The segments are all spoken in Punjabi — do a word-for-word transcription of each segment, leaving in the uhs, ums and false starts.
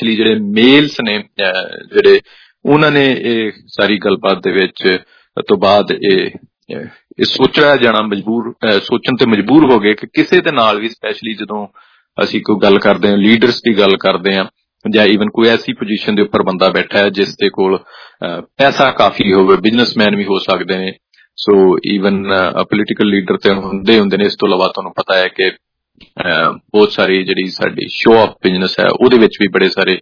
ਸਪੈਸ਼ਲੀ ਜਿਹੜੇ ਮੇਲਸ ਨੇ ਜਿਹੜੇ ਉਹਨਾਂ ਨੇ ਇਹ ਸਾਰੀ ਗੱਲਬਾਤ ਦੇ ਵਿੱਚ ਤੋਂ ਬਾਅਦ ਇਹ ਇਹ ਸੋਚਿਆ ਜਾਣਾ ਮਜਬੂਰ ਸੋਚਣ ਤੇ ਮਜਬੂਰ ਹੋ ਗਏ ਕਿ ਕਿਸੇ ਦੇ ਨਾਲ ਵੀ ਸਪੈਸ਼ਲੀ ਜਦੋਂ ਅਸੀਂ ਕੋਈ ਗੱਲ ਕਰਦੇ ਹਾਂ, ਲੀਡਰਸ ਦੀ ਗੱਲ ਕਰਦੇ ਹਾਂ, ਜਾਂ ਈਵਨ ਕੋਈ ਐਸੀ ਪੋਜੀਸ਼ਨ ਦੇ ਉੱਪਰ ਬੰਦਾ ਬੈਠਾ ਹੈ ਜਿਸ ਦੇ ਕੋਲ ਪੈਸਾ ਕਾਫੀ ਹੋਵੇ, ਬਿਜ਼ਨਸਮੈਨ ਵੀ ਹੋ ਸਕਦੇ ਨੇ, ਸੋ ਈਵਨ ਪੋਲੀਟੀਕਲ ਲੀਡਰ ਤੇ ਹੁੰਦੇ ਹੁੰਦੇ ਨੇ। ਇਸ ਤੋਂ ਇਲਾਵਾ ਤੁਹਾਨੂੰ ਪਤਾ ਹੈ ਕਿ ਬਹੁਤ ਸਾਰੀ ਜਿਹੜੀ ਸਾਡੀ ਸ਼ੋ ਆਫ ਬਿਜ਼ਨਸ ਹੈ ਉਹਦੇ ਵਿੱਚ ਵੀ ਬੜੇ ਸਾਰੇ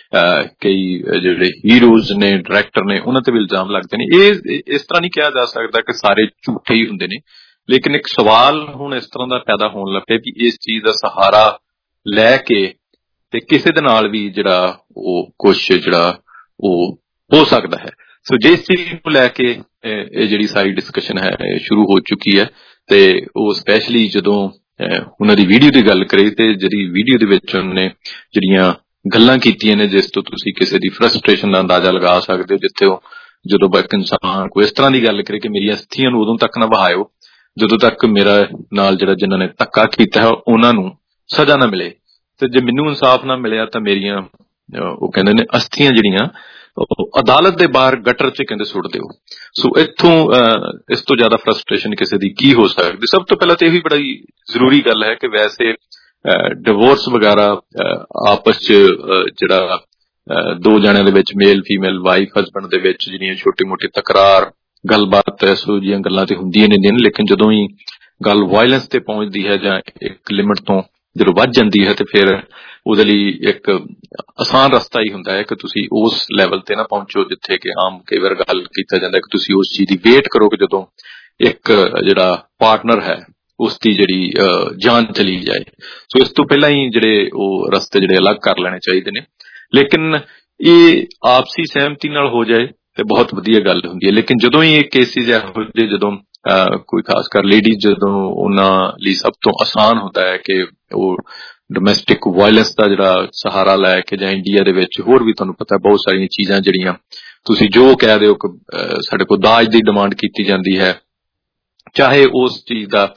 ਕਈ ਜਿਹੜੇ ਹੀਰੋਜ਼ ਨੇ, ਡਾਇਰੈਕਟਰ ਨੇ, ਉਹਨਾਂ ਤੇ ਵੀ ਇਲਜ਼ਾਮ ਲੱਗਦੇ ਨੇ। ਇਹ ਇਸ ਤਰ੍ਹਾਂ ਨਹੀਂ ਕਿਹਾ ਜਾ ਸਕਦਾ ਕਿ ਸਾਰੇ ਝੂਠੇ ਹੀ ਹੁੰਦੇ ਨੇ, ਲੇਕਿਨ ਇੱਕ ਸਵਾਲ ਹੁਣ ਇਸ ਤਰ੍ਹਾਂ ਦਾ ਪੈਦਾ ਹੋਣ ਲੱਗ ਪਿਆ ਵੀ ਇਸ ਚੀਜ਼ ਦਾ ਸਹਾਰਾ ਲੈ ਕੇ ਤੇ ਕਿਸੇ ਦੇ ਨਾਲ ਵੀ ਜਿਹੜਾ ਉਹ ਕੁਛ ਜਿਹੜਾ ਉਹ ਹੋ ਸਕਦਾ ਹੈ। ਸੋ ਜਿਸ ਚੀਜ਼ ਨੂੰ ਲੈ ਕੇ ਇਹ ਜਿਹੜੀ ਸਾਰੀ ਡਿਸਕਸ਼ਨ ਹੈ ਸ਼ੁਰੂ ਹੋ ਚੁੱਕੀ ਹੈ, ਤੇ ਉਹ ਸਪੈਸ਼ਲੀ ਜਦੋਂ ਉਹਨਾਂ ਦੀ ਵੀਡੀਓ ਦੀ ਗੱਲ ਕਰੀ ਤੇ ਜਿਹੜੀ ਵੀਡੀਓ ਦੇ ਵਿੱਚ ਉਹਨੇ ਜਿਹੜੀਆਂ ਗੱਲਾਂ ਕੀਤੀਆਂ ਨੇ ਜਿਸ ਤੋਂ ਤੁਸੀਂ ਕਿਸੇ ਦੀ ਫਰਸਟ੍ਰੇਸ਼ਨ ਦਾ ਅੰਦਾਜ਼ਾ ਲਗਾ ਸਕਦੇ ਹੋ, ਜਿੱਥੇ ਉਹ ਜਦੋਂ ਇੱਕ ਇਨਸਾਨ ਕੋਈ ਇਸ ਤਰ੍ਹਾਂ ਦੀ ਗੱਲ ਕਰੇ ਕਿ ਮੇਰੀਆਂ ਅਸਥੀਆਂ ਨੂੰ ਉਦੋਂ ਤੱਕ ਨਾ ਵਹਾਇਓ ਜਦੋਂ ਤੱਕ ਮੇਰਾ ਨਾਲ ਜਿਹੜਾ ਜਿਨ੍ਹਾਂ ਨੇ ਧੱਕਾ ਕੀਤਾ ਹੈ ਉਹਨਾਂ ਨੂੰ ਸਜ਼ਾ ਨਾ ਮਿਲੇ, ਤੇ ਜੇ ਮੈਨੂੰ ਇਨਸਾਫ ਨਾ ਮਿਲਿਆ ਤਾਂ ਮੇਰੀਆਂ ਉਹ ਕਹਿੰਦੇ ਨੇ ਅਸਥੀਆਂ ਜਿਹੜੀਆਂ ਅਦਾਲਤ ਦੇ ਬਾਹਰ ਗਟਰ ਚ ਕਹਿੰਦੇ ਸੁੱਟ ਦਿਓ। ਸੋ ਇੱਥੋਂ ਇਸ ਤੋਂ ਜ਼ਿਆਦਾ ਫਰਸਟ੍ਰੇਸ਼ਨ ਕਿਸੇ ਦੀ ਕੀ ਹੋ ਸਕਦੀ। ਸਭ ਤੋਂ ਪਹਿਲਾਂ ਤਾਂ ਇਹ ਵੀ ਬੜੀ ਜ਼ਰੂਰੀ ਗੱਲ ਹੈ ਕਿ ਵੈਸੇ ਡਿਵੋਰਸ ਵਗੈਰਾ ਆਪਸ ਚ ਜਿਹੜਾ ਦੋ ਜਣਿਆਂ ਦੇ ਵਿੱਚ ਮੇਲ ਫੀਮੇਲ ਵਾਈਫ ਹਸਬੈਂਡ ਦੇ ਵਿੱਚ ਜਿਹੜੀਆਂ ਛੋਟੀ ਮੋਟੀ ਤਕਰਾਰ ਗੱਲਬਾਤ ਇਹੋ ਜਿਹੀਆਂ ਗੱਲਾਂ ਤੇ ਹੁੰਦੀਆਂ ਨੇ, ਲੇਕਿਨ ਜਦੋਂ ਹੀ ਗੱਲ ਵਾਇਲੈਂਸ ਤੇ ਪਹੁੰਚਦੀ ਹੈ ਜਾਂ ਇੱਕ ਲਿਮਿਟ ਤੋਂ ਜਦੋਂ ਵੱਧ ਜਾਂਦੀ ਹੈ ਤੇ ਫਿਰ ਉਹਦੇ ਲਈ ਇੱਕ ਆਸਾਨ ਰਸਤਾ ਹੀ ਹੁੰਦਾ ਹੈ ਕਿ ਤੁਸੀਂ ਉਸ ਲੈਵਲ ਤੇ ਨਾ ਪਹੁੰਚੋ ਜਿੱਥੇ ਕਿ ਆਮ ਕਈ ਵਾਰ ਗੱਲ ਕੀਤਾ ਜਾਂਦਾ ਕਿ ਤੁਸੀਂ ਉਸ ਚੀਜ਼ ਦੀ ਵੇਟ ਕਰੋ ਕਿ ਜਦੋਂ ਇੱਕ ਜਿਹੜਾ ਪਾਰਟਨਰ ਹੈ ਉਸ ਦੀ ਜਿਹੜੀ ਜਾਨ ਚਲੀ ਜਾਏ। ਸੋ ਇਸ ਤੋਂ ਪਹਿਲਾਂ ਹੀ ਜਿਹੜੇ ਉਹ ਰਸਤੇ ਜਿਹੜੇ ਅਲੱਗ ਕਰ ਲੈਣੇ ਚਾਹੀਦੇ ਨੇ, ਲੇਕਿਨ ਇਹ ਆਪਸੀ ਸਹਿਮਤੀ ਨਾਲ ਹੋ ਜਾਏ ਤੇ ਬਹੁਤ ਵਧੀਆ ਗੱਲ ਹੁੰਦੀ ਹੈ। ਲੇਕਿਨ ਜਦੋਂ ਹੀ ਇਹ ਕੇਸਿਸ ਇਹੋ ਜਿਹੇ ਜਦੋਂ ਕੋਈ ਖਾਸ ਕਰ ਲੇਡੀਜ਼ ਜਦੋਂ ਉਹਨਾਂ ਲਈ ਸਭ ਤੋਂ ਆਸਾਨ ਹੁੰਦਾ ਹੈ ਕਿ ਉਹ ਡੋਮੈਸਟਿਕ ਵਾਇਲੈਂਸ ਦਾ ਜਿਹੜਾ ਸਹਾਰਾ ਲੈ ਕੇ, ਜਾਂ ਇੰਡੀਆ ਦੇ ਵਿੱਚ ਹੋਰ ਵੀ ਤੁਹਾਨੂੰ ਪਤਾ ਬਹੁਤ ਸਾਰੀਆਂ ਚੀਜ਼ਾਂ ਜਿਹੜੀਆਂ ਤੁਸੀਂ ਜੋ ਕਹਿ ਦਿਓ ਕਿ ਸਾਡੇ ਕੋਲ ਦਾਜ ਦੀ ਡਿਮਾਂਡ ਕੀਤੀ ਜਾਂਦੀ ਹੈ, ਚਾਹੇ ਉਸ ਚੀਜ਼ ਦਾ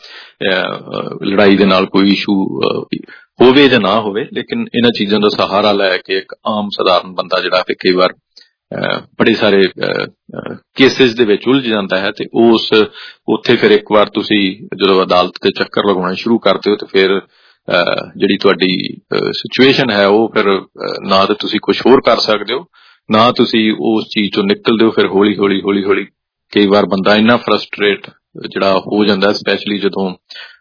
ਲੜਾਈ ਦੇ ਨਾਲ ਕੋਈ ਇਸ਼ੂ ਹੋਵੇ ਜਾਂ ਨਾ ਹੋਵੇ, ਲੇਕਿਨ ਇਹਨਾਂ ਚੀਜ਼ਾਂ ਦਾ ਸਹਾਰਾ ਲੈ ਕੇ ਇੱਕ ਆਮ ਸਧਾਰਨ ਬੰਦਾ ਜਿਹੜਾ ਕਿ ਕਈ ਵਾਰ ਬੜੇ ਸਾਰੇ ਕੇਸਿਸ ਦੇ ਵਿੱਚ ਉਲਝ ਜਾਂਦਾ ਹੈ, ਤੇ ਉਸ ਉੱਥੇ ਫਿਰ ਇੱਕ ਵਾਰ ਤੁਸੀਂ ਜਦੋਂ ਅਦਾਲਤ ਦੇ ਚੱਕਰ ਲਗਾਉਣਾ ਸ਼ੁਰੂ ਕਰਦੇ ਹੋ ਤੇ ਫਿਰ ਜਿਹੜੀ ਤੁਹਾਡੀ ਸਿਚੁਏਸ਼ਨ ਹੈ ਉਹ ਫਿਰ ਨਾ ਤਾਂ ਤੁਸੀਂ ਕੁਛ ਹੋਰ ਕਰ ਸਕਦੇ ਹੋ, ਨਾ ਤੁਸੀਂ ਉਸ ਚੀਜ਼ ਚੋਂ ਨਿਕਲਦੇ ਹੋ। ਫਿਰ ਹੌਲੀ ਹੌਲੀ ਹੌਲੀ ਹੌਲੀ ਕਈ ਵਾਰ ਬੰਦਾ ਇੰਨਾ ਫਰਸਟ੍ਰੇਟ ਜਿਹੜਾ ਹੋ ਜਾਂਦਾ, ਸਪੈਸ਼ਲੀ ਜਦੋਂ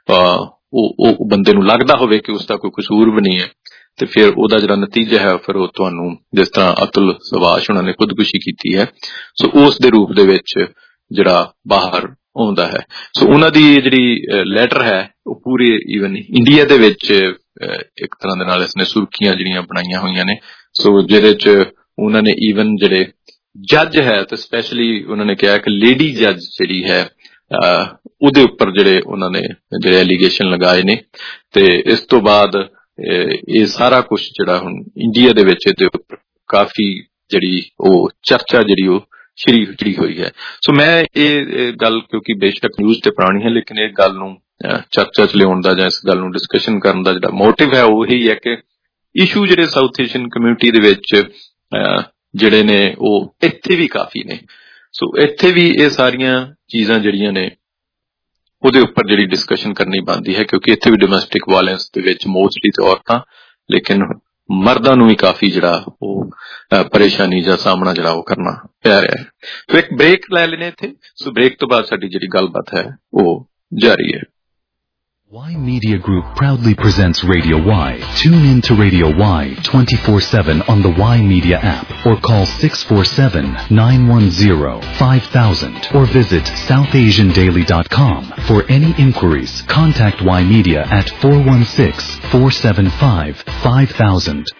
ਉਹ ਬੰਦੇ ਨੂੰ ਲੱਗਦਾ ਹੋਵੇ ਕਿ ਉਸਦਾ ਕੋਈ ਕਸੂਰ ਵੀ ਨਹੀਂ ਹੈ, ਤੇ ਫਿਰ ਉਹਦਾ ਜਿਹੜਾ ਨਤੀਜਾ ਹੈ ਫਿਰ ਉਹ ਤੁਹਾਨੂੰ ਜਿਸ ਤਰ੍ਹਾਂ ਅਤੁਲ ਸੁਭਾਸ਼ ਉਹਨਾਂ ਨੇ ਖੁਦਕੁਸ਼ੀ ਕੀਤੀ ਹੈ, ਸੋ ਉਸ ਦੇ ਰੂਪ ਦੇ ਵਿੱਚ ਜਿਹੜਾ ਬਾਹਰ ਆਉਂਦਾ ਹੈ। ਸੋ ਉਹਨਾਂ ਦੀ ਜਿਹੜੀ ਲੈਟਰ ਹੈ ਉਹ ਪੂਰੇ ਈਵਨ ਇੰਡੀਆ ਦੇ ਵਿੱਚ ਇੱਕ ਤਰ੍ਹਾਂ ਦੇ ਨਾਲ ਇਸਨੇ ਸੁਰਖੀਆਂ ਜਿਹੜੀਆਂ ਬਣਾਈਆਂ ਹੋਈਆਂ ਨੇ। ਸੋ ਜਿਹਦੇ ਚ ਉਹਨਾਂ ਨੇ ਈਵਨ ਜਿਹੜੇ ਜੱਜ ਹੈ ਤੇ ਸਪੈਸ਼ਲੀ ਉਹਨਾਂ ਨੇ ਕਿਹਾ ਕਿ ਲੇਡੀ ਜੱਜ ਜਿਹੜੀ ਹੈ ਉਹਦੇ ਉੱਪਰ ਜਿਹੜੇ ਉਹਨਾਂ ਨੇ ਜਿਹੜੇ ਐਲੀਗੇਸ਼ਨ ਲਗਾਏ ਨੇ, ਤੇ ਇਸ ਤੋਂ ਬਾਅਦ ਇਹ ਸਾਰਾ ਕੁਛ ਜਿਹੜਾ ਹੁਣ ਇੰਡੀਆ ਦੇ ਵਿੱਚ ਇਹਦੇ ਉੱਪਰ ਕਾਫੀ ਜਿਹੜੀ ਉਹ ਚਰਚਾ ਜਿਹੜੀ ਉਹ ਸ਼ੁਰੂ ਜਿਹੜੀ ਹੋਈ ਹੈ। ਸੋ ਮੈਂ ਇਹ ਗੱਲ ਕਿਉਂਕਿ ਬੇਸ਼ੱਕ ਨਿਊਜ਼ ਤੇ ਪੁਰਾਣੀ ਹੈ, ਲੇਕਿਨ ਇਹ ਗੱਲ ਨੂੰ ਚਰਚਾ ਚ ਲਿਆਉਣ ਦਾ ਜਾਂ ਇਸ ਗੱਲ ਨੂੰ ਡਿਸਕਸ਼ਨ ਕਰਨ ਦਾ ਜਿਹੜਾ ਮੋਟਿਵ ਹੈ ਉਹ ਇਹੀ ਹੈ ਕਿ ਇਸ਼ੂ ਜਿਹੜੇ ਸਾਊਥ ਏਸ਼ੀਅਨ ਕਮਿਊਨਿਟੀ ਦੇ ਵਿੱਚ ਜਿਹੜੇ ਨੇ ਉਹ ਇੱਥੇ ਵੀ ਕਾਫੀ ਨੇ। ਸੋ ਇੱਥੇ ਵੀ ਇਹ ਸਾਰੀਆਂ ਚੀਜ਼ਾਂ ਜਿਹੜੀਆਂ ਨੇ ਉਹਦੇ ਉੱਪਰ ਜਿਹੜੀ ਡਿਸਕਸ਼ਨ ਕਰਨੀ ਬਣਦੀ ਹੈ, ਕਿਉਂਕਿ ਇੱਥੇ ਵੀ ਡੋਮੈਸਟਿਕ ਵਾਇਲੈਂਸ ਦੇ ਵਿੱਚ ਮੋਸਟਲੀ ਤੇ ਔਰਤਾਂ, ਲੇਕਿਨ ਮਰਦਾਂ ਨੂੰ ਵੀ ਕਾਫੀ ਜਿਹੜਾ ਉਹ ਪਰੇਸ਼ਾਨੀ ਦਾ ਸਾਹਮਣਾ ਜਿਹੜਾ ਉਹ ਕਰਨਾ ਪੈ ਰਿਹਾ ਹੈ। ਸੋ ਇੱਕ ਬ੍ਰੇਕ ਲੈ ਲੈਣੇ ਇੱਥੇ, ਸੋ ਬ੍ਰੇਕ ਤੋਂ ਬਾਅਦ ਸਾਡੀ ਜਿਹੜੀ ਗੱਲਬਾਤ ਹੈ ਉਹ ਜਾਰੀ ਹੈ। Y Media Group proudly presents Radio Y. Tune in to Radio Y twenty-four seven on the Y Media app or call six four seven, nine one zero, five thousand or visit south asian daily dot com. For any inquiries, contact Y Media at four one six, four seven five, five thousand.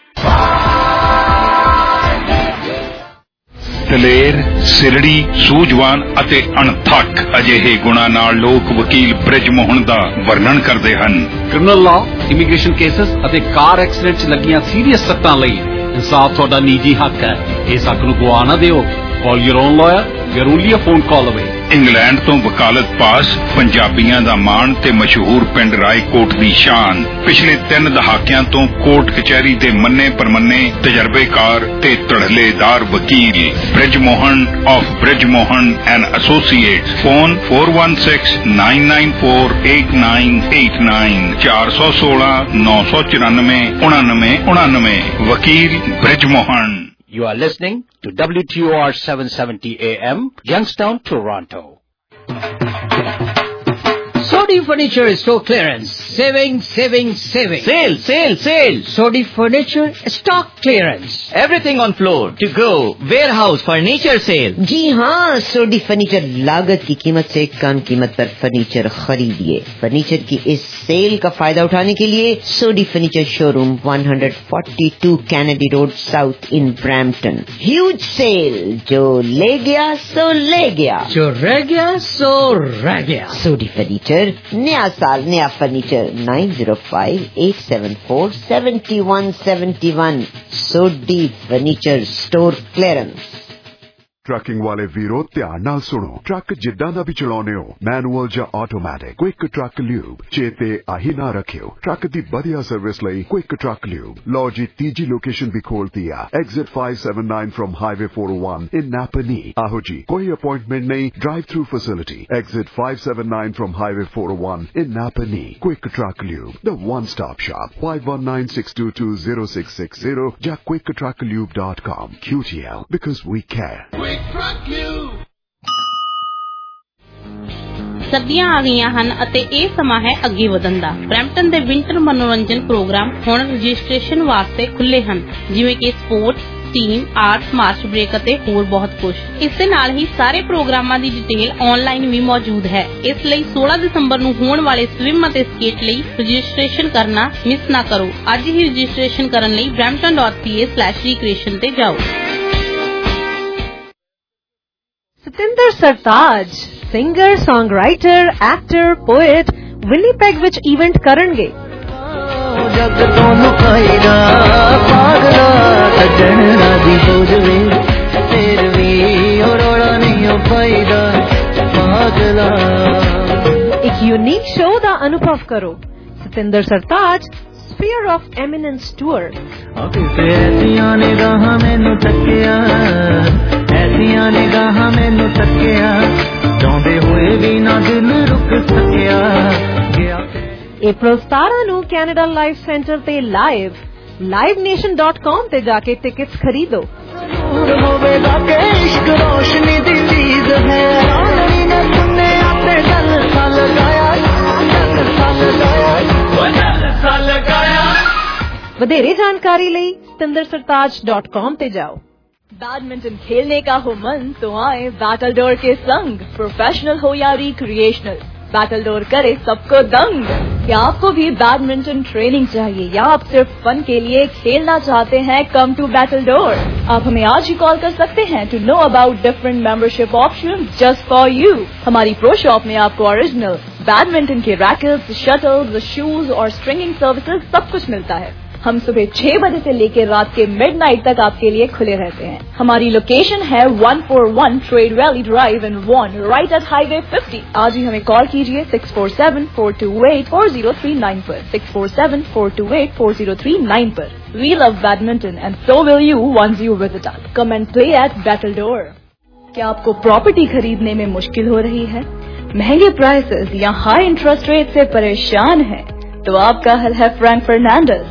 ਦਲੇਰ, ਸਿਰੜੀ, ਸੂਝਵਾਨ ਅਤੇ ਅਣਥੱਕ ਅਜਿਹੇ ਗੁਣਾਂ ਨਾਲ ਲੋਕ ਵਕੀਲ ਬ੍ਰਿਜ ਮੋਹਨ ਦਾ ਵਰਣਨ ਕਰਦੇ ਹਨ। ਕ੍ਰਿਮੀਨਲ ਲਾਅ, ਇਮੀਗ੍ਰੇਸ਼ਨ ਕੇਸਸ ਅਤੇ ਕਾਰ ਐਕਸੀਡੈਂਟ 'ਚ ਲੱਗੀਆਂ ਸੀਰੀਅਸ ਸੱਟਾਂ ਲਈ ਇਨਸਾਫ ਤੁਹਾਡਾ ਨਿੱਜੀ ਹੱਕ ਹੈ। ਇਸ ਹੱਕ ਨੂੰ ਗਵਾ ਨਾ ਦਿਓ। Call your own lawyer, we are only a phone call away. England ਤੋਂ ਵਕਾਲਤ ਪਾਸ, ਪੰਜਾਬੀਆਂ ਦਾ ਮਾਣ ਤੇ ਮਸ਼ਹੂਰ ਪਿੰਡ ਰਾਏਕੋਟ ਦੀ ਸ਼ਾਨ। ਪਿਛਲੇ ਤਿੰਨ ਦਹਾਕਿਆਂ ਤੋਂ ਕੋਰਟ ਕਚਹਿਰੀ ਦੇ ਮੰਨੇ ਪਰਮੰਨੇ ਤਜਰਬੇਕਾਰ ਤੇ ਧੜਲੇਦਾਰ ਵਕੀਲ Brij Mohan of Brij Mohan and associates. Phone four one six nine nine four eight nine eight nine ਚਾਰ ਸੌ ਸੋਲਾਂ ਨੌ ਸੌ ਚੁਰਾਨਵੇਂ ਉਣਾਨਵੇਂ ਉਣਾਨਵੇਂ। ਵਕੀਲ Brij Mohan. You are listening to W T O R seven seventy A M, Youngstown, Toronto. Sodi Furniture Store Clearance. Saving, saving, saving. Sale, sale, sale. Sodi Furniture Stock Clearance. Everything on floor, to go, warehouse, furniture sale. जी हाँ, सोडी फर्नीचर लागत की कीमत से कम कीमत पर फर्नीचर खरीदिए। फर्नीचर की इस सेल का फायदा उठाने के लिए सोडी furniture showroom one forty-two Kennedy road south in Brampton. Huge sale, जो ले गया सो ले गया, जो रह गया सो रह गया। सोडी फर्नीचर, नया साल नया furniture. nine zero five eight seven four seven one seven one। सोडी फर्नीचर स्टोर क्लियरेंस। ट्रकिंग वाले वीरो ध्यान नाल सुनो। ट्रक जिद्दां दा भी चलाउने हो, मैनुअल जां ऑटोमैटिक, क्विक ट्रक ल्यूब चेते आही ना रखियो। ट्रक दी बढ़िया सर्विस लई क्विक ट्रक ल्यूब। लो जी तीजी लोकेशन भी खोलती है, exit five seven nine from highway four oh one in Napanee. आहो जी, कोई अपॉइंटमेंट नहीं, drive through facility. Exit five seven nine from highway four oh one in Napanee. Quick truck lube, the one stop shop. five one nine six two two zero six six zero ਜਾਂ quick truck lube dot com। Q T L, because we care। ਸਰਦੀਆਂ ਆ ਗਈਆਂ ਹਨ ਅਤੇ ਇਹ ਸਮਾਂ ਹੈ ਅੱਗੇ ਵਧਣ ਦਾ। ਬਰੈਂਪਟਨ ਦੇ ਵਿੰਟਰ ਮਨੋਰੰਜਨ ਪ੍ਰੋਗਰਾਮ ਹੁਣ ਰਜਿਸਟ੍ਰੇਸ਼ਨ ਵਾਸਤੇ ਖੁੱਲੇ ਹਨ, ਜਿਵੇਂ ਕਿ sports, team, arts, March break ਅਤੇ ਹੋਰ ਬਹੁਤ ਕੁਝ। ਇਸ ਦੇ ਨਾਲ ਹੀ ਸਾਰੇ ਪ੍ਰੋਗਰਾਮਾਂ ਦੀ ਡਿਟੇਲ ਆਨਲਾਈਨ ਵੀ ਮੌਜੂਦ ਹੈ। ਇਸ ਲਈ ਸੋਲਾਂ ਦਸੰਬਰ ਨੂੰ ਹੋਣ ਵਾਲੇ ਸਵਿਮ ਅਤੇ ਸਕੇਟ ਲਈ ਰਜਿਸਟ੍ਰੇਸ਼ਨ ਕਰਨਾ ਮਿਸ ਨਾ ਕਰੋ। ਅੱਜ ਹੀ ਰਜਿਸਟ੍ਰੇਸ਼ਨ ਕਰਨ ਲਈ brampton dot c a slash recreation ਤੇ ਜਾਓ। Satinder Sartaj singer, songwriter, actor, poet Winnipeg ਵਿੱਚ ਇਵੈਂਟ ਕਰਨਗੇ। ਜਗ ਤੋਂ ਮੁਕਾਇਦਾ ਪਾਗਲਾ ਕੱਢਣ ਰਾਦੀ ਹੋ ਜਵੇ, ਫੇਰ ਵੀ ਉਹ ਰੋਲਾ ਨਹੀਂ ਹੋ ਪਾਈਦਾ ਪਾਗਲਾ। ਇੱਕ ਯੂਨੀਕ ਸ਼ੋਅ ਦਾ ਅਨੁਭਵ ਕਰੋ। Satinder Sartaj Sphere of Eminence Tour। ਐਸੀਆਂ ਨਿਗਾਹਾਂ ਮੈਨੂੰ ਤੱਕਿਆ, ਐਸੀਆਂ ਨਿਗਾਹਾਂ ਮੈਨੂੰ ਤੱਕਿਆ, ਚਾਹੁੰਦੇ ਹੋਏ ਵੀ ਨਾ ਦਿਲ ਰੁਕ ਸਕਿਆ। ਅਪ੍ਰੈਲ ਸਤਾਰਾਂ ਨੂੰ ਕੈਨੇਡਾ ਲਾਈਵ ਸੈਂਟਰ ਤੇ live live nation dot com ਤੇ ਜਾ ਕੇ ਟਿਕਟਸ ਖਰੀਦੋ। ਹੋਵੇਗਾ ਕਿ ਇਸ਼ਕ ਰੋਸ਼ਨੀ ਦੀ ਲੀਜ਼ ਹੈ, ਰਾਣੀ ਨੇ ਸੁਣਿਆ ਤੇ ਦਿਲ ਸਾ ਲਗਾਇਆ, ਦਿਲ ਸਾ ਲਗਾਇਆ, ਦਿਲ ਸਾ ਲਗਾਇਆ। ਵਧੇਰੇ ਜਾਣਕਾਰੀ ਲਈ ਸਤਿੰਦਰ ਸਰਤਾਜ ਡॉट कॉम ਤੇ जाओ। बैडमिंटन खेलने का हो मन तो आए बैटलडोर के संग। प्रोफेशनल हो या रिक्रिएशनल, बैटलडोर करे सबको दंग। क्या आपको भी बैडमिंटन ट्रेनिंग चाहिए या आप सिर्फ फन के लिए खेलना चाहते हैं? Come to battledore. आप हमें आज ही कॉल कर सकते हैं to know about different membership option just for you. हमारी प्रो शॉप में आपको ओरिजिनल बैडमिंटन के रैकेट्स, शटल्स, शूज और स्ट्रिंगिंग सर्विसेज सब कुछ मिलता है। हम सुबह छह बजे से लेकर रात के मिडनाइट तक आपके लिए खुले रहते हैं। हमारी लोकेशन है one forty-one trade valley drive in Vaughan, right at highway fifty। आज ही हमें कॉल कीजिए six four seven four two eight four zero three nine पर, six four seven four two eight four zero three nine पर। We love badminton and so will you once you visit us. Come and play at Battledore। क्या आपको प्रॉपर्टी खरीदने में मुश्किल हो रही है? महंगे प्राइसेस या हाई इंटरेस्ट रेट से परेशान है? तो आपका हल है फ्रैंक फर्नांडिस।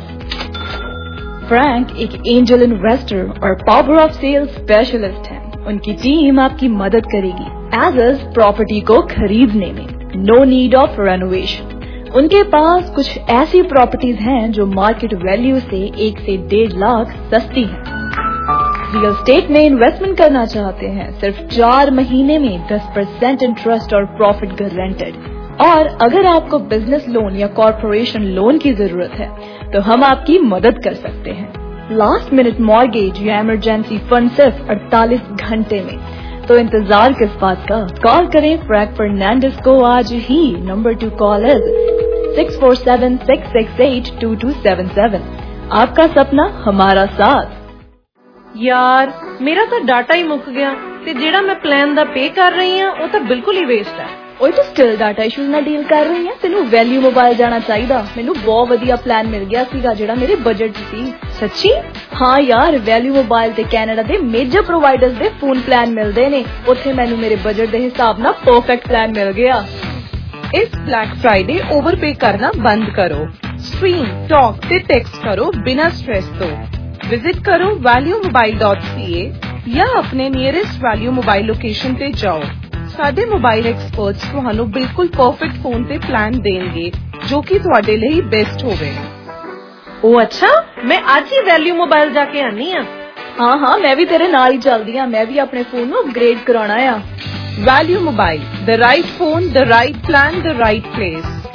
फ्रैंक एक एंजल इन्वेस्टर और पावर ऑफ सेल स्पेशलिस्ट हैं। उनकी टीम आपकी मदद करेगी एज इज प्रॉपर्टी को खरीदने में। No need of renovation. उनके पास कुछ ऐसी प्रॉपर्टीज हैं जो मार्केट वैल्यू से एक से डेढ़ लाख सस्ती हैं। रियल एस्टेट में इन्वेस्टमेंट करना चाहते हैं? सिर्फ चार महीने में दस परसेंट इंटरेस्ट और प्रॉफिट गारंटेड। और अगर आपको बिजनेस लोन या कॉर्पोरेशन लोन की जरूरत है तो हम आपकी मदद कर सकते हैं। लास्ट मिनट मॉर्गेज या इमरजेंसी फंड सिर्फ अड़तालीस घंटे में। तो इंतजार किस बात का? कॉल करें फ्रैंक फर्नांडिस को आज ही। Number to call is six four seven six six eight two two seven seven. आपका सपना हमारा साथ। यार मेरा तो डाटा ही मुक गया। ਤੇ ਜਿਹੜਾ ਮੈਂ ਪਲਾਨ ਦਾ ਪੇ ਕਰ ਰਹੀ ਹਾਂ ਉਹ ਤਾਂ ਬਿਲਕੁਲ ਹੀ ਵੇਸਟ ਹੈ। ਉਹ ਤੂੰ ਸਟਿਲ ਡਾਟਾ ਇਸ਼ੂਜ਼ ਨਾਲ ਡੀਲ ਕਰ ਰਹੀ ਹੈ, ਤੈਨੂੰ ਵੈਲਿਊ ਮੋਬਾਈਲ ਜਾਣਾ ਚਾਹੀਦਾ। ਮੈਨੂੰ ਬਹੁਤ ਵਧੀਆ ਪਲਾਨ ਮਿਲ ਗਿਆ ਸੀਗਾ ਜਿਹੜਾ ਮੇਰੇ ਬਜਟ 'ਚ ਸੀ। ਸੱਚੀ? ਹਾਂ ਯਾਰ, ਵੈਲਿਊ ਮੋਬਾਈਲ ਤੇ ਕੈਨੇਡਾ ਦੇ ਮੇਜਰ ਪ੍ਰੋਵਾਈਡਰਸ ਦੇ ਫੋਨ ਪਲਾਨ ਮਿਲਦੇ ਨੇ। ਉੱਥੇ ਮੈਨੂੰ ਮੇਰੇ ਬਜਟ ਦੇ ਹਿਸਾਬ ਨਾਲ ਪਰਫੈਕਟ ਪਲਾਨ ਮਿਲ ਗਿਆ। ਇਸ ਬਲੈਕ ਫਰਾਈਡੇ ਓਵਰਪੇ ਕਰਨਾ ਬੰਦ ਕਰੋ। ਸਟ੍ਰੀਮ, ਟਾਕ ਤੇ ਟੈਕਸਟ ਕਰੋ ਬਿਨਾਂ ਸਟ੍ਰੈਸ ਤੋਂ। ਵਿਜ਼ਿਟ ਕਰੋ value mobile dot C A ਜਾਂ ਆਪਣੇ ਨੀਅਰੈਸਟ ਵੈਲਿਊ ਮੋਬਾਈਲ ਲੋਕੇਸ਼ਨ ਤੇ ਜਾਓ। ਸਾਡੇ ਮੋਬਾਈਲ ਐਕਸਪਰਟਸ ਤੁਹਾਨੂੰ ਬਿਲਕੁਲ ਪਰਫੈਕਟ ਫੋਨ ਤੇ ਪਲਾਨ ਦੇਣਗੇ ਜੋ ਕਿ ਤੁਹਾਡੇ ਲਈ ਬੈਸਟ ਹੋਵੇ। ਉਹ ਅੱਛਾ, ਮੈਂ ਅੱਜ ਹੀ ਵੈਲਿਊ ਮੋਬਾਈਲ ਜਾ ਕੇ ਆਨੀ ਆ। ਹਾਂ ਹਾਂ, ਮੈਂ ਵੀ ਤੇਰੇ ਨਾਲ ਹੀ ਚੱਲਦੀ ਆ। ਮੈਂ ਵੀ ਆਪਣੇ ਫੋਨ ਨੂੰ ਅਪਗ੍ਰੇਡ ਕਰਾਉਣਾ ਆ। Value mobile, the right phone, the right plan, the right place.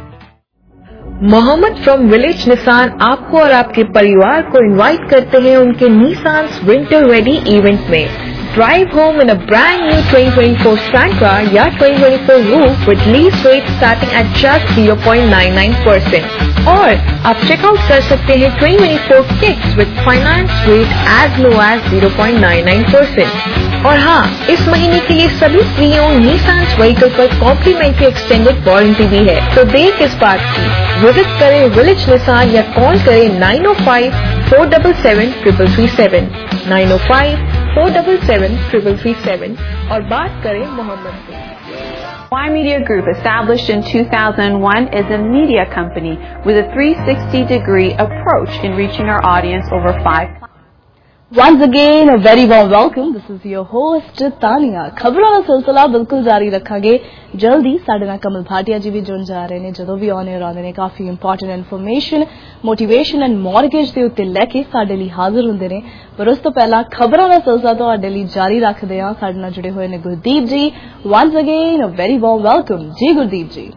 Mohammed from village Nissan आपको और आपके परिवार को इनवाइट करते हैं उनके निसान्स विंटर रेडी इवेंट में। Drive home in a brand new twenty twenty-four Sentra या twenty twenty-four Roof with lease rate starting at just zero point nine nine percent. और आप चेकआउट कर सकते हैं twenty twenty-four Kicks with finance rate as low as zero point nine nine percent. और हाँ, इस महीने के लिए सभी प्री-ओन निसान्स व्हीकल पर कॉम्प्लीमेंट्री एक्सटेंडेड वारंटी भी है। तो देर किस बात की, विजिट करें विलेज निसान या कॉल करें nine oh five four seven seven three three seven nine oh five four seven seven three three seven और बात करें मोहम्मद से। Y Media Group, established in two thousand one, is a media company with a three sixty degree approach in reaching our audience over five. Once again, a very warm welcome. This is your host Tania. खबरों का सिलसिला बिल्कुल जारी रखांगे। जल्दी साडे नाल कमल भाटिया जी भी जुड़ जा रहे ने। जदों भी आने और आने ने काफी important information, motivation and mortgage दे उत्ते लेके साडे लई हाजिर हुंदे ने। पर उस तो पहला खबरों का सिलसिला तुहाडे लई जारी रखदे हां। साडे नाल जुड़े हुए ने Gurdeep ji. Once again, a very warm welcome जी गुरदीप जी।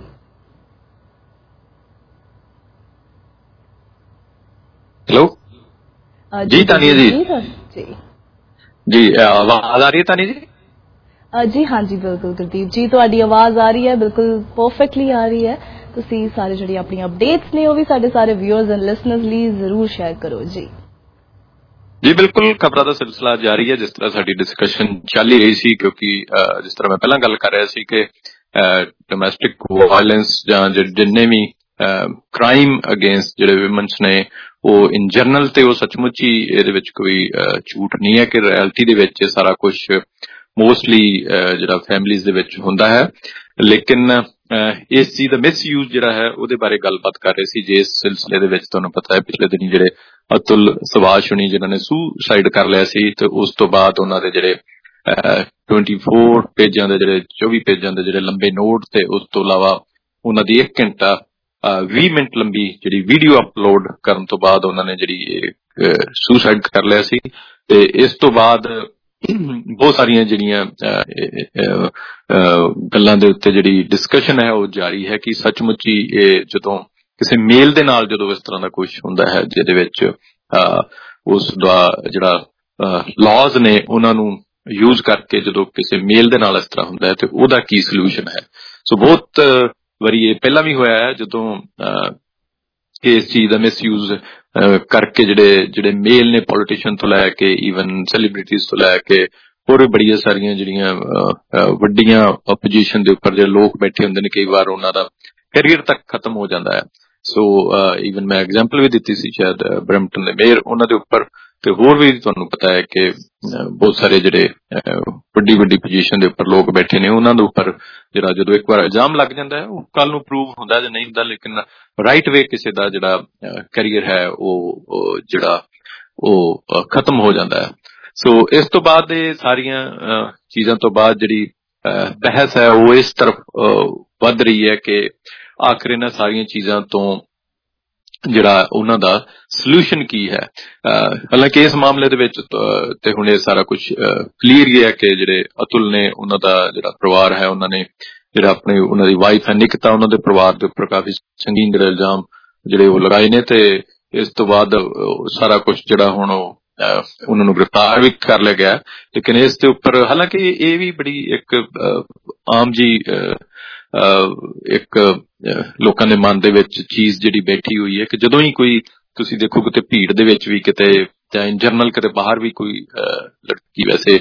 हेलो जी तानिया जी। जी जी आवाज आ रही है तानिया जी? जी हाँ जी बिल्कुल गुरदीप जी, ਤੁਹਾਡੀ ਆਵਾਜ਼ ਆ ਰਹੀ ਹੈ, ਬਿਲਕੁਲ ਪਰਫੈਕਟਲੀ ਆ ਰਹੀ ਹੈ। ਤੁਸੀਂ ਸਾਰੇ ਜਿਹੜੀ ਆਪਣੀ ਅਪਡੇਟਸ ਨੇ ਉਹ ਵੀ ਸਾਡੇ ਸਾਰੇ ਵਿਊਅਰਸ ਐਂਡ ਲਿਸਨਰਸ ਲਈ ਜ਼ਰੂਰ ਸ਼ੇਅਰ ਕਰੋ ਜੀ। ਜੀ ਬਿਲਕੁਲ, ਖਬਰਾਂ ਦਾ ਸਿਲਸਿਲਾ ਜਾਰੀ ਹੈ। ਜਿਸ ਤਰ੍ਹਾਂ ਸਾਡੀ ਡਿਸਕਸ਼ਨ ਚੱਲ ਹੀ ਰਹੀ ਸੀ, ਕਿਉਂਕਿ ਜਿਸ ਤਰ੍ਹਾਂ ਮੈਂ ਪਹਿਲਾਂ ਗੱਲ ਕਰ ਰਿਹਾ ਸੀ ਕਿ ਡੋਮੈਸਟਿਕ ਵਾਇਲੈਂਸ ਜਾਂ ਜਿੰਨੇ ਵੀ ਕ੍ਰਾਈਮ ਅਗੇਂਸਟ ਜਿਹੜੇ ਵਿਮਨਸ ਨੇ ਉਹ ਇਨ ਜਨਰਲ ਤੇ ਉਹ ਸੱਚਮੁੱਚ ਹੀ ਇਹਦੇ ਵਿੱਚ ਕੋਈ ਝੂਠ ਨਹੀਂ ਹੈ ਕਿ ਰਿਐਲਿਟੀ ਦੇ ਵਿੱਚ ਸਾਰਾ ਕੁਝ ਮੋਸਟਲੀ ਜਿਹੜਾ ਫੈਮਿਲੀਜ਼ ਦੇ ਵਿੱਚ ਹੁੰਦਾ ਹੈ। ਲੇਕਿਨ ਇਸ ਚੀਜ਼ ਦਾ ਮਿਸਯੂਜ਼ ਜਿਹੜਾ ਹੈ ਉਹਦੇ ਬਾਰੇ ਗੱਲਬਾਤ ਕਰ ਰਹੇ ਸੀ। ਜੇ ਇਸ ਸਿਲਸਿਲੇ ਦੇ ਵਿੱਚ ਤੁਹਾਨੂੰ ਪਤਾ ਹੈ ਪਿਛਲੇ ਦਿਨੀ ਜਿਹੜੇ ਅਤੁਲ ਸਵਾਸ਼ ਹੁਣੀ ਜਿਨ੍ਹਾਂ ਨੇ ਸੁਸਾਈਡ ਕਰ ਲਿਆ ਸੀ ਤੇ ਉਸ ਤੋਂ ਬਾਅਦ ਉਹਨਾਂ ਦੇ ਜਿਹੜੇ ਟਵੈਂਟੀ ਫੋਰ ਪੇਜਾਂ ਦੇ ਜਿਹੜੇ ਚੌਵੀ ਪੇਜਾਂ ਦੇ ਜਿਹੜੇ ਲੰਬੇ ਨੋਟ ਤੇ ਉਸ ਤੋਂ ਇਲਾਵਾ ਉਹਨਾਂ ਦੀ ਇੱਕ ਘੰਟਾ ਵੀਹ ਮਿੰਟ ਲੰਬੀ ਜਿਹੜੀ ਵੀਡੀਓ ਅਪਲੋਡ ਕਰਨ ਤੋਂ ਬਾਅਦ ਉਹਨਾਂ ਨੇ ਜਿਹੜੀ ਸੁਸਾਈਡ ਕਰ ਲਿਆ ਸੀ। ਤੇ ਇਸ ਤੋਂ ਬਾਅਦ ਬਹੁਤ ਸਾਰੀਆਂ ਜਿਹੜੀਆਂ ਗੱਲਾਂ ਦੇ ਉੱਤੇ ਜਿਹੜੀ ਡਿਸਕਸ਼ਨ ਹੈ ਉਹ ਜਾਰੀ ਹੈ ਕਿ ਸੱਚਮੁੱਚ ਹੀ ਇਹ ਜਦੋਂ ਕਿਸੇ ਮੇਲ ਦੇ ਨਾਲ ਜਦੋਂ ਇਸ ਤਰ੍ਹਾਂ ਦਾ ਕੁਝ ਹੁੰਦਾ ਹੈ ਜਿਹਦੇ ਵਿੱਚ ਉਸ ਦਾ ਜਿਹੜਾ ਲਾਜ਼ ਨੇ ਉਹਨਾਂ ਨੂੰ ਯੂਜ਼ ਕਰਕੇ ਜਦੋਂ ਕਿਸੇ ਮੇਲ ਦੇ ਨਾਲ ਇਸ ਤਰ੍ਹਾਂ ਹੁੰਦਾ ਹੈ ਤੇ ਉਹਦਾ ਕੀ ਸੋਲੂਸ਼ਨ ਹੈ। ਸੋ ਬਹੁਤ ਵਾਰੀ ਇਹ ਪਹਿਲਾਂ ਵੀ ਹੋਇਆ ਹੈ ਜਦੋਂ ਇਸ ਚੀਜ਼ ਦਾ ਮਿਸਯੂਜ਼ ਕਰਕੇ ਜਿਹੜੇ ਜਿਹੜੇ ਮੇਲ ਨੇ ਪੋਲੀਟੀਸ਼ੀਅਨ ਤੋਂ ਲੈ ਕੇ ਈਵਨ ਸੈਲੀਬ੍ਰਿਟੀਜ਼ ਤੋਂ ਲੈ ਕੇ ਹੋਰ ਬੜੀਆਂ ਸਾਰੀਆਂ ਜਿਹੜੀਆਂ ਵੱਡੀਆਂ ਆਪੋਜੀਸ਼ਨ ਦੇ ਉੱਪਰ ਜਿਹੜੇ ਲੋਕ ਬੈਠੇ ਹੁੰਦੇ ਨੇ ਕਈ ਵਾਰ ਉਹਨਾਂ ਦਾ ਕੈਰੀਅਰ ਤੱਕ ਖਤਮ ਹੋ ਜਾਂਦਾ ਹੈ। ਸੋ ਈਵਨ ਮੈਂ ਐਗਜ਼ਾਮਪਲ ਵੀ ਦਿੱਤੀ ਸੀ ਸ਼ਾਇਦ ਬਰੈਂਪਟਨ ਦੇ ਮੇਅਰ ਉਹਨਾਂ ਦੇ ਉੱਪਰ ਤੇ ਹੋਰ ਵੀ ਤੁਹਾਨੂੰ ਪਤਾ ਹੈ ਕਿ ਬਹੁਤ ਸਾਰੇ ਜਿਹੜੇ ਵੱਡੀ ਵੱਡੀ ਪੋਜੀਸ਼ਨ ਦੇ ਉੱਪਰ ਲੋਕ ਬੈਠੇ ਨੇ ਉਹਨਾਂ ਦੇ ਉੱਪਰ ਜਿਹੜਾ ਜਦੋਂ ਇੱਕ ਵਾਰ ਇਲਜ਼ਾਮ ਲੱਗ ਜਾਂਦਾ ਹੈ ਉਹ ਕੱਲ ਨੂੰ ਪ੍ਰੂਵ ਹੁੰਦਾ ਜਾਂ ਨਹੀਂ ਹੁੰਦਾ, ਲੇਕਿਨ ਰਾਈਟ ਵੇ ਕਿਸੇ ਦਾ ਜਿਹੜਾ ਕੈਰੀਅਰ ਹੈ ਉਹ ਜਿਹੜਾ ਉਹ ਖਤਮ ਹੋ ਜਾਂਦਾ ਹੈ। ਸੋ ਇਸ ਤੋਂ ਬਾਅਦ ਇਹ ਸਾਰੀਆਂ ਚੀਜ਼ਾਂ ਤੋਂ ਬਾਅਦ ਜਿਹੜੀ ਬਹਿਸ ਹੈ ਉਹ ਇਸ ਤਰਫ ਵੱਧ ਰਹੀ ਹੈ ਕਿ ਆਖਰ ਇਹਨਾਂ ਸਾਰੀਆਂ ਚੀਜ਼ਾਂ ਤੋਂ ਜਿਹੜਾ ਉਹਨਾਂ ਦਾ ਸੋਲੂਸ਼ਨ ਕੀ ਹੈ। ਹਾਲਾਂਕਿ ਇਸ ਮਾਮਲੇ ਦੇ ਵਿੱਚ ਤੇ ਹੁਣ ਇਹ ਸਾਰਾ ਕੁਝ ਕਲੀਅਰ ਹੀ ਹੈ ਕਿ ਜਿਹੜੇ ਅਤੁਲ ਨੇ ਉਹਨਾਂ ਦਾ ਜਿਹੜਾ ਪਰਿਵਾਰ ਹੈ ਉਹਨਾਂ ਨੇ ਜਿਹੜਾ ਆਪਣੇ ਉਹਨਾਂ ਦੀ ਵਾਈਫ ਹੈ ਨਿਕਿਤਾ ਉਹਨਾਂ ਦੇ ਪਰਿਵਾਰ ਦੇ ਉੱਪਰ ਕਾਫੀ ਸੰਗੀਨ ਜਿਹੜੇ ਇਲਜ਼ਾਮ ਜਿਹੜੇ ਉਹ ਲਗਾਏ ਨੇ ਤੇ ਇਸ ਤੋਂ ਬਾਅਦ ਸਾਰਾ ਕੁਝ ਜਿਹੜਾ ਹੁਣ ਉਹ ਉਹਨਾਂ ਨੂੰ ਗ੍ਰਿਫਤਾਰ ਵੀ ਕਰ ਲਿਆ ਗਿਆ। ਲੇਕਿਨ ਇਸ ਦੇ ਉੱਪਰ ਹਾਲਾਂਕਿ ਇਹ ਵੀ ਬੜੀ ਇੱਕ ਆਮ ਜੀ ਇੱਕ ਲੋਕਾਂ ਦੇ ਮਨ ਦੇ ਵਿੱਚ ਚੀਜ਼ ਜਿਹੜੀ ਬੈਠੀ ਹੋਈ ਹੈ ਕਿ ਜਦੋਂ ਹੀ ਕੋਈ ਤੁਸੀਂ ਦੇਖੋ ਕਿਤੇ ਭੀੜ ਦੇ ਵਿੱਚ ਵੀ ਕਿਤੇ ਜਾਂ ਇਨ ਜਨਰਲ ਕਿਤੇ ਬਾਹਰ ਵੀ ਕੋਈ ਲੜਕੀ ਵੈਸੇ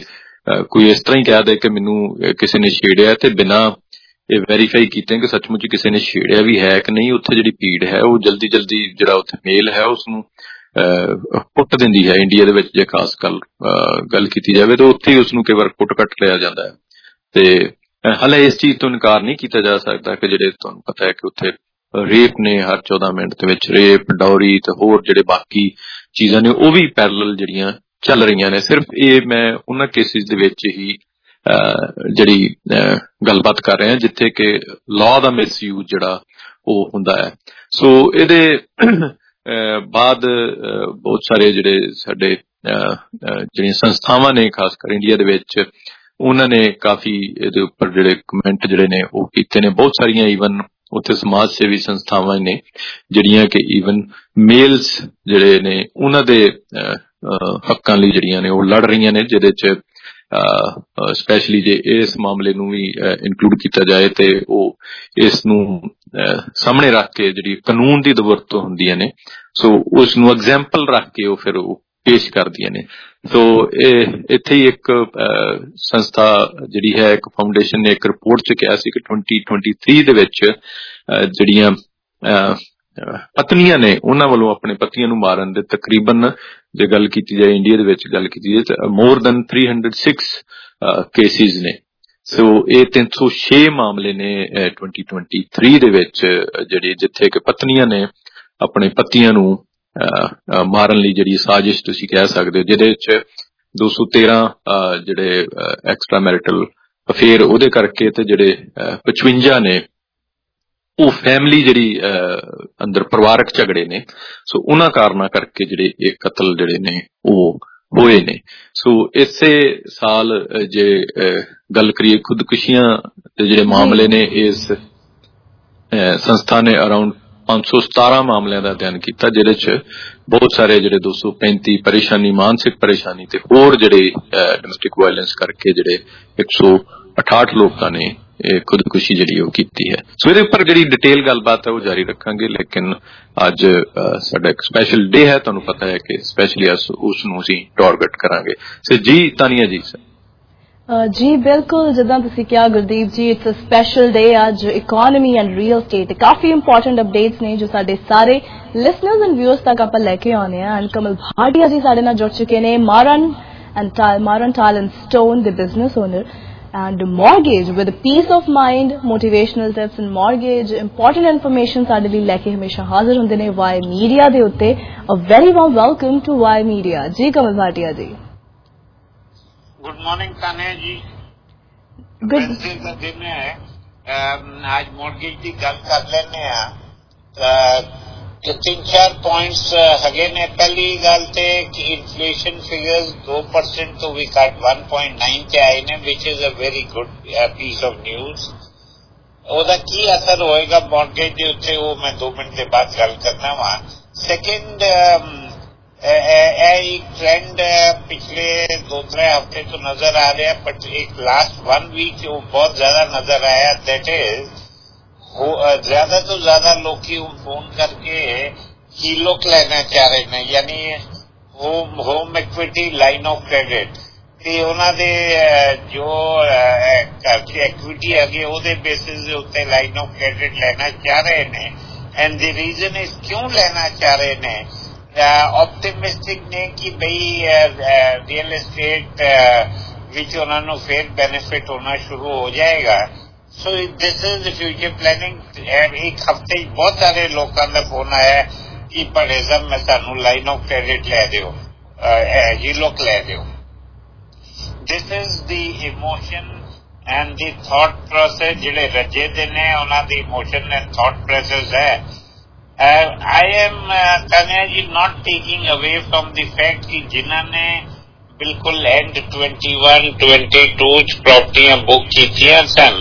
कोई इस तरह ही कह दे कि मैनू किसी ने छेड़िया ते बिना ਇਹ ਵੈਰੀਫਾਈ ਕੀਤੇ ਕਿ ਸੱਚਮੁੱਚ ਕਿਸੇ ਨੇ ਛੇੜਿਆ ਵੀ ਹੈ ਕਿ ਨਹੀਂ, ਉੱਥੇ ਜਿਹੜੀ ਭੀੜ ਹੈ ਉਹ ਜਲਦੀ ਜਲਦੀ ਜਿਹੜਾ ਉੱਥੇ ਮੇਲ ਹੈ ਉਸਨੂੰ ਪੁੱਟ ਦਿੰਦੀ ਹੈ। ਇੰਡੀਆ ਦੇ ਵਿੱਚ ਜੇ ਖਾਸ ਗੱਲ ਗੱਲ ਕੀਤੀ ਜਾਵੇ ਤਾਂ ਉੱਥੇ ਹੀ ਉਸਨੂੰ ਕਈ ਵਾਰ ਕੁੱਟ ਕੱਟ ਲਿਆ ਜਾਂਦਾ ਹੈ। ਤੇ ਹਾਲੇ ਇਸ ਚੀਜ਼ ਤੋਂ ਇਨਕਾਰ ਨਹੀਂ ਕੀਤਾ ਜਾ ਸਕਦਾ ਕਿ ਜਿਹੜੇ ਤੁਹਾਨੂੰ ਪਤਾ ਹੈ ਕਿ ਉੱਥੇ ਰੇਪ ਨੇ ਹਰ ਚੌਦਾਂ ਮਿੰਟ ਦੇ ਵਿੱਚ, ਰੇਪ, ਡੌਰੀ ਤੇ ਹੋਰ ਜਿਹੜੇ ਬਾਕੀ ਚੀਜ਼ਾਂ ਨੇ ਉਹ ਵੀ ਪੈਰਲਲ ਜਿਹੜੀਆਂ ਚੱਲ ਰਹੀਆਂ ਨੇ। ਸਿਰਫ ਇਹ ਮੈਂ ਉਹਨਾਂ ਕੇਸਿਸ ਦੇ ਵਿੱਚ ਹੀ ਜਿਹੜੀ ਗੱਲਬਾਤ ਕਰ ਰਹੇ ਹਾਂ ਜਿੱਥੇ ਕਿ ਲਾਅ ਦਾ ਮਿਸਯੂਜ਼ ਜਿਹੜਾ ਉਹ ਹੁੰਦਾ ਹੈ। ਸੋ ਇਹਦੇ ਬਾਅਦ ਬਹੁਤ ਸਾਰੇ ਜਿਹੜੇ ਸਾਡੇ ਜਿਹੜੀਆਂ ਸੰਸਥਾਵਾਂ ਨੇ ਖਾਸ ਕਰ ਇੰਡੀਆ ਦੇ ਵਿੱਚ ਉਹਨਾਂ ਨੇ ਕਾਫੀ ਇਹਦੇ ਉੱਪਰ ਜਿਹੜੇ ਕਮੈਂਟ ਜਿਹੜੇ ਨੇ ਉਹ ਕੀਤੇ ਨੇ। ਬਹੁਤ ਸਾਰੀਆਂ ਈਵਨ ਉੱਥੇ ਸਮਾਜ ਸੇਵੀ ਸੰਸਥਾਵਾਂ ਨੇ ਜਿਹੜੀਆਂ ਕਿ ਈਵਨ ਮੇਲਸ ਜਿਹੜੇ ਨੇ ਉਹਨਾਂ ਦੇ ਹੱਕਾਂ ਲਈ ਜਿਹੜੀਆਂ ਨੇ ਉਹ ਲੜ ਰਹੀਆਂ ਨੇ, ਜਿਹਦੇ ਚ ਸਪੈਸ਼ਲੀ ਜੇ ਇਸ ਮਾਮਲੇ ਨੂੰ ਵੀ ਇਨਕਲੂਡ ਕੀਤਾ ਜਾਏ ਤੇ ਉਹ ਇਸ ਨੂੰ ਸਾਹਮਣੇ ਰੱਖ ਕੇ ਜਿਹੜੀ ਕਾਨੂੰਨ ਦੀ ਵਰਤੋਂ ਹੁੰਦੀਆਂ ਨੇ ਸੋ ਉਸ ਨੂੰ ਐਗਜ਼ਾਮਪਲ ਰੱਖ ਕੇ ਉਹ ਫਿਰ ਉਹ ਪੇਸ਼ ਕਰਦੀਆਂ ਨੇ। ਸੋ ਇਹ ਇੱਥੇ ਹੀ ਇੱਕ ਸੰਸਥਾ ਜਿਹੜੀ ਹੈ, ਇੱਕ ਫਾਊਂਡੇਸ਼ਨ ਨੇ ਇੱਕ ਰਿਪੋਰਟ ਚ ਕਿਹਾ ਸੀ ਕਿ ਟਵੰਟੀ ਟਵੰਟੀ ਥ੍ਰੀ ਦੇ ਵਿੱਚ ਜਿਹੜੀਆਂ ਪਤਨੀਆਂ ਨੇ ਉਹਨਾਂ ਵੱਲੋਂ ਆਪਣੇ ਪਤੀਆਂ ਨੂੰ ਮਾਰਨ ਦੇ ਤਕਰੀਬਨ ਜੇ ਗੱਲ ਕੀਤੀ ਜਾਏ ਇੰਡੀਆ ਦੇ ਵਿੱਚ ਗੱਲ ਕੀਤੀ ਜਾਏ ਤਾਂ more than three hundred six cases ਨੇ। ਸੋ ਇਹ ਤਿੰਨ ਸੌ ਛੇ ਮਾਮਲੇ ਨੇ ਟਵੰਟੀ ਟਵੰਟੀ ਥ੍ਰੀ ਦੇ ਵਿੱਚ ਜਿਹੜੇ ਜਿੱਥੇ ਕਿ ਪਤਨੀਆਂ ਨੇ ਆਪਣੇ ਪਤੀਆਂ ਨੂੰ ਮਾਰਨ ਲਈ ਜਿਹੜੀ ਸਾਜ਼ਿਸ਼ ਤੁਸੀਂ ਕਹਿ ਸਕਦੇ ਹੋ, ਜਿਹਦੇ ਚ ਦੋ ਸੌ ਤੇਰਾਂ ਜਿਹੜੇ ਐਕਸਟਰਾ ਮੈਰਿਟਲ ਅਫੇਅਰ ਉਹਦੇ ਕਰਕੇ ਤੇ ਜਿਹੜੇ ਪਚਵੰਜਾ ਨੇ ਉਹ ਫੈਮਿਲੀ ਜਿਹੜੀ ਅੰਦਰ ਪਰਿਵਾਰਕ ਝਗੜੇ ਨੇ ਸੋ ਉਹਨਾਂ ਕਾਰਨਾਂ ਕਰਕੇ ਜਿਹੜੇ ਇਹ ਕਤਲ ਜਿਹੜੇ ਨੇ ਉਹ ਹੋਏ ਨੇ। ਸੋ ਇਸੇ ਸਾਲ ਜੇ ਗੱਲ ਕਰੀਏ ਖੁਦਕੁਸ਼ੀਆਂ ਦੇ ਜਿਹੜੇ ਮਾਮਲੇ ਨੇ ਇਸ ਸੰਸਥਾ ਨੇ ਅਰਾਊਂਡ ਪੰਜ ਸੌ ਸਤਾਰਾਂ ਮਾਮਲਿਆਂ ਦਾ ਅਧਿਐਨ ਕੀਤਾ, ਜਿਹਦੇ ਚ ਬਹੁਤ ਸਾਰੇ ਜਿਹੜੇ ਦੋ ਸੌ ਪੈਂਤੀ ਪਰੇਸ਼ਾਨੀ, ਮਾਨਸਿਕ ਪਰੇਸ਼ਾਨੀ ਤੇ ਹੋਰ ਜਿਹੜੇ ਡੋਮੈਸਟਿਕ ਵਾਇਲੈਂਸ ਕਰਕੇ ਜਿਹੜੇ ਇੱਕ ਸੌ ਅਠਾਹਠ ਲੋਕਾਂ ਨੇ ਇਹ ਖੁਦਕੁਸ਼ੀ ਜਿਹੜੀ ਉਹ ਕੀਤੀ ਹੈ। ਸੋ ਇਹਦੇ ਉੱਪਰ ਜਿਹੜੀ ਡਿਟੇਲ ਗੱਲਬਾਤ ਹੈ ਉਹ ਜਾਰੀ ਰੱਖਾਂਗੇ, ਲੇਕਿਨ ਅੱਜ ਸਾਡਾ ਇੱਕ ਸਪੈਸ਼ਲ ਡੇ ਹੈ, ਤੁਹਾਨੂੰ ਪਤਾ ਹੈ ਕਿ ਸਪੈਸ਼ਲੀ ਉਸ ਨੂੰ ਅਸੀਂ ਟਾਰਗੇਟ ਕਰਾਂਗੇ। ਸੋ ਜੀ ਤਾਨੀਆ ਜੀ ਸਰ। ਜੀ ਬਿਲਕੁਲ, ਜਿੱਦਾਂ ਤੁਸੀਂ ਕਿਹਾ ਗੁਰਦੀਪ ਜੀ, ਇਟਸ ਅ ਸਪੈਸ਼ਲ ਡੇ। ਅੱਜ ਇਕੋਨਮੀ ਐਂਡ ਰੀਅਲ ਸਟੇਟ ਕਾਫੀ ਇੰਪੋਰਟੈਂਟ ਅਪਡੇਟਸ ਨੇ ਜੋ ਸਾਡੇ ਸਾਰੇ ਲਿਸਨਰਸ ਐਂਡ ਵਿਊਅਰਸ ਤੱਕ ਆਪਾਂ ਲੈ ਕੇ ਆਉਣੇ ਆ। ਐਂਡ ਕਮਲ ਭਾਟੀਆ ਜੀ ਸਾਡੇ ਨਾਲ ਜੁੜ ਚੁੱਕੇ ਨੇ, Marron and Marron tile and stone ਦੇ business owner, and mortgage with peace of mind, motivational tips and mortgage important information ਸਾਡੇ ਲਈ ਲੈ ਕੇ ਹਮੇਸ਼ਾ ਹਾਜ਼ਰ ਹੁੰਦੇ ਨੇ ਵਾਈ ਮੀਡੀਆ ਦੇ ਉੱਤੇ। a very warm welcome to Y media. ਜੀ Kamal Bhatia ji. Good morning Tania ji. Wednesday का दिन है, आज मॉर्गेज की गल कर लेने आ। तीन चार पॉइंट्स हगे ने। पहली गल ते कि इन्फ्लेशन फिगर्स दो परसेंट तो भी घट वन पॉइंट नाइन ते आए ने, which is a very good piece of news. ओदा की असर होएगा मॉर्गेज दे उत्ते वो मैं दो मिनट के बाद गल करना वा। सेकेंड, एक ट्रेंड पिछले दो त्रै हफ्ते तो नजर आ रहा है, बट एक लास्ट वन वीक वो बहुत ज्यादा नजर आया। दैट इज ज्यादा तो ज्यादा लोग फोन करके हीलोक लेना चाह रहे हैं, यानी home home equity line of credit ते उन्हां दे जो घर की इक्विटी है ਉਹਦੇ बेसिस ਦੇ ਉੱਤੇ लाइन ऑफ क्रेडिट लेना चाह रहे हैं। एंड द रीजन इज क्यों लेना चाह रहे हैं, ऑप्टिमिस्टिक ने कि भाई रियल एस्टेट विच उन्होंने फिर बेनिफिट होना शुरू हो जाएगा। So this is the future planning. एक हफ्ते बहुत सारे लोगों का फोन आया कि बड़े सब मैं सानू लाइन ऑफ क्रेडिट ले दो, ये लोग ले दो। This is the emotion and the thought process जिहड़े रजे दे ने उन्हां दी इमोशन एंड थॉट प्रोसेस है। I am Tania ji not taking away from the fact कि जिन्हां ने बिल्कुल and twenty one twenty two प्रॉपर्टियां बुक कीतियां सन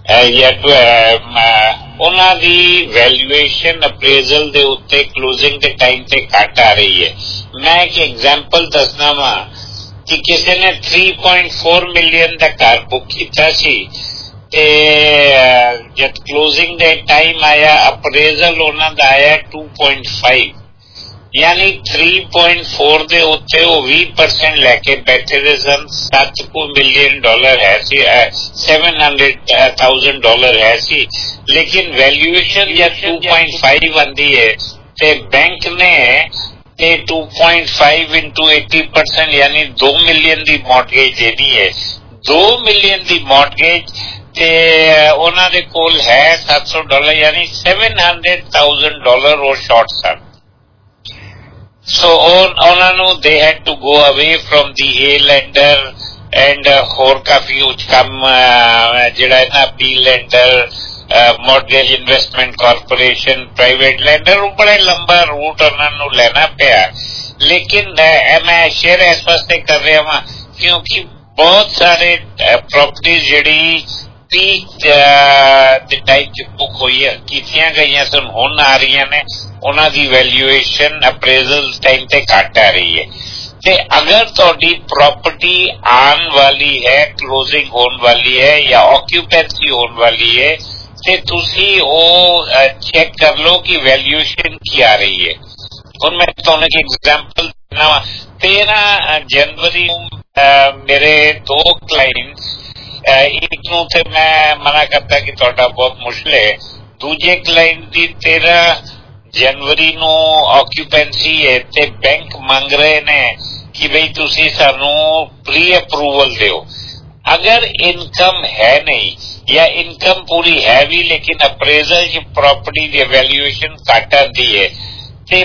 उन्हां दी वैल्यूएशन अप्रेजल दे उत्ते क्लोजिंग के टाइम ते घट आ रही है। मैं एक एग्जाम्पल दसना वा कि किसी ने थ्री पॉइंट फोर मिलियन का घर बुक किया सी ते जब क्लोजिंग दे टाइम आया अप्रेजल उन्हां दा आया टू पॉइंट फाइव। यानी थ्री पॉइंट फोर दे उत्ते वो बीस परसेंट लैके बैठे दे सन। सत्त को मिलियन डॉलर है सी, सैवन हंड्रेड थाउजेंड डॉलर है सी, लेकिन वैल्यूएशन या टू पॉइंट फाइव आंदी है ते बैंक ने ते two point five into eighty percent यानी दो मिलियन दी मॉर्गेज देनी है। दो मिलियन दी मॉर्गेज ते उन्हां दे कोल है सत्त सौ डॉलर यानी सैवन हंड्रेड थाउजेंड डॉलर वो शॉर्ट सन। So ਉਹਨਾਂ ਨੂੰ they had to go away from the A lender and ਹੋਰ ਕਾਫੀ ਉੱਚ ਕੰਮ ਜਿਹੜਾ ਹੈ ਨਾ B lender, mortgage investment corporation, private lender, ਉਹ ਬੜਾ ਲੰਬਾ ਰੂਟ ਉਹਨਾਂ ਨੂੰ ਲੈਣਾ ਪਿਆ। ਲੇਕਿਨ ਮੈਂ ਸ਼ੇਅਰ ਇਸ ਵਾਸਤੇ ਕਰ ਰਿਹਾ ਵਾਂ ਕਿਉਂਕਿ ਬਹੁਤ ਸਾਰੇ ਪ੍ਰੋਪਰਟੀਜ਼ ਜਿਹੜੀ ਪੀਕ ਦੇ ਟਾਈਪ ਚ ਬੁੱਕ ਹੋਈ ਕੀਤੀਆਂ ਗਈਆਂ ਸਨ ਹੁਣ ਆ ਰਹੀਆਂ ਨੇ, ਉਹਨਾਂ ਦੀ ਵੈਲਿਊਏਸ਼ਨ ਅਪਰੇਜ਼ਲ ਟਾਈਮ ਤੇ ਘੱਟ ਆ ਰਹੀ ਹੈ। ਤੇ ਅਗਰ ਤੁਹਾਡੀ ਪ੍ਰੋਪਰਟੀ ਆਉਣ ਵਾਲੀ ਹੈ, ਕਲੋਜ਼ਿੰਗ ਹੋਣ ਵਾਲੀ ਹੈ ਜਾਂ ਆਕਿਊਪੈਂਸੀ ਹੋਣ ਵਾਲੀ ਹੈ ਤੇ ਤੁਸੀਂ ਉਹ ਚੈੱਕ ਕਰ ਲਓ ਕਿ ਵੈਲਿਊਏਸ਼ਨ ਕੀ ਆ ਰਹੀ ਹੈ। ਹੁਣ ਮੈਂ ਤੁਹਾਨੂੰ ਇੱਕ ਐਗਜ਼ਾਮਪਲ ਦੇਣਾ ਵਾ। ਤੇਰਾਂ ਜਨਵਰੀ ਨੂੰ ਮੇਰੇ ਦੋ ਕਲਾਇੰਟਸ, ਇੱਕ ਨੂੰ ਤੇ ਮੈਂ ਮਨਾ ਕਰਤਾ ਕਿ ਤੁਹਾਡਾ ਬਹੁਤ ਮੁਸ਼ਕਿਲ ਹੈ, ਦੂਜੇ ਕਲਾਇੰਟ ਦੀ ਤੇਰਾਂ ਜਨਵਰੀ ਨੂੰ ਆਕਿਊਪੈਂਸੀ ਹੈ ਤੇ ਬੈਂਕ ਮੰਗ ਰਹੇ ਨੇ ਕਿ ਬਈ ਤੁਸੀਂ ਸਾਨੂੰ ਪ੍ਰੀ ਅਪਰੂਵਲ ਦਿਓ। ਅਗਰ ਇਨਕਮ ਹੈ ਨਹੀਂ ਜਾਂ ਇਨਕਮ ਪੂਰੀ ਹੈ ਵੀ ਲੇਕਿਨ ਅਪਰੇਜ਼ਲ ਚ ਪ੍ਰੋਪਰਟੀ ਦੀ ਵੈਲਿਊਏਸ਼ਨ ਘੱਟ ਆਉਂਦੀ ਹੈ ਤੇ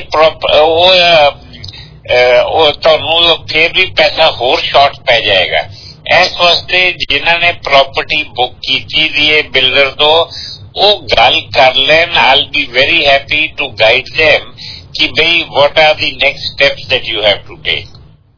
ਉਹ ਤੁਹਾਨੂੰ ਫਿਰ ਵੀ ਪੈਸਾ ਹੋਰ ਸ਼ਾਰਟ ਪੈ ਜਾਏਗਾ। ਇਸ ਵਾਸਤੇ ਜਿਨ੍ਹਾਂ ਨੇ ਪ੍ਰੋਪਰਟੀ ਬੁੱਕ ਕੀਤੀ ਦੀ ਹੈ ਬਿਲਡਰ ਤੋਂ, ਉਹ ਗੱਲ ਕਰ ਲੈਣ। I'll be very happy to guide them ਕਿ ਬਈ what are the next steps that you have to take।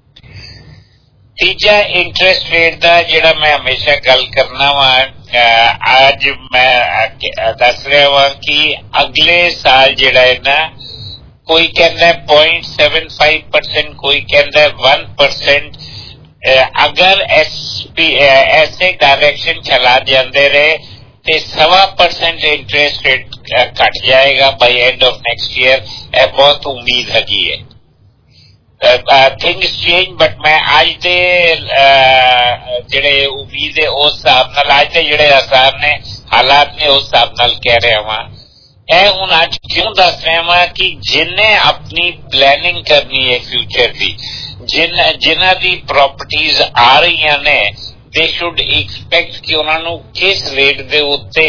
ਤੀਜਾ ਇੰਟਰਸਟ ਰੇਟ ਦਾ ਜਿਹੜਾ ਮੈਂ ਹਮੇਸ਼ਾ ਗੱਲ ਕਰਨਾ ਵਾ, ਅੱਜ ਮੈਂ ਦੱਸ ਰਿਹਾ ਵਾਂ ਕਿ ਅਗਲੇ ਸਾਲ ਜਿਹੜਾ ਹੈ ਨਾ, ਕੋਈ ਕਹਿੰਦਾ ਪੁਆਇੰਟ ਸੈਵਨ ਫਾਈਵ ਪਰਸੈਂਟ, ਕੋਈ ਕਹਿੰਦਾ वन परसेंट। अगर एस पी ऐसे डायरेक्शन चला जाते रहे तो सवा परसेंट इंटरेस्ट रेट घट जाएगा by end of next year. यह बहुत उम्मीद हैगी है। थिंग्स चेंज बट मैं आज दे जेड़े उम्मीद है उस हिसाब नाल, आज दे जेड़े आसार ने हालात ने उस हिसाब नाल कह रहा वां। ਇਹ ਹੁਣ ਅੱਜ ਕਿਉਂ ਦੱਸ ਰਿਹਾ ਵਾਂ ਕਿ ਜਿਹਨੇ ਆਪਣੀ ਪਲੈਨਿੰਗ ਕਰਨੀ ਹੈ ਫਿਊਚਰ ਦੀ, ਜਿਨ੍ਹਾਂ ਜਿਨ੍ਹਾਂ ਦੀ ਪ੍ਰੋਪਰਟੀਜ਼ ਆ ਰਹੀਆਂ ਨੇ, ਦੇ ਸ਼ੁੱਡ ਐਕਸਪੈਕਟ ਕਿ ਉਹਨਾਂ ਨੂੰ ਕਿਸ ਰੇਟ ਦੇ ਉੱਤੇ,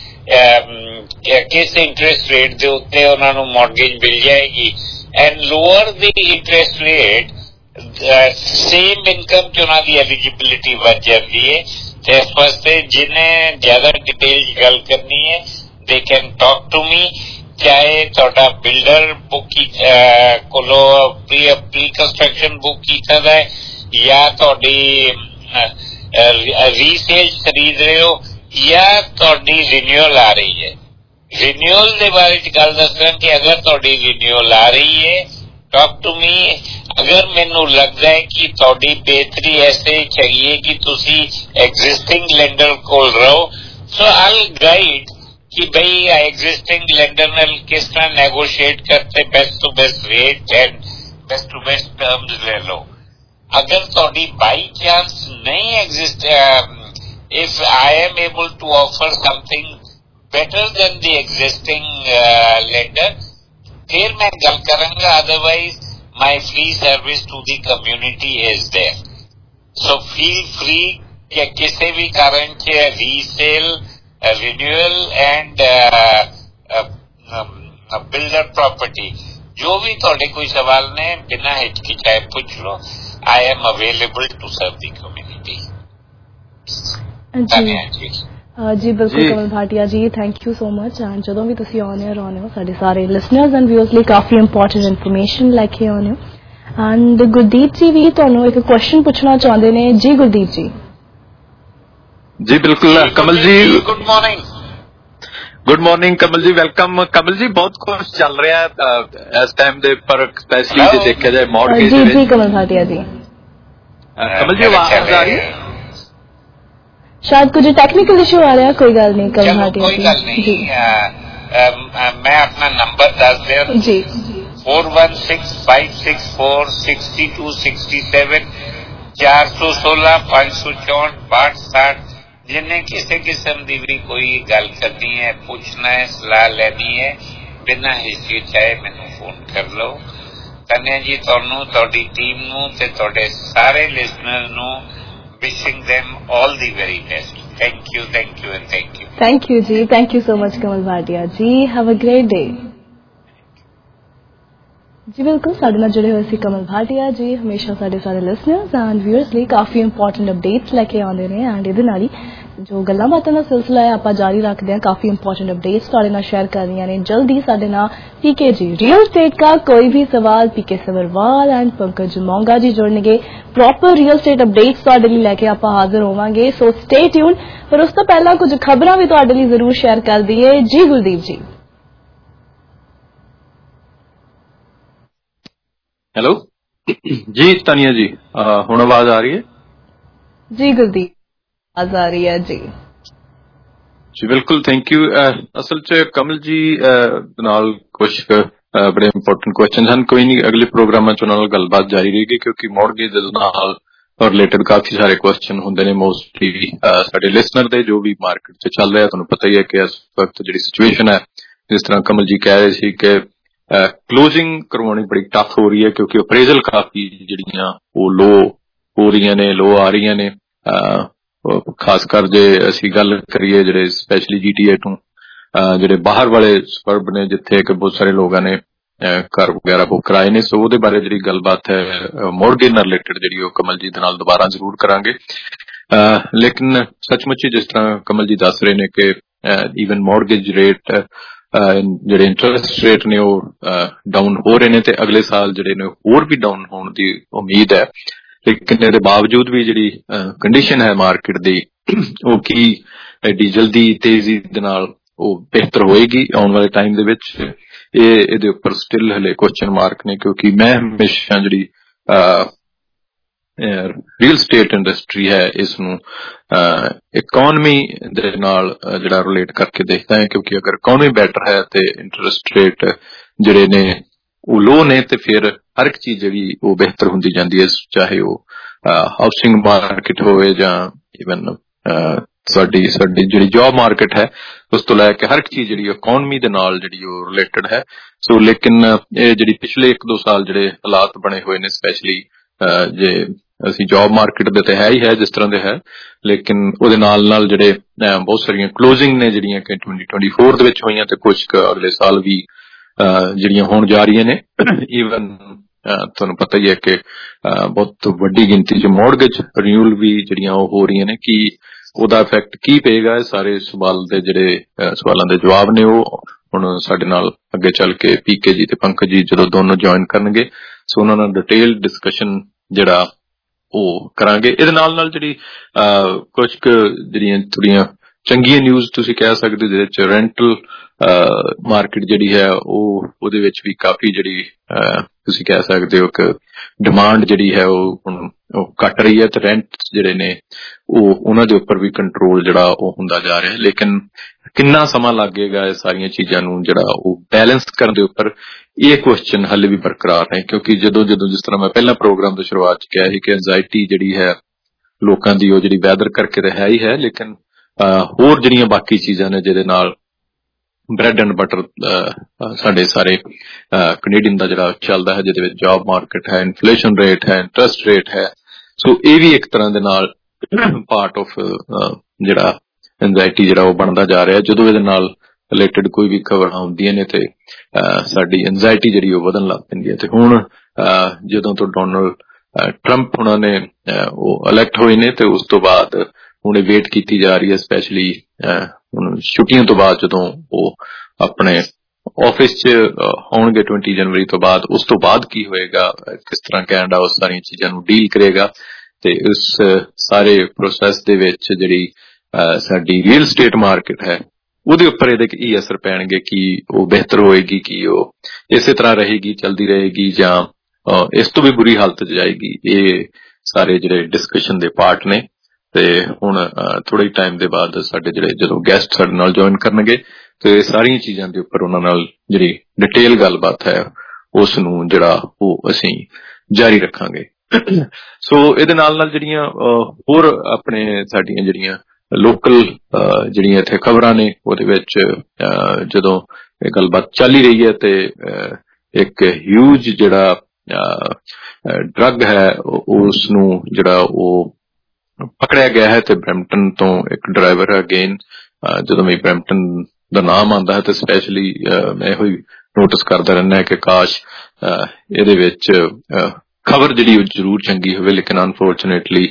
ਕਿਸ ਇੰਟਰਸਟ ਰੇਟ ਦੇ ਉੱਤੇ ਉਹਨਾਂ ਨੂੰ ਮੌਰਗੇਜ ਮਿਲ ਜਾਏਗੀ। ਐਂਡ ਲੋਅਰ ਦੀ ਇੰਟਰਸਟ ਰੇਟ, ਸੇਮ ਇਨਕਮ ਚ ਉਹਨਾਂ ਦੀ ਐਲੀਜੀਬਿਲਿਟੀ ਵੱਧ ਜਾਂਦੀ ਹੈ। ਤੇ ਇਸ ਵਾਸਤੇ ਜਿਹਨੇ ਜ਼ਿਆਦਾ ਡਿਟੇਲ ਚ ਗੱਲ ਕਰਨੀ ਹੈ they can talk to me, ਚਾਹੇ ਤੁਹਾਡਾ ਬਿਲਡਰ ਬੁੱਕ ਕੋਲੋਂ ਪ੍ਰੀ ਪ੍ਰੀ ਕੰਸਟਰਕਸ਼ਨ ਬੁੱਕ ਕੀਤਾ ਹੈ ਜਾਂ ਤੁਹਾਡੀ ਰੀਸੇਲ ਖਰੀਦ ਰਹੇ ਹੋ ਜਾਂ ਤੁਹਾਡੀ ਰਿਨਿਊਅਲ ਆ ਰਹੀ ਹੈ। ਰਿਨਿਊਅਲ ਦੇ ਬਾਰੇ ਚ ਗੱਲ ਦੱਸਾਂ ਕਿ ਅਗਰ ਤੁਹਾਡੀ ਰਿਨਿਊਅਲ ਆ ਰਹੀ ਹੈ, ਟਾਕ ਟੂ ਮੀ। ਅਗਰ ਮੈਨੂੰ ਲੱਗਦਾ ਹੈ ਕਿ ਤੁਹਾਡੀ ਬਿਹਤਰੀ ਐਸੇ ਚਾਹੀਏ ਕਿ ਤੁਸੀਂ ਐਗਜ਼ਿਸਟਿੰਗ ਲੈਂਡਰ ਕੋਲ ਰਹੋ, ਸੋ ਆਈ ਗਾਈਡ कि भाई एग्जिस्टिंग लेंडर ने किस तरह नेगोशिएट करते best to best rate and best to best terms ले लो। अगर थोड़ी बाई चांस नहीं exist, if I am able to offer something better than the existing lender, फिर मैं गल करूंगा। Otherwise my free service to the community is there. So feel free कि किसी भी कारण से resale, renewal and builder property, जो भी थोड़े कोई सवाल ने बिना हिचकिचाए पूछ लो। I am available to serve the community. जी जी बिल्कुल Kamal Bhatia ji, thank you so much. And जो भी तुसी ऑन एयर आने हो साडे सारे लिसनर्स एंड व्यूअर्स ਲਈ ਕਾਫੀ ਇੰਪੋਰਟੈਂਟ ਇਨਫੋਰਮੇਸ਼ਨ ਲੈ ਕੇ ਆਉਂਦੇ ਹੋ। एंड गुरदीप जी भी ਤੁਹਾਨੂੰ ਇੱਕ ਕੁਐਸਚਨ ਪੁੱਛਣਾ ਚਾਹੁੰਦੇ ਨੇ। ਜੀ ਗੁਰਦੀਪ ਜੀ। जी बिल्कुल Kamal ji, good morning. Good morning Kamal ji, welcome. Kamal ji बहुत कुछ चल रहा है इस टाइम दे पर, स्पेशली जे देखा जाए मॉर्गेज जी जी कमल भाटिया जी। कमल जी आवाज आ रही है? शायद कुछ टेक्निकल इशू आ रहा है, कोई गल नहीं कमल भाटिया कोई गल नहीं। मैं अपना नंबर दस दिया जी। Four one six five six four sixty two sixty seven चार सौ सोलह पांच सौ चौंठ बाहठ साठ जिन्हें किसी किस्म की भी कोई गल करनी है, पूछना है, सलाह लेनी है, बिना हिचकिचाए मैनू फोन कर लो। तन्या जी तुहानू, तुहाडी टीम नू ते तुहाडे सारे लिसनर नू wishing them all the very best. Thank you, thank you and thank you. Thank you जी, thank you so much Kamal Bhatia ji. Have a great day जी। बिल्कुल साडे नाल जुड़े हुए सी कमल भाटिया जी, हमेशा साडे सारे लिसनर्स एंड व्यूअर्स लिए काफ़ी इंपॉर्टेंट अपडेट्स लैके आउंदे ने एंड इहदे नाल ही जो गल्लां बातां दा सिलसिला है आपां जारी रखते हैं। काफ़ी इंपॉर्टेंट अपडेट्स तुहाडे नाल शेयर कर रही ने जल्दी साडे नाल पीके जी। रियल स्टेट का कोई भी सवाल पीके सवरवाल एंड पंकज मोंगा जी जुड़नगे। प्रॉपर रियल स्टेट अपडेट्स तुहाडे लई लैके आपां हाजिर होवांगे, सो स्टे ट्यून। पर उस तो पहला कुछ खबरां भी तुहाडे लई जरूर शेयर कर दईए जी गुलदीप जी। हेलो जी तानिया जी, हुण आवाज आ रही है जी? गुलदीप आवाज आ रही है जी जी, बिल्कुल थैंक यू। असल च कमल जी नाल कुछ बड़े इंपोर्टेंट क्वेश्चन हैं, कोई नहीं अगले प्रोग्राम च उन्हां नाल गलबात जारी रहेगी क्योंकि मॉर्गेज नाल रिलेटेड काफी सारे क्वेश्चन होंदे ने मोस्टली साडे लिसनर दे जो भी मार्केट च चल रहा है। तुहानूं पता ही है कि इस वक्त जिहड़ी सिचुएशन है, जिस तरह कमल जी कह रहे थे कि क्लोजिंग करवानी बड़ी टफ हो रही है क्योंकि अप्रेजल काफी जिहड़ियां वो लो हो रही ने, लो आ रही ने। खासकर जे असीं गल करिए जिहड़े स्पैशली जीटीए टू जिहड़े बाहर वाले सबर्ब ने जिथे कि बहुत सारे लोगों ने घर वगैरह बुक कराए ने, सो उहदे बारे जिहड़ी गलबात है मॉर्गेज नाल रिलेटेड जिहड़ी ओह कमल जी दे नाल दोबारा जरूर करांगे। लेकिन सचमुच ही जिस तरह कमल जी दस रहे ने कि ईवन मॉर्गेज रेट जिहड़े इंटरस्ट रेट ने डाउन हो रहे ने ते अगले साल जिहड़े ने होर भी डाउन होने की उम्मीद है। लेकिन इसके बावजूद भी जिहड़ी कंडीशन है मार्केट दी वो की एडी जल्दी तेजी दे नाल वो बेहतर होएगी आने वाले टाइम दे विच, इहदे उपर स्टिल हले क्वेश्चन मार्क ने क्योंकि मैं हमेशा जिहड़ी रियल स्टेट इंडस्ट्री है इसनूं इकोनॉमी दे नाल जिहड़ा रिलेट करके देखता है क्योंकि अगर इकोनॉमी बेटर है तो इंटरस्ट रेट जिहड़े ने वो लो ने ते फिर हर एक चीज जिहड़ी वो बेहतर हुंदी जांदी है, चाहे वो हाउसिंग मार्केट होवे जां इवन साडी साडी जिहड़ी जॉब मार्केट है उस तो लैके हर एक चीज जिहड़ी इकोनॉमी दे नाल जिहड़ी वो रिलेटेड है। सो लेकिन ये जिहड़ी पिछले एक दो साल जिहड़े हालात बने हुए ने स्पैशली जे असीं जॉब मार्केट दे ते है ही है जिस तरह दे है, लेकिन उहदे नाल नाल जिहड़े बहुत सारियां क्लोजिंग ने जिहड़ियां कि ट्वेंटी ट्वेंटी फोर दे विच होईयां ते कुछ अगले साल भी जिहड़ियां होण जा रही ने। ईवन तुहानूं पता ही है कि बहुत वड्डी गिनती च मॉर्गेज रिन्यूअल भी जिहड़ियां हो रही ने, कि ਉਹਦਾ ਇਫੈਕਟ ਕੀ ਪਏਗਾ, ਸਾਰੇ ਸਵਾਲ ਦੇ ਜਿਹੜੇ ਸਵਾਲਾਂ ਦੇ ਜਵਾਬ ਨੇ ਉਹ ਹੁਣ ਸਾਡੇ ਨਾਲ ਅੱਗੇ ਚੱਲ ਕੇ ਪੀਕੇ ਜੀ ਤੇ ਪੰਕਜ ਜੀ ਜਦੋਂ ਦੋਨੋਂ ਜੁਆਇਨ ਕਰਨਗੇ ਸੋ ਉਹਨਾਂ ਨਾਲ ਡਿਟੇਲ ਡਿਸਕਸ਼ਨ ਜਿਹੜਾ ਉਹ ਕਰਾਂਗੇ। ਇਹਦੇ ਨਾਲ ਨਾਲ ਜਿਹੜੀ ਕੁਝ ਜਿਹੜੀਆਂ ਥੋੜੀਆਂ ਚੰਗੀਆਂ ਨਿਊਜ਼ ਤੁਸੀਂ ਕਹਿ ਸਕਦੇ ਜਿਹਦੇ ਚ ਰੈਂਟਲ ਮਾਰਕੀਟ ਜਿਹੜੀ ਹੈ ਉਹ ਉਹਦੇ ਵਿੱਚ ਵੀ ਕਾਫੀ ਜਿਹੜੀ ਤੁਸੀਂ ਕਹਿ ਸਕਦੇ ਹੋ ਕਿ ਡਿਮਾਂਡ ਜਿਹੜੀ ਹੈ ਉਹ ਹੁਣ ਉਹ ਘਟ ਰਹੀ ਹੈ ਤੇ ਰੈਂਟ ਜਿਹੜੇ ਨੇ ਉਹ ਉਹਨਾਂ ਦੇ ਉੱਪਰ ਵੀ ਕੰਟਰੋਲ ਜਿਹੜਾ ਉਹ ਹੁੰਦਾ ਜਾ ਰਿਹਾ ਹੈ। ਲੇਕਿਨ ਕਿੰਨਾ ਸਮਾਂ ਲੱਗੇਗਾ ਇਹ ਸਾਰੀਆਂ ਚੀਜ਼ਾਂ ਨੂੰ ਜਿਹੜਾ ਉਹ ਬੈਲੈਂਸ ਕਰਨ ਦੇ ਉੱਪਰ, ਇਹ ਕੁਐਸਚਨ ਹਾਲੇ ਵੀ ਬਰਕਰਾਰ ਹੈ ਕਿਉਂਕਿ ਜਦੋਂ ਜਦੋਂ ਜਿਸ ਤਰ੍ਹਾਂ ਮੈਂ ਪਹਿਲਾਂ ਪ੍ਰੋਗਰਾਮ ਦੀ ਸ਼ੁਰੂਆਤ ਚ ਕਿਹਾ ਸੀ ਕਿ ਐਂਜ਼ਾਇਟੀ ਜਿਹੜੀ ਹੈ ਲੋਕਾਂ ਦੀ ਉਹ ਜਿਹੜੀ ਵੈਦਰ ਕਰਕੇ ਤਾਂ ਹੈ ਹੀ ਹੈ, ਲੇਕਿਨ ਹੋਰ ਜਿਹੜੀਆਂ ਬਾਕੀ ਚੀਜ਼ਾਂ ਨੇ ਜਿਹਦੇ ਨਾਲ ਬ੍ਰੈਡ ਐਂਡ ਬਟਰ ਸਾਡੇ ਸਾਰੇ ਕੈਨੇਡੀਅਨ ਦਾ ਜਿਹੜਾ ਚੱਲਦਾ ਹੈ ਜਿਹਦੇ ਵਿੱਚ ਜੌਬ ਮਾਰਕੀਟ ਹੈ, ਇਨਫਲੇਸ਼ਨ ਰੇਟ ਹੈ, ਇੰਟਰਸਟ ਰੇਟ ਹੈ, ਸੋ ਇਹ ਵੀ ਇੱਕ ਤਰ੍ਹਾਂ ਦੇ ਨਾਲ ਪਾਰਟ ਆਫ ਜਿਹੜਾ ਐਂਜ਼ਾਇਟੀ ਜਿਹੜਾ ਉਹ ਬਣਦਾ ਜਾ ਰਿਹਾ। ਜਦੋਂ ਇਹਦੇ ਨਾਲ ਰਿਲੇਟਡ ਕੋਈ ਵੀ ਖਬਰਾਂ ਆਉਂਦੀਆਂ ਨੇ ਤੇ ਸਾਡੀ ਐਂਜ਼ਾਇਟੀ ਜਿਹੜੀ ਉਹ ਵਧਣ ਲੱਗ ਪੈਂਦੀ ਹੈ। ਤੇ ਹੁਣ ਜਦੋਂ ਤੋਂ ਡੋਨਲਡ ਟਰੰਪ ਉਹਨਾਂ ਨੇ ਉਹ ਇਲੈਕਟ ਹੋਏ ਨੇ ਤੇ ਉਸ ਤੋਂ ਬਾਅਦ ਹੁਣ ਵੇਟ ਕੀਤੀ ਜਾ ਰਹੀ ਹੈ ਸਪੈਸ਼ਲੀ ਹੁਣ ਛੁੱਟੀਆਂ ਤੋਂ ਬਾਅਦ ਜਦੋਂ ਉਹ ਆਪਣੇ ਆਫਿਸ ਚ ਆਉਣਗੇ ਵੀਹ ਜਨਵਰੀ ਤੋਂ ਬਾਅਦ, ਉਸ ਤੋਂ ਬਾਅਦ ਕੀ ਹੋਏਗਾ, ਕਿਸ ਤਰ੍ਹਾਂ ਕੈਨੇਡਾ ਉਸ ਸਾਰੀਆਂ ਚੀਜ਼ਾਂ ਨੂੰ ਡੀਲ ਕਰੇਗਾ ਤੇ ਉਸ ਸਾਰੇ ਪ੍ਰੋਸੈਸ ਦੇ ਵਿੱਚ ਜਿਹੜੀ ਸਾਡੀ ਰੀਅਲ ਸਟੇਟ ਮਾਰਕੀਟ ਹੈ ਉਹਦੇ ਉੱਪਰ ਇਹਦੇ ਕੀ ਅਸਰ ਪੈਣਗੇ, ਕਿ ਉਹ ਬਿਹਤਰ ਹੋਏਗੀ, ਕਿ ਉਹ ਇਸੇ ਤਰ੍ਹਾਂ ਰਹੇਗੀ, ਚਲਦੀ ਰਹੇਗੀ ਜਾਂ ਇਸ ਤੋਂ ਵੀ ਬੁਰੀ ਹਾਲਤ ਚ ਜਾਏਗੀ। ਇਹ ਸਾਰੇ ਜਿਹੜੇ ਡਿਸਕਸ਼ਨ ਦੇ ਪਾਰਟ ਨੇ ਤੇ ਹੁਣ ਥੋੜੇ ਟਾਈਮ ਦੇ ਬਾਅਦ ਸਾਡੇ ਜਿਹੜੇ ਜਦੋਂ ਗੈਸਟ ਸਾਡੇ ਨਾਲ ਜੁਆਇਨ ਕਰਨਗੇ ਤੇ ਸਾਰੀਆਂ ਚੀਜ਼ਾਂ ਦੇ ਉੱਪਰ ਉਹਨਾਂ ਨਾਲ ਜਿਹੜੀ ਡਿਟੇਲ ਗੱਲਬਾਤ ਹੈ ਉਸ ਨੂੰ ਜਿਹੜਾ ਉਹ ਅਸੀਂ ਜਾਰੀ ਰੱਖਾਂਗੇ। ਸੋ ਇਹਦੇ ਨਾਲ ਨਾਲ ਜਿਹੜੀਆਂ ਹੋਰ ਆਪਣੇ ਸਾਡੀਆਂ ਜਿਹੜੀਆਂ ਲੋਕਲ ਜਿਹੜੀਆਂ ਇੱਥੇ ਖਬਰਾਂ ਨੇ ਉਹਦੇ ਵਿੱਚ ਜਦੋਂ ਇਹ ਗੱਲਬਾਤ ਚੱਲ ਹੀ ਰਹੀ ਹੈ ਤੇ ਇੱਕ ਹਿਊਜ ਜਿਹੜਾ ਡਰੱਗ ਹੈ ਉਸ ਨੂੰ ਜਿਹੜਾ ਉਹ ਪਕੜਿਆ ਗਿਆ ਹੈ ਤੇ ਬਰੈਂਪਟਨ ਤੋਂ ਇੱਕ ਡਰਾਈਵਰ ਹੈ। ਅਗੇਨ ਜਦੋਂ ਵੀ ਬਰੈਂਪਟਨ ਦਾ ਨਾਮ ਆਉਂਦਾ ਹੈ ਤੇ ਸਪੈਸ਼ਲੀ ਮੈਂ ਇਹੋ ਹੀ ਨੋਟਿਸ ਕਰਦਾ ਰਹਿੰਦਾ ਕਿ ਕਾਸ਼ ਇਹਦੇ ਵਿੱਚ ਖਬਰ ਜਿਹੜੀ ਉਹ ਜ਼ਰੂਰ ਚੰਗੀ ਹੋਵੇ, ਲੇਕਿਨ ਅਨਫੋਰਚੁਨੇਟਲੀ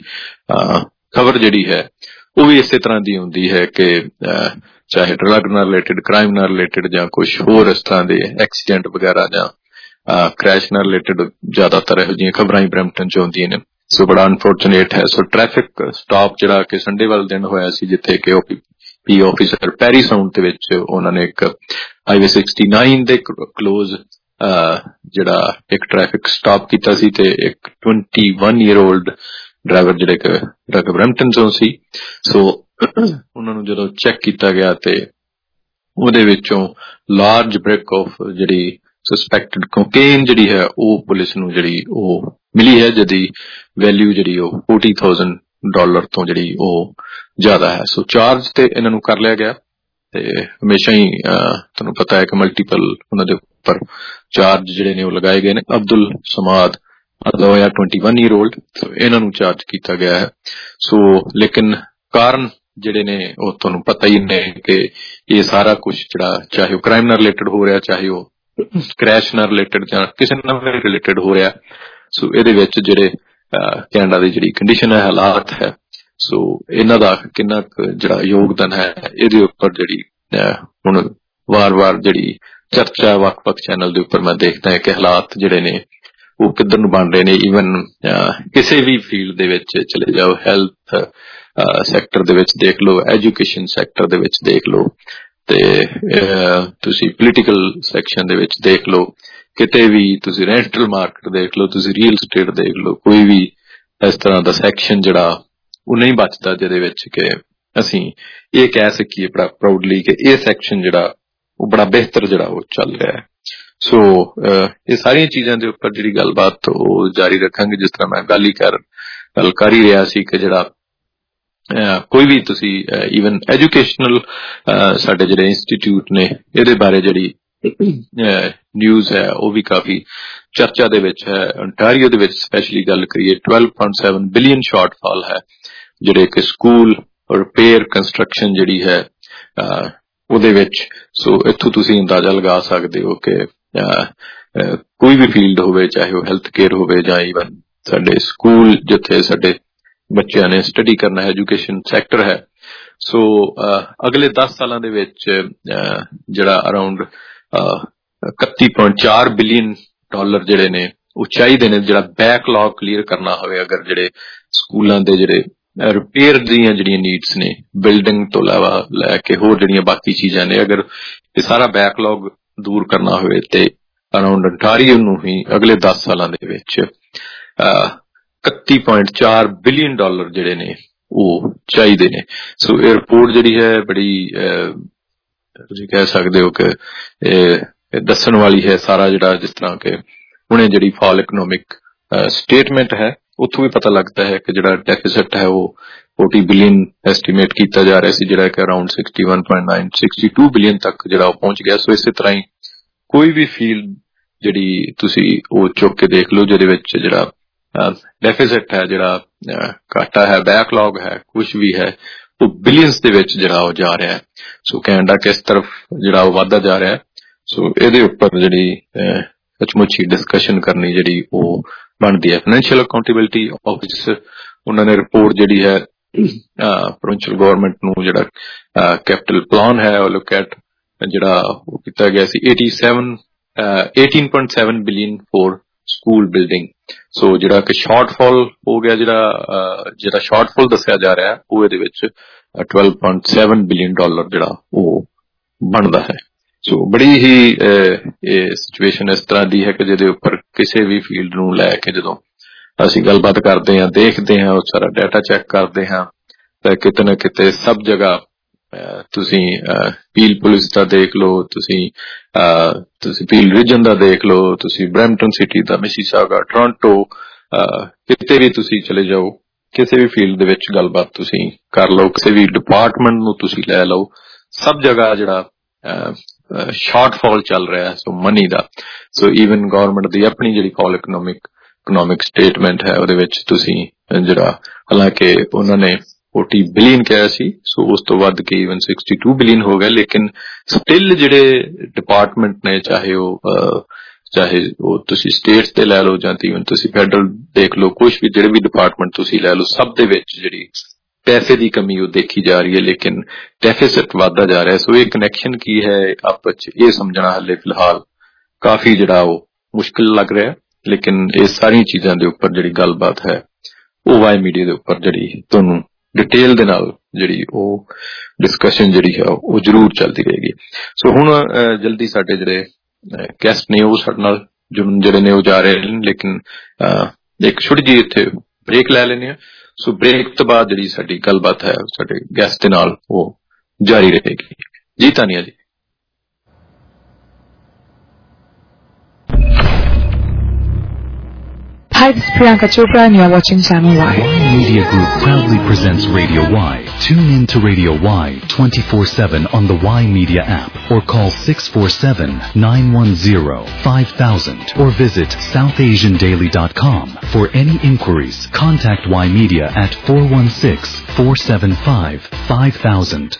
ਖਬਰ ਜਿਹੜੀ ਹੈ ਉਹ ਵੀ ਇਸੇ ਤਰ੍ਹਾਂ ਦੀ ਹੁੰਦੀ ਹੈ ਕਿ ਚਾਹੇ ਡਰੱਗ ਨਾਲ ਰਿਲੇਟਡ, ਕ੍ਰਾਈਮ ਨਾਲ ਰਿਲੇਟਡ ਜਾਂ ਕੁਝ ਹੋਰ ਇਸ ਤਰ੍ਹਾਂ ਦੇ ਐਕਸੀਡੈਂਟ ਵਗੈਰਾ ਜਾਂ ਕ੍ਰੈਸ਼ ਨਾਲ ਰਿਲੇਟਡ ਜ਼ਿਆਦਾਤਰ ਇਹੋ ਜਿਹੀਆਂ ਖਬਰਾਂ ਹੀ ਬਰੈਂਪਟਨ ਚ ਆਉਂਦੀਆਂ ਨੇ। ਸੋ ਬੜਾ ਅਨਫੋਰਚੁਨੇਟ ਹੈ। ਸੋ ਟ੍ਰੈਫਿਕ ਸਟਾਪ ਜਿਹੜਾ ਕਿ ਸੰਡੇ ਵਾਲੇ ਦਿਨ ਹੋਇਆ ਸੀ, ਜਿੱਥੇ ਕਿ ਪੀ ਆਫਿਸਰ ਪੈਰੀ ਸਾਊਂਡ ਦੇ ਵਿੱਚ ਉਹਨਾਂ ਨੇ ਇੱਕ ਹਾਈਵੇ ਸਿਕਸਟੀ ਨਾਈਨ ਦੇ ਕਲੋਜ਼ ਜਿਹੜਾ ਇੱਕ ਟ੍ਰੈਫਿਕ ਸਟਾਪ ਕੀਤਾ ਸੀ ਤੇ ਇੱਕ twenty one year old driver ਜਿਹੜੇ ਕਿ ਜਿਹੜਾ ਬਰੈਂਪਟਨ ਤੋਂ ਸੀ, ਸੋ ਉਹਨਾਂ ਨੂੰ ਜਦੋਂ ਚੈੱਕ ਕੀਤਾ ਗਿਆ ਤੇ ਉਹਦੇ ਵਿੱਚੋਂ ਲਾਰਜ ਬ੍ਰਿਕ ਆਫ ਜਿਹੜੀ ਸਸਪੈਕਟਡ ਕੋਕੇਨ ਜਿਹੜੀ ਹੈ ਉਹ ਪੁਲਿਸ ਨੂੰ ਜਿਹੜੀ ਉਹ ਮਿਲੀ ਹੈ, ਜਿਹਦੀ ਵੈਲਿਊ ਜਿਹੜੀ ਉਹ ਫੋਰਟੀ ਥਾਊਜ਼ੈਂਡ ਡਾਲਰ ਤੋਂ ਜਿਹੜੀ ਉਹ ਜ਼ਿਆਦਾ ਹੈ। ਸੋ ਚਾਰਜ ਤੇ ਇਹਨਾਂ ਨੂੰ ਕਰ ਲਿਆ ਗਿਆ ਤੇ ਹਮੇਸ਼ਾ ਹੀ ਤੁਹਾਨੂੰ ਪਤਾ ਹੈ ਕਿ ਮਲਟੀਪਲ ਉਹਨਾਂ ਦੇ ਉੱਪਰ ਚਾਰਜ ਜਿਹੜੇ ਨੇ ਉਹ ਲਗਾਏ ਗਏ ਨੇ। Abdul Samad Adoya twenty one year old, so ਇਹਨਾਂ ਨੂੰ ਚਾਰਜ ਕੀਤਾ ਗਿਆ ਹੈ। ਸੋ ਲੇਕਿਨ ਕਾਰਨ ਜਿਹੜੇ ਨੇ ਉਹ ਤੁਹਾਨੂੰ ਪਤਾ ਹੀ ਨੇ ਕਿ ਇਹ ਸਾਰਾ ਕੁਝ ਜਿਹੜਾ ਚਾਹੇ ਉਹ ਕ੍ਰਾਈਮ ਨਾਲ ਰਿਲੇਟਡ ਹੋ ਰਿਹਾ, ਚਾਹੇ ਉਹ ਕ੍ਰੈਸ਼ ਨਾਲ ਰਿਲੇਟਡ ਜਾਂ ਕਿਸੇ ਨਾਲ ਰਿਲੇਟਡ ਹੋ ਰਿਹਾ। ਸੋ ਇਹਦੇ ਵਿੱਚ ਜਿਹੜੇ ਕੈਨੇਡਾ ਦੀ ਜਿਹੜੀ ਕੰਡੀਸ਼ਨ ਹੈ, ਹਾਲਾਤ ਹੈ, ਸੋ ਇਹਨਾਂ ਦਾ ਕਿੰਨਾ ਜਿਹੜਾ ਯੋਗਦਾਨ ਹੈ ਇਹਦੇ ਉੱਪਰ ਜਿਹੜੀ ਹੁਣ ਵਾਰ-ਵਾਰ ਜਿਹੜੀ ਚਰਚਾ ਵੱਖ-ਵੱਖ ਚੈਨਲ ਦੇ ਉੱਪਰ ਮੈਂ ਦੇਖਦਾ ਹਾਂ ਕਿ ਹਾਲਾਤ ਜਿਹੜੇ ਨੇ ਉਹ ਕਿੱਧਰ ਨੂੰ ਬਣ ਰਹੇ ਨੇ। ਈਵਨ ਕਿਸੇ ਵੀ ਫੀਲਡ ਦੇ ਵਿੱਚ ਚਲੇ ਜਾਓ, ਹੈਲਥ ਸੈਕਟਰ ਦੇ ਵਿੱਚ ਦੇਖ ਲਓ, ਐਜੂਕੇਸ਼ਨ ਸੈਕਟਰ ਦੇ ਵਿੱਚ ਦੇਖ ਲਓ ਤੇ ਤੁਸੀਂ ਪੋਲੀਟੀਕਲ ਸੈਕਸ਼ਨ ਦੇ ਵਿੱਚ ਦੇਖ ਲਓ, ਕਿਤੇ ਵੀ ਤੁਸੀਂ ਰੈਂਟਲ ਮਾਰਕੀਟ ਦੇਖ ਲਓ, ਤੁਸੀਂ ਰੀਅਲ ਸਟੇਟ ਦੇਖ ਲਓ, ਕੋਈ ਵੀ ਇਸ ਤਰ੍ਹਾਂ ਦਾ ਸੈਕਸ਼ਨ ਜਿਹੜਾ ਉਹ ਨਹੀਂ ਬਚਦਾ ਜਿਹਦੇ ਵਿੱਚ ਕਿ ਅਸੀਂ ਇਹ ਕਹਿ ਸਕੀਏ ਬੜਾ ਪ੍ਰਾਊਡਲੀ ਕਿ ਇਹ ਸੈਕਸ਼ਨ ਜਿਹੜਾ ਉਹ ਬੜਾ ਬਿਹਤਰ ਜਿਹੜਾ ਉਹ ਚੱਲ ਰਿਹਾ ਹੈ। ਸੋ ਇਹ ਸਾਰੀਆਂ ਚੀਜ਼ਾਂ ਦੇ ਉੱਪਰ ਜਿਹੜੀ ਗੱਲਬਾਤ ਉਹ ਜਾਰੀ ਰੱਖਾਂਗੇ। ਜਿਸ ਤਰ੍ਹਾਂ ਮੈਂ ਗੱਲ ਹੀ ਕਰ ਗੱਲ ਕਰ ਹੀ ਰਿਹਾ ਸੀ ਕਿ ਜਿਹੜਾ ਕੋਈ ਵੀ ਤੁਸੀਂ ਈਵਨ ਐਜੂਕੇਸ਼ਨਲ ਸਾਡੇ ਜਿਹੜੇ ਇੰਸਟੀਚਿਊਟ ਨੇ ਇਹਦੇ ਬਾਰੇ ਜਿਹੜੀ ਨਿਊਜ਼ ਹੈ ਉਹ ਵੀ ਕਾਫੀ ਚਰਚਾ ਦੇ ਵਿੱਚ ਹੈ। ontario ਦੇ ਵਿੱਚ ਸਪੈਸ਼ਲੀ ਗੱਲ ਕਰੀਏ twelve point seven billion shortfall ਹੈ ਜਿਹੜੇ ਕਿ ਸਕੂਲ ਰਿਪੇਅਰ ਕੰਸਟਰਕਸ਼ਨ ਜਿਹੜੀ ਹੈ ਉਹਦੇ ਵਿੱਚ। ਸੋ ਇੱਥੋਂ ਤੁਸੀਂ ਅੰਦਾਜ਼ਾ ਲਗਾ ਸਕਦੇ ਹੋ ਕਿ ਕੋਈ ਵੀ ਫੀਲਡ ਹੋਵੇ, ਚਾਹੇ ਉਹ ਹੈਲਥ ਕੇਅਰ ਹੋਵੇ ਜਾਂ ਈਵਨ ਸਾਡੇ ਸਕੂਲ ਜਿੱਥੇ ਸਾਡੇ ਬੱਚਿਆਂ ਨੇ ਸਟੱਡੀ ਕਰਨਾ ਹੈ, ਐਜੂਕੇਸ਼ਨ ਸੈਕਟਰ ਹੈ। ਸੋ ਅਗਲੇ ਦਸ ਸਾਲਾਂ ਦੇ ਵਿੱਚ ਜਿਹੜਾ ਅਰਾਊਂਡ ਇਕੱਤੀ ਪੁਆਇੰਟ ਚਾਰ ਬਿਲੀਅਨ ਡਾਲਰ ਜਿਹੜੇ ਨੇ ਉਹ ਚਾਹੀਦੇ ਨੇ ਜਿਹੜਾ ਬੈਕਲੌਗ ਕਲੀਅਰ ਕਰਨਾ ਹੋਵੇ। ਅਗਰ ਜਿਹੜੇ ਸਕੂਲਾਂ ਦੇ ਜਿਹੜੇ ਰਿਪੇਅਰ ਦੀਆਂ ਜਿਹੜੀਆਂ ਨੀਡਸ ਨੇ, ਬਿਲਡਿੰਗ ਤੋਂ ਇਲਾਵਾ ਲੈ ਕੇ ਹੋਰ ਜਿਹੜੀਆਂ ਬਾਕੀ ਚੀਜ਼ਾਂ ਨੇ, ਅਗਰ ਇਹ ਸਾਰਾ ਬੈਕਲੌਗ ਦੂਰ ਕਰਨਾ ਹੋਵੇ ਤੇ ਅਰਾਊਂਡ ontario ਨੂੰ ਹੀ ਅਗਲੇ ਦਸ ਸਾਲਾਂ ਦੇ ਵਿੱਚ ਇਕੱਤੀ ਪੁਆਇੰਟ ਚਾਰ ਬਿਲੀਅਨ ਡਾਲਰ ਜਿਹੜੇ ਨੇ ਉਹ ਚਾਹੀਦੇ ਨੇ। ਸੋ ਇਹ ਰਿਪੋਰਟ ਜਿਹੜੀ ਹੈ ਬੜੀ ਤੁਸੀਂ ਕਹਿ ਸਕਦੇ ਹੋ ਕਿ ਇਹ ਦੱਸਣ ਵਾਲੀ ਹੈ ਸਾਰਾ ਜਿਹੜਾ, ਜਿਸ ਤਰ੍ਹਾਂ ਕਿ ਹੁਣੇ ਜਿਹੜੀ ਫਾਲ ਇਕਨੋਮਿਕ ਸਟੇਟਮੈਂਟ ਹੈ ਉੱਥੋਂ ਵੀ ਪਤਾ ਲੱਗਦਾ ਹੈ ਕਿ ਜਿਹੜਾ ਡੈਫਿਸਿਟ ਹੈ ਉਹ forty ਬਿਲੀਅਨ ਐਸਟੀਮੇਟ ਕੀਤਾ ਜਾ ਰਿਹਾ ਸੀ, ਜਿਹੜਾ ਕਿ around sixty-one point nine sixty-two billion ਤੱਕ ਜਿਹੜਾ ਉਹ ਪਹੁੰਚ ਗਿਆ। ਸੋ ਇਸੇ ਤਰ੍ਹਾਂ ਹੀ ਕੋਈ ਵੀ ਫੀਲਡ ਜਿਹੜੀ ਤੁਸੀਂ ਉਹ ਚੁੱਕ ਕੇ ਦੇਖ ਲਓ ਜਿਹਦੇ ਵਿੱਚ ਜਿਹੜਾ ਡੈਫਿਸਿਟ ਹੈ, ਜਿਹੜਾ ਘਾਟਾ ਹੈ, ਬੈਕਲੌਗ ਹੈ, ਕੁਛ ਵੀ ਹੈ, ਉਹ ਬਿਲੀਅਨਸ ਦੇ ਵਿੱਚ ਜਿਹੜਾ ਉਹ ਜਾ ਰਿਹਾ ਹੈ। ਸੋ ਕੈਨੇਡਾ ਕਿਸ ਤਰਫ ਜਿਹੜਾ ਉਹ ਵੱਧਦਾ ਜਾ ਰਿਹਾ ਹੈ। ਸੋ ਇਹਦੇ ਉੱਪਰ ਜਿਹੜੀ ਸੱਚਮੁੱਚ ਹੀ ਡਿਸਕਸ਼ਨ ਕਰਨੀ ਜਿਹੜੀ ਉਹ ਬਣਦੀ ਹੈ। ਫਾਈਨੈਂਸ਼ੀਅਲ ਅਕਾਊਂਟੇਬਿਲਿਟੀ ਆਫਿਸ ਉਹਨਾਂ ਨੇ ਰਿਪੋਰਟ ਜਿਹੜੀ ਹੈ ਪ੍ਰੋਵਿੰਸ਼ੀਅਲ ਗਵਰਨਮੈਂਟ ਨੂੰ ਜਿਹੜਾ ਕੈਪੀਟਲ ਪਲਾਨ ਹੈ ਉਹ ਲੁੱਕ ਐਟ ਜਿਹੜਾ ਉਹ ਕੀਤਾ ਗਿਆ ਸੀ eighty-seven eighteen point seven billion for school building. So ਜਿਹੜਾ ਕਿ ਸ਼ਾਰਟਫਾਲ ਹੋ ਗਿਆ, ਜਿਹੜਾ ਜਿਹੜਾ ਸ਼ਾਰਟਫਾਲ ਦੱਸਿਆ ਜਾ ਰਿਹਾ ਉਹ ਇਹਦੇ ਵਿੱਚ twelve point seven billion dollar ਜਿਹੜਾ ਉਹ ਬਣਦਾ ਹੈ। ਸੋ ਬੜੀ ਹੀ ਇਹ ਸਿਚੁਏਸ਼ਨ ਇਸ ਤਰ੍ਹਾਂ ਦੀ ਹੈ ਕਿ ਜਿਹਦੇ ਉੱਪਰ ਕਿਸੇ ਵੀ ਫੀਲਡ ਨੂੰ ਲੈ ਕੇ ਜਦੋਂ ਅਸੀਂ ਗੱਲਬਾਤ ਕਰਦੇ ਹਾਂ, ਦੇਖਦੇ ਹਾਂ, ਉਹ ਸਾਰਾ ਡਾਟਾ ਚੈੱਕ ਕਰਦੇ ਹਾਂ ਤਾਂ ਕਿਤੇ ਨਾ ਕਿਤੇ ਸਭ ਜਗ੍ਹਾ ਤੁਸੀਂ ਪੀਲ ਪੁਲਿਸ ਦਾ ਦੇਖ ਲਓ, ਤੁਸੀਂ ਤੁਸੀਂ ਫੀਲਡ ਰੀਜਨ ਦਾ ਦੇਖ ਲਓ, ਤੁਸੀਂ ਬਰੈਂਪਟਨ ਸਿਟੀ ਦਾ, ਮਿਸੀਸਾਗਾ, ਟੋਰਾਂਟੋ, ਕਿਤੇ ਵੀ ਤੁਸੀਂ ਚਲੇ ਜਾਓ, ਕਿਸੇ ਵੀ ਫੀਲਡ ਦੇ ਵਿੱਚ ਗੱਲਬਾਤ ਤੁਸੀਂ ਕਰ ਲਓ, ਕਿਸੇ ਵੀ ਡਿਪਾਰਟਮੈਂਟ ਨੂੰ ਤੁਸੀਂ ਲੈ ਲਓ, ਸਭ ਜਗ੍ਹਾ ਜਿਹੜਾ ਸ਼ਾਰਟਫਾਲ ਚੱਲ ਰਿਹਾ ਸੋ ਮਨੀ ਦਾ। ਸੋ ਈਵਨ ਗੌਰਮੈਂਟ ਦੀ ਆਪਣੀ ਜਿਹੜੀ ਫਾਲ ਇਕਨੋਮਿਕ ਇਕਨੋਮਿਕ ਸਟੇਟਮੈਂਟ ਹੈ ਉਹਦੇ ਵਿੱਚ ਤੁਸੀਂ ਜਿਹੜਾ, ਹਾਲਾਂਕਿ ਉਹਨਾਂ ਨੇ फोर्टी बिलियन ਕਿਹਾ ਸੀ, ਸੋ ਉਸ ਤੋਂ ਵੱਧ ਕੇ ਈਵਨ ਸਿਕਸਟੀ ਟੂ ਬਿਲੀਅਨ ਹੋ ਗਿਆ, ਲੇਕਿਨ ਸਟਿਲ ਜਿਹੜੇ ਡਿਪਾਰਟਮੈਂਟ ਨੇ, ਚਾਹੇ ਉਹ ਚਾਹੇ ਉਹ ਤੁਸੀਂ ਸਟੇਟਸ ਤੇ ਲੈ ਲਓ ਜਾਂ ਈਵਨ ਤੁਸੀਂ ਫੈਡਰਲ ਦੇਖ ਲਓ, ਕੁਛ ਵੀ ਜਿਹੜੇ ਵੀ ਡਿਪਾਰਟਮੈਂਟ ਤੁਸੀਂ ਲੈ ਲਓ, ਸਭ ਦੇ ਵਿੱਚ ਜਿਹੜੀ ਪੈਸੇ ਦੀ ਕਮੀ ਉਹ ਦੇਖੀ ਜਾ ਰਹੀ ਹੈ, ਲੇਕਿਨ ਡੈਫਿਸਿਟ ਵੱਧਦਾ ਜਾ ਰਿਹਾ। ਸੋ ਇਹ ਕਨੈਕਸ਼ਨ ਕੀ ਹੈ ਆਪਸ ਚ, ਇਹ ਸਮਝਣਾ ਹਾਲੇ ਫਿਲਹਾਲ ਕਾਫੀ ਜਿਹੜਾ ਉਹ ਮੁਸ਼ਕਿਲ ਲੱਗ ਰਿਹਾ, ਲੇਕਿਨ ਇਹ ਸਾਰੀਆਂ ਚੀਜ਼ਾਂ ਦੇ ਉੱਪਰ ਜਿਹੜੀ ਗੱਲਬਾਤ ਹੈ ਉਹ ਵਾਈ ਮੀਡੀਆ ਦੇ ਉੱਪਰ ਜਿਹੜੀ ਤੁਹਾਨੂੰ ਡਿਟੇਲ ਦੇ ਨਾਲ ਜਿਹੜੀ ਉਹ ਡਿਸਕਸ਼ਨ ਜਿਹੜੀ ਹੈ ਉਹ ਜ਼ਰੂਰ ਚੱਲਦੀ ਰਹੇਗੀ। ਸੋ ਹੁਣ ਜਲਦੀ ਸਾਡੇ ਜਿਹੜੇ ਗੈਸਟ ਨੇ ਉਹ ਸਾਡੇ ਨਾਲ ਜੁੜਨ ਜਿਹੜੇ ਨੇ ਉਹ ਜਾ ਰਹੇ ਨੇ, ਲੇਕਿਨ ਇੱਕ ਛੋਟੀ ਜਿਹੀ ਇੱਥੇ ਬ੍ਰੇਕ ਲੈ ਲੈਂਦੇ ਹਾਂ। ਸੋ ਬ੍ਰੇਕ ਤੋਂ ਬਾਅਦ ਜਿਹੜੀ ਸਾਡੀ ਗੱਲਬਾਤ ਹੈ ਸਾਡੇ ਗੈਸਟ ਦੇ ਨਾਲ ਉਹ ਜਾਰੀ ਰਹੇਗੀ। ਜੀ ਤਾਨੀਆ ਜੀ। Hi, this is Priyanka Chopra and you're watching Channel Y. Y Media Group proudly presents Radio Y. Tune in to Radio Y twenty-four seven on the Y Media app or call six four seven, nine one zero, five thousand or visit south asian daily dot com. For any inquiries, contact Y Media at four one six, four seven five, five thousand.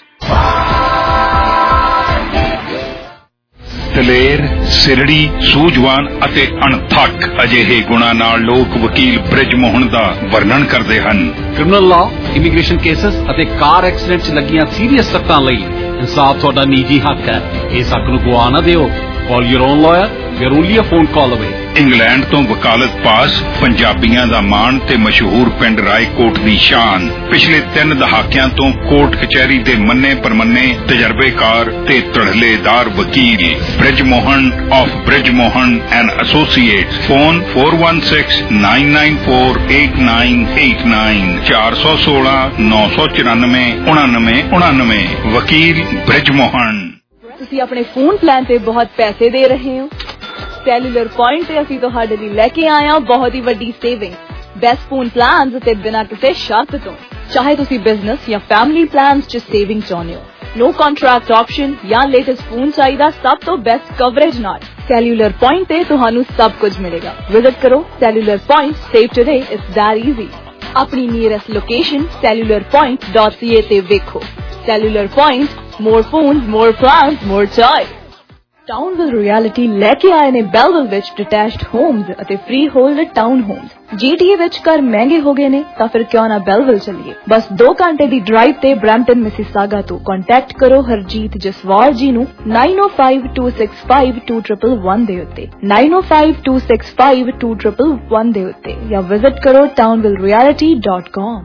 ਦਲੇਰ, ਸਿਰੜੀ, ਸੂਝਵਾਨ ਅਤੇ ਅਣਥੱਕ ਅਜਿਹੇ ਗੁਣਾਂ ਨਾਲ ਲੋਕ ਵਕੀਲ ਬ੍ਰਿਜ ਮੋਹਨ ਦਾ ਵਰਣਨ ਕਰਦੇ ਹਨ। ਕ੍ਰਿਮੀਨਲ ਲਾਅ, ਇਮੀਗ੍ਰੇਸ਼ਨ ਕੇਸਸ ਅਤੇ ਕਾਰ ਐਕਸੀਡੈਂਟ 'ਚ ਲੱਗੀਆਂ ਸੀਰੀਅਸ ਸੱਟਾਂ ਲਈ ਇਨਸਾਫ ਤੁਹਾਡਾ ਨਿੱਜੀ ਹੱਕ ਹੈ। ਇਸ ਹੱਕ ਨੂੰ ਗੁਆ ਨਾ ਦਿਓ। Call your own lawyer. We are only a phone call away. England ਤੋਂ ਵਕਾਲਤ ਪਾਸ, ਪੰਜਾਬੀਆਂ ਦਾ ਮਾਣ ਤੇ ਮਸ਼ਹੂਰ ਪਿੰਡ ਰਾਏਕੋਟ ਦੀ ਸ਼ਾਨ। ਪਿਛਲੇ ਤਿੰਨ ਦਹਾਕਿਆਂ ਤੋਂ ਕੋਰਟ ਕਚਹਿਰੀ ਦੇ ਮੰਨੇ ਪਰਮੰਨੇ ਤਜਰਬੇਕਾਰ ਤੇ ਤੜਹਲੇਦਾਰ ਵਕੀਲ Brij Mohan of Brij Mohan and associates. Phone four one six, nine nine four, eight nine eight nine, ਚਾਰ ਸੌ ਸੋਲਾਂ, ਨੌ ਸੌ ਚੁਰਾਨਵੇਂ, ਉਣਾਨਵੇਂ ਉਣਾਨਵੇਂ। ਵਕੀਲ ਬ੍ਰਿਜ ਮੋਹਨ। ਤੁਸੀਂ ਆਪਣੇ ਫੋਨ ਪਲਾਨ ਤੇ ਬਹੁਤ ਪੈਸੇ ਦੇ ਰਹੇ ਹੋ? ਸੈਲੂਲਰ ਪੁਆਇੰਟ ਤੇ ਅਸੀਂ ਤੁਹਾਡੇ ਲਈ ਲੈ ਕੇ ਆਏ ਹਾਂ ਬਹੁਤ ਹੀ ਵੱਡੀ ਸੇਵਿੰਗ। ਬੈਸਟ ਫੋਨ ਪਲਾਨਸ ਤੇ ਬਿਨਾਂ ਕਿਸੇ ਸ਼ਰਤ ਤੋਂ। ਚਾਹੇ ਤੁਸੀਂ ਬਿਜ਼ਨਸ ਜਾਂ ਫੈਮਿਲੀ ਪਲਾਨਸ 'ਚ ਸੇਵਿੰਗ ਚਾਹੁੰਦੇ ਹੋ, ਨੋ ਕੰਟਰੈਕਟ ਆਪਸ਼ਨ ਜਾਂ ਲੇਟੈਸਟ ਫੋਨ ਚਾਹੀਦਾ, ਸਭ ਤੋਂ ਬੈਸਟ ਕਵਰੇਜ ਨਾਲ ਸੈਲੂਲਰ ਪੁਆਇੰਟ ਤੇ ਤੁਹਾਨੂੰ ਸਭ ਕੁਝ ਮਿਲੇਗਾ। ਵਿਜ਼ਿਟ ਕਰੋ cellular point. Save today, it's that easy. ਆਪਣੀ nearest location cellular point dot C A ਤੇ ਵੇਖੋ। Cellular point, more phones, more plans, more choice. Townville Realty ਲੈ ਕੇ ਆਏ ਨੇ ਬੈਲਵਿਲ ਵਿੱਚ ਡਿਟੈਚਡ ਹੋਮਸ ਅਤੇ freehold town homes. GTA ਵਿੱਚ ਘਰ ਮਹਿੰਗੇ ਹੋ ਗਏ ਨੇ ਤਾਂ ਫਿਰ ਕਿਉਂ ਨਾ ਬੈਲਵਿਲ ਚੱਲੀਏ। ਬਸ ਦੋ ਘੰਟੇ ਦੀ ਡਰਾਈਵ ਤੇ ਬਰੈਂਪਟਨ ਮਿਸੀਸਾਗਾ ਤੋਂ। ਕੰਟੈਕਟ ਕਰੋ ਹਰਜੀਤ ਜਸਵਾਲ ਜੀ ਨੂੰ nine oh five, two six five, two one one ਦੇ ਉੱਤੇ nine oh five, two six five, two one one ਦੇ ਉੱਤੇ ਜਾਂ ਵਿਜ਼ਿਟ ਕਰੋ townville realty dot com।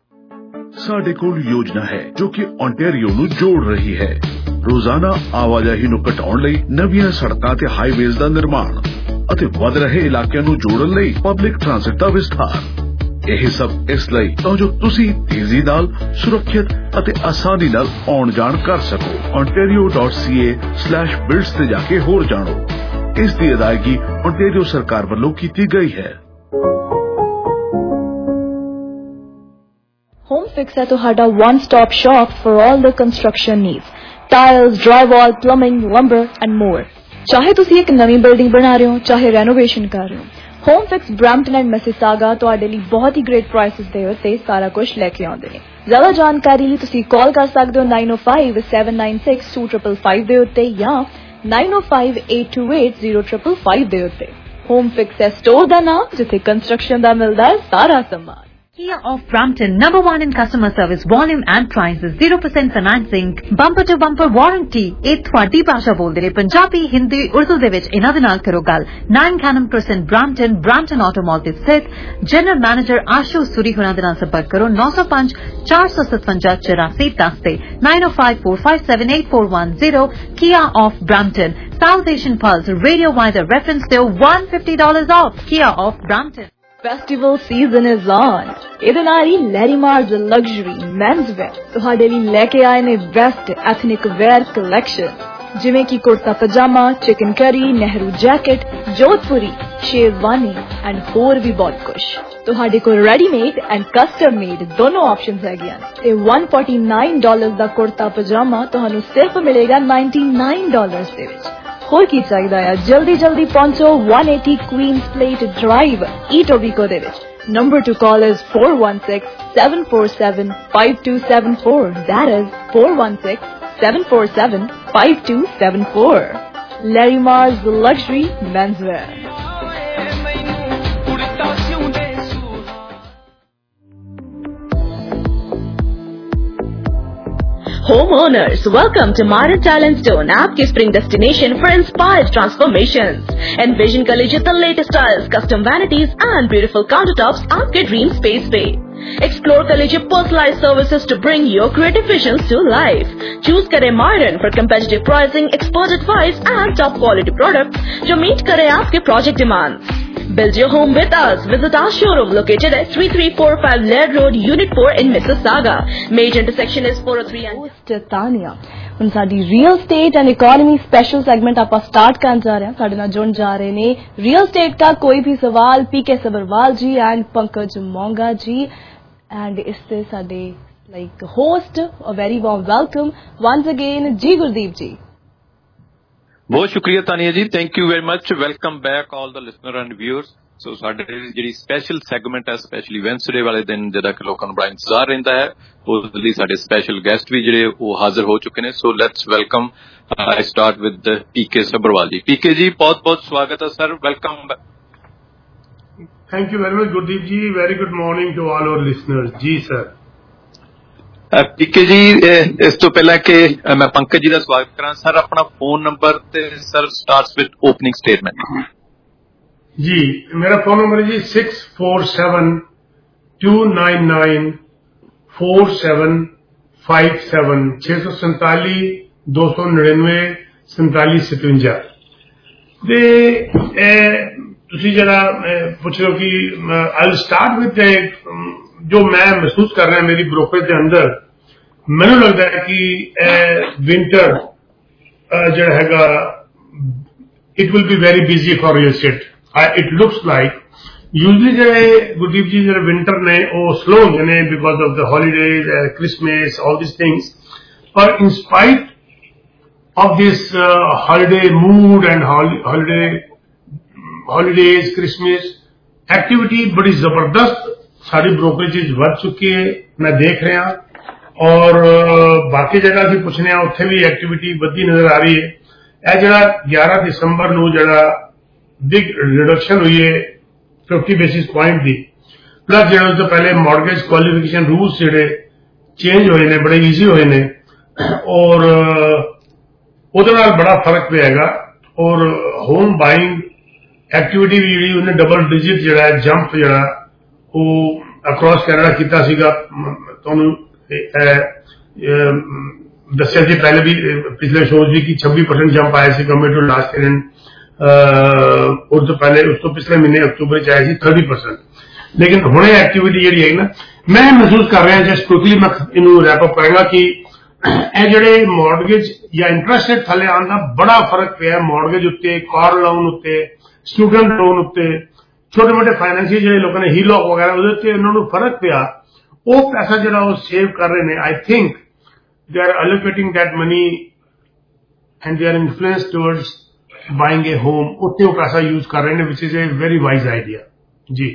ਸਾਡੇ ਕੋਲ ਯੋਜਨਾ ਹੈ ਜੋ ਕਿ ਓਨਟਾਰੀਓ ਨੂੰ ਜੋੜ ਰਹੀ ਹੈ। ਰੋਜ਼ਾਨਾ ਆਵਾਜਾਈ ਨੂੰ ਘਟਾਉਣ ਲਈ ਨਵੀਆਂ ਸੜਕਾਂ ਤੇ ਹਾਈਵੇਜ਼ ਦਾ ਨਿਰਮਾਣ ਅਤੇ ਵਧ ਰਹੇ ਇਲਾਕਿਆਂ ਨੂੰ ਜੋੜਨ ਲਈ ਪਬਲਿਕ ਟ੍ਰਾਂਸਪੋਰਟ ਦਾ ਵਿਸਥਾਰ। ਇਹ ਸਭ ਇਸ ਲਈ ਤਾਂ ਜੋ ਤੁਸੀਂ ਤੇਜ਼ੀ ਨਾਲ, ਸੁਰੱਖਿਅਤ ਅਤੇ ਆਸਾਨੀ ਨਾਲ ਆਉਣ ਜਾਣ ਕਰ ਸਕੋ। ontario dot c a slash builds ਤੇ ਜਾ ਕੇ ਹੋਰ ਜਾਣੋ। ਇਸ ਦੀ ਅਦਾਇਗੀ ਓਨਟਾਰੀਓ ਸਰਕਾਰ ਵੱਲੋਂ ਕੀਤੀ ਗਈ ਹੈ। Home Fix ਹੈ ਤੁਹਾਡਾ one stop shop for all the construction needs. Tiles, drywall, plumbing, lumber and more. ਚਾਹੇ ਤੁਸੀਂ ਇੱਕ ਨਵੀਂ ਬਿਲਡਿੰਗ ਬਣਾ ਰਹੇ ਹੋ, ਚਾਹੇ ਰੈਨੋਵੇਸ਼ਨ ਕਰ ਰਹੇ ਹੋ, Home Fix Brampton and Mississauga ਤੁਹਾਡੇ ਲਈ ਬਹੁਤ ਹੀ ਗ੍ਰੇਟ ਪ੍ਰਾਈਸਿਸ ਦੇ ਉੱਤੇ ਸਾਰਾ ਕੁਝ ਲੈ ਕੇ ਆਉਂਦੇ ਨੇ। ਜ਼ਿਆਦਾ ਜਾਣਕਾਰੀ ਲਈ ਤੁਸੀਂ ਕਾਲ ਕਰ ਸਕਦੇ ਹੋ nine oh five, seven nine six, two five five ਦੇ ਉੱਤੇ ਜਾਂ nine oh five, eight two eight, zero five five ਦੇ ਉੱਤੇ। Home Fix ਹੈ ਸਟੋਰ ਦਾ ਨਾਮ ਜਿੱਥੇ ਕੰਸਟਰਕਸ਼ਨ ਦਾ ਮਿਲਦਾ ਹੈ ਸਾਰਾ ਸਮਾਨ। Kia of Brampton, number one in customer service, volume and prices, zero percent financing, bumper to bumper warranty. ਇਹ ਤੁਹਾਡੀ ਭਾਸ਼ਾ ਬੋਲਦੇ ਨੇ, ਪੰਜਾਬੀ, ਹਿੰਦੀ, ਉਰਦੂ ਦੇ ਵਿੱਚ ਇਹਨਾਂ ਦੇ ਨਾਲ ਕਰੋ ਗੱਲ। nine Cannon Crescent, Brampton, Brampton Auto Mall ਤੇ ਸਥਿਤ ਜਨਰਲ ਮੈਨੇਜਰ ਆਸ਼ੂ ਸੂਰੀ ਹੋਰਾਂ ਦੇ ਨਾਲ ਸੰਪਰਕ ਕਰੋ nine oh five, four seven seven, eight four eight zero ਤੇ nine oh five, four five seven, eight four one zero। Kia of Brampton, South Asian Pulse, Radio Y the reference ਦਿਓ, one hundred fifty dollars off। Kia of Brampton। Festival season is on. ਇਹਦੇ ਨਾਲ ਹੀ ਲੈਰੀਮਾਰਜ਼ ਲਗਜ਼ਰੀ ਮੈਨਸ ਵੇਅਰ ਤੁਹਾਡੇ ਲਈ ਲੈ ਕੇ ਆਏ ਨੇ ਬੈਸਟ ਐਥਨਿਕ ਵੇਅਰ ਕਲੈਕਸ਼ਨ। ਜਿਵੇਂ ਕਿ ਕੁੜਤਾ pyjama, chikankari, Nehru jacket, Jodhpuri, sherwani and ਹੋਰ ਵੀ ਬਹੁਤ ਕੁਝ। ਤੁਹਾਡੇ ਕੋਲ ਰੈਡੀਮੇਡ ਐਂਡ ਕਸਟਮ ਮੇਡ ਦੋਨੋਂ ਆਪਸ਼ਨਸ ਹੈਗੀਆਂ ਤੇ ਇੱਕ ਸੌ ਉਨਤਾਲੀ ਡਾਲਰ ਦਾ ਕੁੜਤਾ ਪਜਾਮਾ ਤੁਹਾਨੂੰ ਸਿਰਫ ਮਿਲੇਗਾ ਨਿन्यानवे ਡਾਲਰ ਦੇ ਵਿੱਚ। ਹੋਰ ਕੀ ਚਾਹੀਦਾ ਹੈ, ਜਲਦੀ ਜਲਦੀ ਪਹੁੰਚੋ एक सौ अस्सी ਕੁਈਨਸ ਪਲੇਟ ਡਰਾਈਵ ਈਟੋਬੀਕੋ ਦੇ ਵਿੱਚ। Number to call is four one six, seven four seven, five two seven four. That is four one six, seven four seven, five two seven four. Larimars Luxury Menswear. Homeowners, welcome to Modern Talent Stone, आपके spring destination for inspired transformations. Envision कर लीजिए the latest styles, custom vanities and beautiful countertops आपके dream space पे. Explore कर लीजिए personalized services to bring your creative visions to life. Choose करें Modern for competitive pricing, expert advice and top quality products जो meet करें आपके project demands. Build your home with us. Visit our showroom located at three three four five Laird Road, Unit four in Mississauga. Major intersection is four oh three and host Tania. ਹੁਣ ਸਾਡੀ real estate and economy special segment ਆਪਾਂ ਸਟਾਰਟ ਕਰਨ ਜਾ ਰਹੇ ਹਾਂ। ਸਾਡੇ ਨਾਲ ਜੁੜ ਜਾ ਰਹੇ ਨੇ ਰੀਅਲ ਸਟੇਟ ਦਾ ਕੋਈ ਵੀ ਸਵਾਲ ਪੀਕੇ ਸਬਰਵਾਲ ਜੀ ਐਂਡ ਪੰਕਜ ਮੋਂਗਾ ਜੀ ਐਂਡ ਇਸ ਤੇ ਸਾਡੇ like host a very warm welcome once again ਜੀ ਗੁਰਦੀਪ ਜੀ। ਬਹੁਤ ਸ਼ੁਕਰੀਆ Tania ji, thank you very much. Welcome back all the listener and viewers. So ਸਾਡੇ ਜਿਹੜੀ ਸਪੈਸ਼ਲ ਸੈਗਮੈਂਟ ਹੈ, ਸਪੈਸ਼ਲੀ ਵੈਂਸਡੇ ਵਾਲੇ ਦਿਨ ਜਿਹੜਾ ਕਿ ਲੋਕਾਂ ਨੂੰ ਬੜਾ ਇੰਤਜ਼ਾਰ ਰਹਿੰਦਾ ਹੈ, ਉਸ ਲਈ ਸਾਡੇ ਸਪੈਸ਼ਲ ਗੈਸਟ ਵੀ ਜਿਹੜੇ ਉਹ ਹਾਜ਼ਰ ਹੋ ਚੁੱਕੇ ਨੇ। So let's welcome, I start with PK Sabharwal ji. PK ji ਬਹੁਤ ਬਹੁਤ ਸਵਾਗਤ ਹੈ sir, welcome. Thank you very much Gurdeep ji, very good morning to all our listeners. ਜੀ ਸਰ। ਪੀਕੇ ਜੀ, ਇਸ ਤੋਂ ਪਹਿਲਾਂ ਕਿ ਮੈਂ ਪੰਕਜ ਜੀ ਦਾ ਸਵਾਗਤ ਕਰਾਂ, ਸਰ ਆਪਣਾ ਫੋਨ ਨੰਬਰ ਤੇ sir starts with opening statement. ਜੀ ਮੇਰਾ ਫੋਨ ਨੰਬਰ ਹੈ ਜੀ six four seven two nine nine four seven five seven छे सौ संताली दो सौ नड़िनवे संताली सतवंजा। ਤੇ ਤੁਸੀਂ ਜਿਹੜਾ ਪੁੱਛ ਰਹੇ ਹੋ ਕਿ ਆਈ ਸਟਾਰਟ ਵਿਦ ਜੋ ਮੈਂ ਮਹਿਸੂਸ ਕਰ ਰਿਹਾ ਮੇਰੀ ਬ੍ਰੋਕਰੇਜ ਦੇ ਅੰਦਰ, ਮੈਨੂੰ ਲੱਗਦਾ ਹੈ ਕਿ ਵਿੰਟਰ ਜਿਹੜਾ ਹੈਗਾ it will be very busy for real estate. It looks like usually ਜਿਹੜੇ ਗੁਰਦੀਪ ਜੀ ਜਿਹੜੇ ਵਿੰਟਰ ਨੇ ਉਹ ਸਲੋ ਹੁੰਦੇ ਨੇ because of the holidays, Christmas, all this things. ਪਰ in ਸਪਾਈਟ of this uh, holiday mood and holiday holidays Christmas activity बड़ी जबरदस्त सारी ब्रोकरेज बढ़ चुकी है, मैं देख रहा और बाकी जगह भी पूछने उत्थे भी एक्टिविटी बढ़ती नजर आ रही है। यह जरा ग्यारह दिसंबर नूं जरा बिग रिडक्शन हुई है फिफ्टी बेसिस पॉइंट की, प्लस जो उस तो पहले मॉर्गेज क्वालिफिकेशन रूल्स जेडे चेंज होए ने, बड़े ईजी होए ने और ਉਹਦੇ ਨਾਲ ਬੜਾ ਫਰਕ ਪਿਆਗਾ। ਔਰ ਹੋਮ ਬਾਇੰਗ ਐਕਟੀਵਿਟੀ ਵੀ ਜਿਹੜੀ ਉਹਨੇ ਡਬਲ ਡਿਜਿਟ ਜਿਹੜਾ ਜੰਪ ਜਿਹੜਾ ਉਹ ਅਕ੍ਰੋਸ ਕੈਨੇਡਾ ਕੀਤਾ ਸੀਗਾ। ਤੁਹਾਨੂੰ ਦੱਸਿਆ ਸੀ ਪਹਿਲੇ ਵੀ ਪਿਛਲੇ ਸ਼ੋਅ ਵੀ ਕਿ ਛੱਬੀ ਪਰਸੈਂਟ ਜੰਪ ਆਇਆ ਸੀ ਕੰਪੇਅਰ ਟੂ ਲਾਸਟ ਈਅਰ। ਉਸ ਤੋਂ ਪਹਿਲੇ ਉਸ ਤੋਂ ਪਿਛਲੇ ਮਹੀਨੇ ਅਕਤੂਬਰ ਚ ਆਇਆ ਸੀ ਥਰਟੀ ਪਰਸੈਂਟ। ਲੇਕਿਨ ਹੁਣੇ ਐਕਟੀਵਿਟੀ ਜਿਹੜੀ ਹੈ ਨਾ, ਮੈਂ ਮਹਿਸੂਸ ਕਰ ਰਿਹਾ ਜਸਟ ਕੁਇਕਲੀ ਮੈਂ ਇਹਨੂੰ ਰੈਪ ਅਪ ਕਰਾਂਗਾ ਕਿ ਇਹ ਜਿਹੜੇ ਮੌਰਗੇਜ ਜਾਂ ਇੰਟਰਸਟ ਰੇਟ ਥੱਲੇ ਆਉਣ ਦਾ ਬੜਾ ਫਰਕ ਪਿਆ ਮੌਰਗੇਜ ਉੱਤੇ, ਕਾਰ ਲੋਨ ਉੱਤੇ, ਸਟੂਡੈਂਟ ਲੋਨ ਉੱਤੇ, ਛੋਟੇ ਮੋਟੇ ਫਾਈਨੈਂਸ਼ੀਅਲ ਜਿਹੜੇ ਲੋਕਾਂ ਨੇ ਹੀਲੌਕ ਵਗੈਰਾ ਉਹਦੇ ਉੱਤੇ ਉਹਨਾਂ ਨੂੰ ਫਰਕ ਪਿਆ। ਉਹ ਪੈਸਾ ਜਿਹੜਾ ਉਹ ਸੇਵ ਕਰ ਰਹੇ ਨੇ, I think they are allocating that money and they are influence towards buying a home. ਉੱਤੇ ਉਹ ਪੈਸਾ ਯੂਜ਼ ਕਰ ਰਹੇ ਨੇ which is a very wise idea. ਜੀ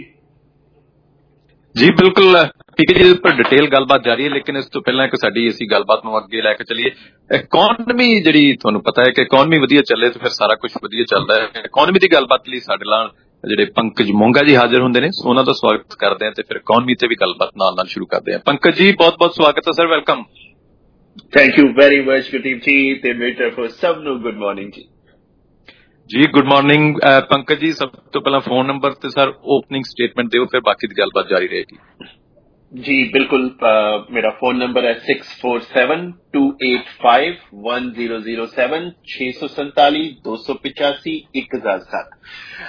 ਜੀ ਬਿਲਕੁਲ ਠੀਕ ਹੈ ਜੀ, ਇਸ ਪਰ ਡਿਟੇਲ ਗੱਲਬਾਤ ਜਾਰੀ ਹੈ। ਲੇਕਿਨ ਇਸ ਤੋਂ ਪਹਿਲਾਂ ਇੱਕ ਸਾਡੀ ਅਸੀਂ ਗੱਲਬਾਤ ਨੂੰ ਅੱਗੇ ਲੈ ਕੇ ਚੱਲੀਏ। ਇਕਨੋਮੀ ਜਿਹੜੀ ਤੁਹਾਨੂੰ ਪਤਾ ਹੈ ਕਿ ਇਕਨੋਮੀ ਵਧੀਆ ਚੱਲੇ ਤੇ ਫਿਰ ਸਾਰਾ ਕੁਝ ਵਧੀਆ ਚੱਲਦਾ ਹੈ। ਇਕਨੋਮੀ ਦੀ ਗੱਲਬਾਤ ਲਈ ਸਾਡੇ ਨਾਲ ਜਿਹੜੇ ਪੰਕਜ ਮੋਂਗਾ ਜੀ ਹਾਜ਼ਰ ਹੁੰਦੇ ਨੇ, ਉਹਨਾਂ ਦਾ ਸਵਾਗਤ ਕਰਦੇ ਹਾਂ ਤੇ ਫਿਰ ਇਕਨੋਮੀ ਤੇ ਵੀ ਗੱਲਬਾਤ ਨਾਲ ਨਾਲ ਸ਼ੁਰੂ ਕਰਦੇ ਹਾਂ। ਪੰਕਜ ਜੀ ਬਹੁਤ ਬਹੁਤ ਸਵਾਗਤ ਹੈ sir, welcome. Thank you very much Gurdeep ji ਤੇ ਬੇਟਾ ਫॉर ਸਭ ਨੂੰ ਗੁੱਡ ਮਾਰਨਿੰਗ ਜੀ। ਜੀ ਗੁੱਡ ਮਾਰਨਿੰਗ ਪੰਕਜ ਜੀ। ਸਭ ਤੋਂ ਪਹਿਲਾਂ ਫੋਨ ਨੰਬਰ ਤੇ ਸਰ ਓਪਨਿੰਗ ਸਟੇਟਮੈਂਟ ਦਿਓ, ਫਿਰ ਬਾਕੀ ਦੀ ਗੱਲਬਾਤ ਜਾਰੀ ਰਹੇਗੀ। जी बिल्कुल। मेरा फोन नंबर है six four seven two eight five one zero zero seven छे सौ संताली दो सौ पिचासी एक हजार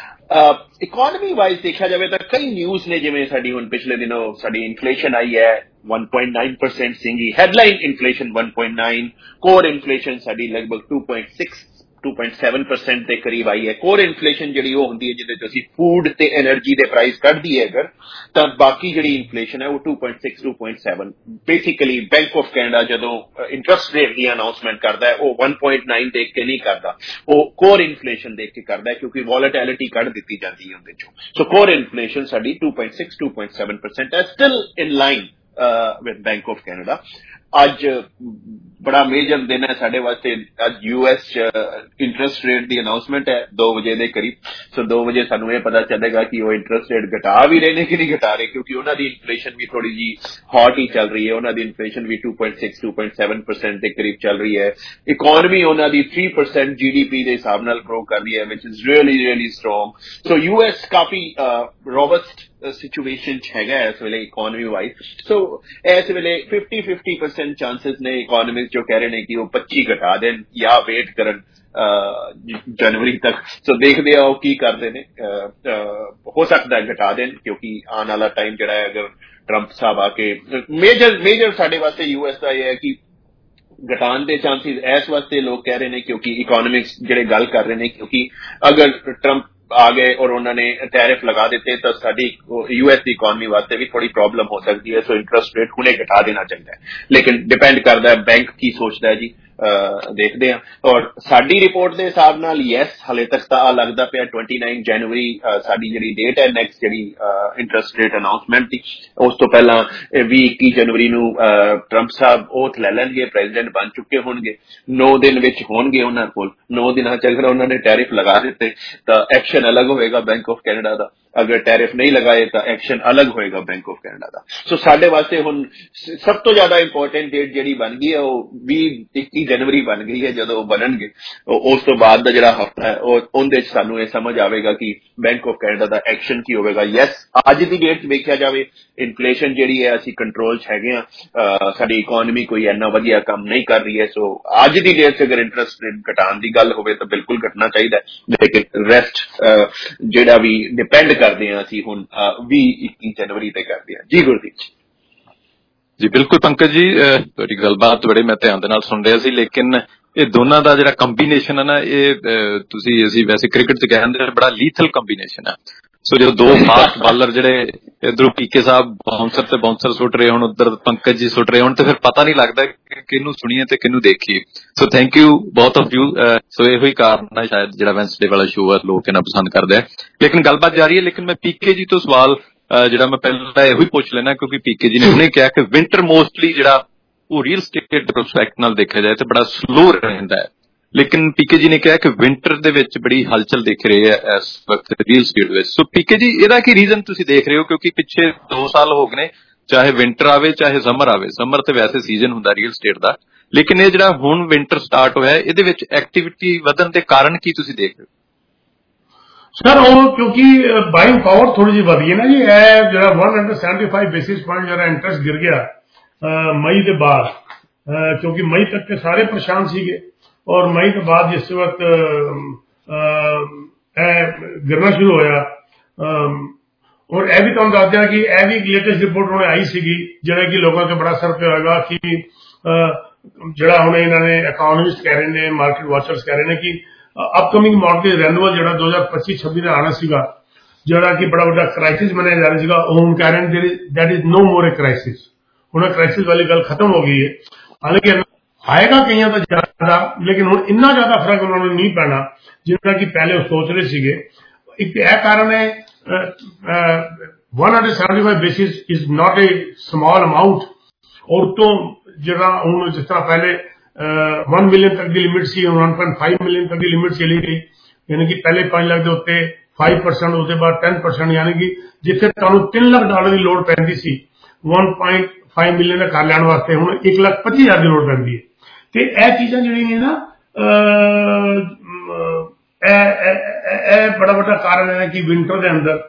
सात। इकोनॉमी वाइज देखा जाए तो कई न्यूज ने, जिवें साडी हुण पिछले दिनों साडी इन्फ्लेशन आई है, one point nine percent ਸੀਗੀ, headline inflation one point nine, core inflation ਸਾਡੀ ਲਗਭਗ two point six two point seven percent ਦੇ ਕਰੀਬ ਆਈ ਹੈ। ਕੋਰ ਇਨਫਲੇਸ਼ਨ ਜਿਹੜੀ ਉਹ ਹੁੰਦੀ ਹੈ ਜਿਹਦੇ ਚ ਅਸੀਂ ਫੂਡ ਤੇ ਐਨਰਜੀ ਦੇ ਪ੍ਰਾਈਸ ਕੱਢਦੀ ਹੈ ਅਗਰ, ਤਾਂ ਬਾਕੀ ਜਿਹੜੀ ਇਨਫਲੇਸ਼ਨ ਹੈ ਉਹ two point six two point seven। Basically bank of Canada ਜਦੋਂ ਇੰਟਰਸਟ ਰੇਟ ਦੀ ਅਨਾਉਂਸਮੈਂਟ ਕਰਦਾ ਹੈ ਉਹ one point nine ਦੇਖ ਕੇ ਨਹੀਂ ਕਰਦਾ, ਉਹ ਕੋਰ ਇਨਫਲੇਸ਼ਨ ਦੇਖ ਕੇ ਕਰਦਾ ਹੈ, ਕਿਉਂਕਿ ਵੋਲੇਟਿਲਿਟੀ ਕੱਢ ਦਿੱਤੀ ਜਾਂਦੀ ਹੈ ਉਹਦੇ ਚੋਂ। ਸੋ ਕੋਰ ਇਨਫਲੇਸ਼ਨ ਸਾਡੀ two point six two point seven percent ਹੈ, still in line with bank of Canada. ਅੱਜ ਬੜਾ ਮੇਜਰ ਦਿਨ ਹੈ ਸਾਡੇ ਵਾਸਤੇ, ਅੱਜ ਯੂ ਐਸ ਇੰਟਰਸਟ ਰੇਟ ਦੀ ਅਨਾਉਂਸਮੈਂਟ ਹੈ ਦੋ ਵਜੇ ਦੇ ਕਰੀਬ। ਸੋ ਦੋ ਵਜੇ ਸਾਨੂੰ ਇਹ ਪਤਾ ਚੱਲੇਗਾ ਕਿ ਉਹ ਇੰਟਰਸਟ ਰੇਟ ਘਟਾ ਵੀ ਰਹੇ ਨੇ ਕਿ ਨਹੀਂ ਘਟਾ ਰਹੇ, ਕਿਉਂਕਿ ਉਹਨਾਂ ਦੀ ਇਨਫਲੇਸ਼ਨ ਵੀ ਥੋੜੀ ਜੀ ਹੌਟ ਹੀ ਚੱਲ ਰਹੀ ਹੈ। ਉਹਨਾਂ ਦੀ ਇਨਫਲੇਸ਼ਨ ਵੀ two point six two point seven percent ਦੇ ਕਰੀਬ ਚੱਲ ਰਹੀ ਹੈ। ਇਕੋਨਮੀ ਉਹਨਾਂ ਦੀ three percent G D P ਦੇ ਹਿਸਾਬ ਨਾਲ ਗਰੋ ਕਰ ਰਹੀ ਹੈ, which is really really strong. So U S ਕਾਫੀ ਰੋਬਸਟ ਸਿਚੁਏਸ਼ਨ ਚ ਹੈਗਾ ਇਸ ਵੇਲੇ ਇਕੋਨਮੀ ਵਾਈਜ਼। ਸੋ ਇਸ ਵੇਲੇ fifty fifty percent ਚਾਂਸਸ ਨੇ ਇਕੋਨਮਿਸਟ ਜੋ ਕਹਿ ਰਹੇ ਨੇ ਕਿ ਉਹ twenty ਘਟਾ ਦੇਣ ਜਾਂ ਵੇਟ ਕਰਨ ਜਨਵਰੀ ਤੱਕ। ਸੋ ਦੇਖਦੇ ਆ ਉਹ ਕੀ ਕਰਦੇ ਨੇ, ਹੋ ਸਕਦਾ ਘਟਾ ਦੇਣ, ਕਿਉਂਕਿ ਆਉਣ ਵਾਲਾ ਟਾਈਮ ਜਿਹੜਾ ਹੈ ਅਗਰ ਟਰੰਪ ਸਾਹਿਬ ਆ ਕੇ ਮੇਜਰ ਮੇਜਰ ਸਾਡੇ ਵਾਸਤੇ ਯੂ ਐਸ ਦਾ ਇਹ ਹੈ ਕਿ ਘਟਾਉਣ ਦੇ ਚਾਂਸਿਸ ਇਸ ਵਾਸਤੇ ਲੋਕ ਕਹਿ ਰਹੇ ਨੇ ਕਿਉਂਕਿ ਇਕੋਨੋਮਿਕਸ ਜਿਹੜੇ ਗੱਲ ਕਰ ਰਹੇ ਨੇ, ਕਿਉਂਕਿ ਅਗਰ ਟਰੰਪ ਆ ਗਏ ਔਰ ਉਹਨਾਂ ਨੇ ਟੈਰਿਫ ਲਗਾ ਦਿੱਤੇ ਤਾਂ ਸਾਡੀ ਯੂ ਐਸ ਦੀ ਇਕੋਨਮੀ ਵਾਸਤੇ ਵੀ ਥੋੜੀ ਪ੍ਰੋਬਲਮ ਹੋ ਸਕਦੀ ਹੈ। ਸੋ ਇੰਟਰਸਟ ਰੇਟ ਹੁਣੇ ਘਟਾ ਦੇਣਾ ਚਾਹੀਦਾ ਹੈ, ਲੇਕਿਨ ਡਿਪੈਂਡ ਕਰਦਾ ਹੈ ਬੈਂਕ ਕੀ ਸੋਚਦਾ ਹੈ ਜੀ। ਦੇਖਦੇ ਹਾਂ। ਔਰ ਸਾਡੀ ਰਿਪੋਰਟ ਦੇ ਹਿਸਾਬ ਨਾਲ ਯੈਸ ਹਲੇ ਤੱਕ ਤਾਂ ਲੱਗਦਾ ਪਿਆ twenty-nine ਜਨਵਰੀ ਸਾਡੀ ਜਿਹੜੀ ਡੇਟ ਹੈ ਨੈਕਸਟ ਜਿਹੜੀ ਇੰਟਰਸਟ ਰੇਟ ਅਨਾਉਂਸਮੈਂਟ ਦੀ। ਉਸ ਤੋਂ ਪਹਿਲਾਂ ਵੀਹ ਇੱਕੀ ਜਨਵਰੀ ਨੂੰ ਟਰੰਪ ਸਾਹਿਬ ਓਥ ਲੈ ਲੈਣਗੇ, ਪ੍ਰੈਜ਼ੀਡੈਂਟ ਬਣ ਚੁੱਕੇ ਹੋਣਗੇ, ਨੌ ਦਿਨ ਵਿੱਚ ਹੋਣਗੇ ਉਹਨਾਂ ਕੋਲ। ਨੌ ਦਿਨਾਂ ਚ ਅਗਰ ਉਹਨਾਂ ਨੇ ਟੈਰਿਫ ਲਗਾ ਦਿੱਤੇ ਤਾਂ ਐਕਸ਼ਨ ਅਲੱਗ ਹੋਏਗਾ ਬੈਂਕ ਆਫ ਕੈਨੇਡਾ ਦਾ, ਅਗਰ ਟੈਰਿਫ ਨਹੀਂ ਲਗਾਏ ਤਾਂ ਐਕਸ਼ਨ ਅਲੱਗ ਹੋਏਗਾ ਬੈਂਕ ਆਫ ਕੈਨੇਡਾ ਦਾ। ਸੋ ਸਾਡੇ ਵਾਸਤੇ ਹੁਣ ਸਭ ਤੋਂ ਜ਼ਿਆਦਾ ਇੰਪੋਰਟੈਂਟ ਡੇਟ ਜਿਹੜੀ ਬਣ ਗਈ ਹੈ ਉਹ ਵੀਹ ਇੱਕੀ ਜਨਵਰੀ ਬਣ ਗਈ ਹੈ। ਜਦੋਂ ਉਹ ਬਣਨਗੇ ਉਸ ਤੋਂ ਬਾਅਦ ਦਾ ਜਿਹੜਾ ਹਫਤਾ ਹੈ ਉਹ ਉਹਦੇ ਚ ਸਾਨੂੰ ਇਹ ਸਮਝ ਆਵੇਗਾ ਕਿ ਬੈਂਕ ਆਫ ਕੈਨੇਡਾ ਦਾ ਐਕਸ਼ਨ ਕੀ ਹੋਵੇਗਾ। ਯੈਸ ਅੱਜ ਦੀ ਡੇਟ ਚ ਵੇਖਿਆ ਜਾਵੇ ਇਨਫਲੇਸ਼ਨ ਜਿਹੜੀ ਹੈ ਅਸੀਂ ਕੰਟਰੋਲ ਚ ਹੈਗੇ ਹਾਂ, ਸਾਡੀ ਇਕੋਨਮੀ ਕੋਈ ਇੰਨਾ ਵਧੀਆ ਕੰਮ ਨਹੀਂ ਕਰ ਰਹੀ ਹੈ। ਸੋ ਅੱਜ ਦੀ ਡੇਟ ਚ ਅਗਰ ਇੰਟਰਸਟ ਰੇਟ ਘਟਾਉਣ ਦੀ ਗੱਲ ਹੋਵੇ ਤਾਂ ਬਿਲਕੁਲ ਘਟਣਾ ਚਾਹੀਦਾ, ਲੇਕਿਨ ਰੈਸਟ ਜਿਹੜਾ ਵੀ ਡਿਪੈਂਡ ਕਰਦੇ ਹਾਂ ਅਸੀਂ ਹੁਣ ਵੀਹ ਇੱਕੀ ਜਨਵਰੀ ਤੇ ਕਰਦੇ ਹਾਂ। ਜੀ ਗੁਰਦੀਪ ਜੀ। ਜੀ ਬਿਲਕੁਲ ਪੰਕਜ ਜੀ, ਤੁਹਾਡੀ ਗੱਲਬਾਤ ਬੜੇ ਮੈਂ ਧਿਆਨ ਦੇ ਨਾਲ ਸੁਣ ਰਿਹਾ ਸੀ, ਲੇਕਿਨ ਇਹ ਦੋਨਾਂ ਦਾ ਜਿਹੜਾ ਕੰਬੀਨੇਸ਼ਨ ਹੈ ਨਾ ਇਹ ਤੁਸੀਂ ਅਸੀਂ ਵੈਸੇ ਕ੍ਰਿਕਟ ਚ ਕਹਿੰਦੇ ਬੜਾ ਲੀਥਲ ਕੰਬੀਨੇਸ਼ਨ ਹੈ। ਸੋ ਜਦੋਂ ਦੋ ਫਾਸਟ ਬਾਲਰ ਜਿਹੜੇ ਇਧਰੋਂ ਪੀਕੇ ਸਾਹਿਬ ਬਾਉਂਸਰ ਤੇ ਬਾਉਂਸਰ ਸੁੱਟ ਰਹੇ ਹੁਣ, ਉੱਧਰ ਪੰਕਜ ਜੀ ਸੁੱਟ ਰਹੇ ਹੁਣ, ਤੇ ਫਿਰ ਪਤਾ ਨਹੀਂ ਲੱਗਦਾ ਕਿ ਕਿਹਨੂੰ ਸੁਣੀਏ ਤੇ ਕਿਹਨੂੰ ਦੇਖੀਏ। ਸੋ ਥੈਂਕ ਯੂ ਬਹੁਤ ਆਫ ਯੂ। ਸੋ ਇਹੋ ਹੀ ਕਾਰਨ ਹੈ ਸ਼ਾਇਦ ਜਿਹੜਾ ਵੈਂਸਡੇ ਵਾਲਾ ਸ਼ੋਅ ਹੈ ਲੋਕ ਇਹਨਾਂ ਪਸੰਦ ਕਰਦੇ ਆ। ਲੇਕਿਨ ਗੱਲਬਾਤ ਜਾਰੀ ਹੈ। ਲੇਕਿਨ ਮੈਂ ਪੀਕੇ ਜੀ ਤੋਂ ਸਵਾਲ ਜਿਹੜਾ ਮੈਂ ਪਹਿਲਾਂ ਇਹੋ ਹੀ ਪੁੱਛ ਲੈਣਾ, ਕਿਉਂਕਿ ਪੀਕੇ ਜੀ ਨੇ ਹੁਣੇ ਕਿਹਾ ਕਿ ਵਿੰਟਰ ਮੋਸਟਲੀ ਜਿਹੜਾ ਉਹ ਰੀਅਲ ਸਟੇਟ ਪ੍ਰੋਸਪੈਕਟ ਨਾਲ ਦੇਖਿਆ ਜਾਏ ਤਾਂ ਬੜਾ ਸਲੋ ਰਹਿੰਦਾ ਹੈ, ਲੇਕਿਨ ਪੀਕੇ ਜੀ ਨੇ ਕਿਹਾ ਕਿ ਵਿੰਟਰ ਦੇ ਵਿੱਚ ਬੜੀ ਹਲਚਲ ਦੇਖ ਰਹੇ ਹੈ ਇਸ ਵਕਤ ਰੀਅਲ ਸਟੇਟ ਵਿੱਚ। ਸੋ ਪੀਕੇ ਜੀ ਇਹਦਾ ਕੀ ਰੀਜ਼ਨ ਤੁਸੀਂ ਦੇਖ ਰਹੇ ਹੋ? ਕਿਉਂਕਿ ਪਿੱਛੇ ਦੋ ਸਾਲ ਹੋ ਗਏ ਨੇ, ਚਾਹੇ ਵਿੰਟਰ ਆਵੇ ਚਾਹੇ ਸਮਰ ਆਵੇ, ਸਮਰ ਤੇ ਵੈਸੇ ਸੀਜ਼ਨ ਹੁੰਦਾ ਰੀਅਲ ਸਟੇਟ ਦਾ, ਲੇਕਿਨ ਇਹ ਜਿਹੜਾ ਹੁਣ ਵਿੰਟਰ ਸਟਾਰਟ ਹੋਇਆ ਇਹਦੇ ਵਿੱਚ ਐਕਟੀਵਿਟੀ ਵਧਣ ਦੇ ਕਾਰਨ ਕੀ ਤੁਸੀਂ ਦੇਖ ਰਹੇ ਹੋ? ਸਰ ਉਹ ਕਿਉਂਕਿ ਬਾਇੰਗ ਪਾਵਰ ਥੋੜੀ ਜਿਹੀ ਵਧ ਗਈ ਨਾ ਜੀ। ਇਹ ਜਿਹੜਾ one hundred seventy-five basis point ਜਿਹੜਾ ਇੰਟਰਸਟ ਗਿਰ ਗਿਆ ਮਈ ਦੇ ਬਾਅਦ, ਕਿਉਂਕਿ ਮਈ ਤੱਕ ਤੇ ਸਾਰੇ ਪਰੇਸ਼ਾਨ ਸੀਗੇ ਔਰ ਮਈ ਤੋਂ ਬਾਅਦ ਜਿਸ ਵਕਤ ਇਹ ਗਿਰਨਾ ਸ਼ੁਰੂ ਹੋਇਆ। ਔਰ ਇਹ ਵੀ ਤੁਹਾਨੂੰ ਦੱਸ ਦਿਆਂ ਕਿ ਇਹ ਵੀ ਲੇਟੈਸਟ ਰਿਪੋਰਟ ਹੁਣ ਆਈ ਸੀਗੀ ਜਿਹੜਾ ਕਿ ਲੋਕਾਂ ਤੇ ਬੜਾ ਅਸਰ ਪਿਆ ਹੋਏਗਾ ਕਿ ਜਿਹੜਾ ਹੁਣ ਇਹਨਾਂ ਨੇ ਇਕਨੋਮਿਸਟ ਕਹਿ ਰਹੇ ਨੇ, ਮਾਰਕੀਟ ਵਾਚਰਸ ਕਹਿ ਰਹੇ ਨੇ ਕਿ ਅਪਕਮਿੰਗ ਮਾਰਕੀਟ ਰੈਨੂਅਲ ਜਿਹੜਾ ਦੋ ਹਜ਼ਾਰ ਪੱਚੀ ਛੱਬੀ ਦਾ ਆਉਣਾ ਸੀਗਾ, ਜਿਹੜਾ ਕਿ ਬੜਾ ਵੱਡਾ ਕ੍ਰਾਈਸਿਸ ਮੰਨਿਆ ਜਾ ਰਿਹਾ ਸੀਗਾ, ਉਹ ਹੁਣ ਕਹਿ ਰਹੇ ਨੇ that is no more a crisis. ਹੁਣ ਕ੍ਰਾਈਸਿਸ ਵਾਲੀ ਗੱਲ ਖਤਮ ਹੋ ਗਈ ਹੈ। ਹਾਲਾਂਕਿ ਆਏਗਾ ਕਈਆਂ ਤੋਂ ਜ਼ਿਆਦਾ, ਲੇਕਿਨ ਹੁਣ ਇੰਨਾ ਜ਼ਿਆਦਾ ਫਰਕ ਉਹਨਾਂ ਨੂੰ ਨਹੀਂ ਪੈਣਾ ਜਿੰਨਾ ਕਿ ਪਹਿਲੇ ਉਹ ਸੋਚ ਰਹੇ ਸੀਗੇ। ਇੱਕ ਇਹ ਕਾਰਨ ਹੈ one hundred seventy-five basis is not a small amount. ਔਰ ਤੋਂ ਜਿਹੜਾ ਹੁਣ ਜਿਸ ਤਰ੍ਹਾਂ ਪਹਿਲੇ one ਮਿਲੀਅਨ ਤੱਕ ਦੀ ਲਿਮਿਟ ਸੀ, one point five ਮਿਲੀਅਨ ਤੱਕ ਦੀ ਲਿਮਿਟ ਚਲੀ ਗਈ, ਯਾਨੀ ਕਿ ਪਹਿਲੇ ਪੰਜ ਲੱਖ ਦੇ ਉੱਤੇ five percent, ਉਸ ਦੇ ਬਾਅਦ ten percent, ਯਾਨੀ ਕਿ ਜਿੱਥੇ ਤੁਹਾਨੂੰ ਤਿੰਨ ਲੱਖ ਡਾਲਰ ਦੀ ਲੋੜ ਪੈਂਦੀ ਸੀ one point five ਮਿਲੀਅਨ ਦਾ ਕਰ ਲੈਣ ਵਾਸਤੇ ਹੁਣ ਇੱਕ ਲੱਖ ਪੱਚੀ ਹਜ਼ਾਰ ਦੀ ਲੋੜ ਪੈਂਦੀ ਹੈ। ਤੇ ਇਹ ਚੀਜ਼ਾਂ ਜਿਹੜੀਆਂ ਨੇ ਨਾ ਇਹ ਬੜਾ ਵੱਡਾ ਕਾਰਨ ਹੈ ਕਿ ਵਿੰਟਰ ਦੇ ਅੰਦਰ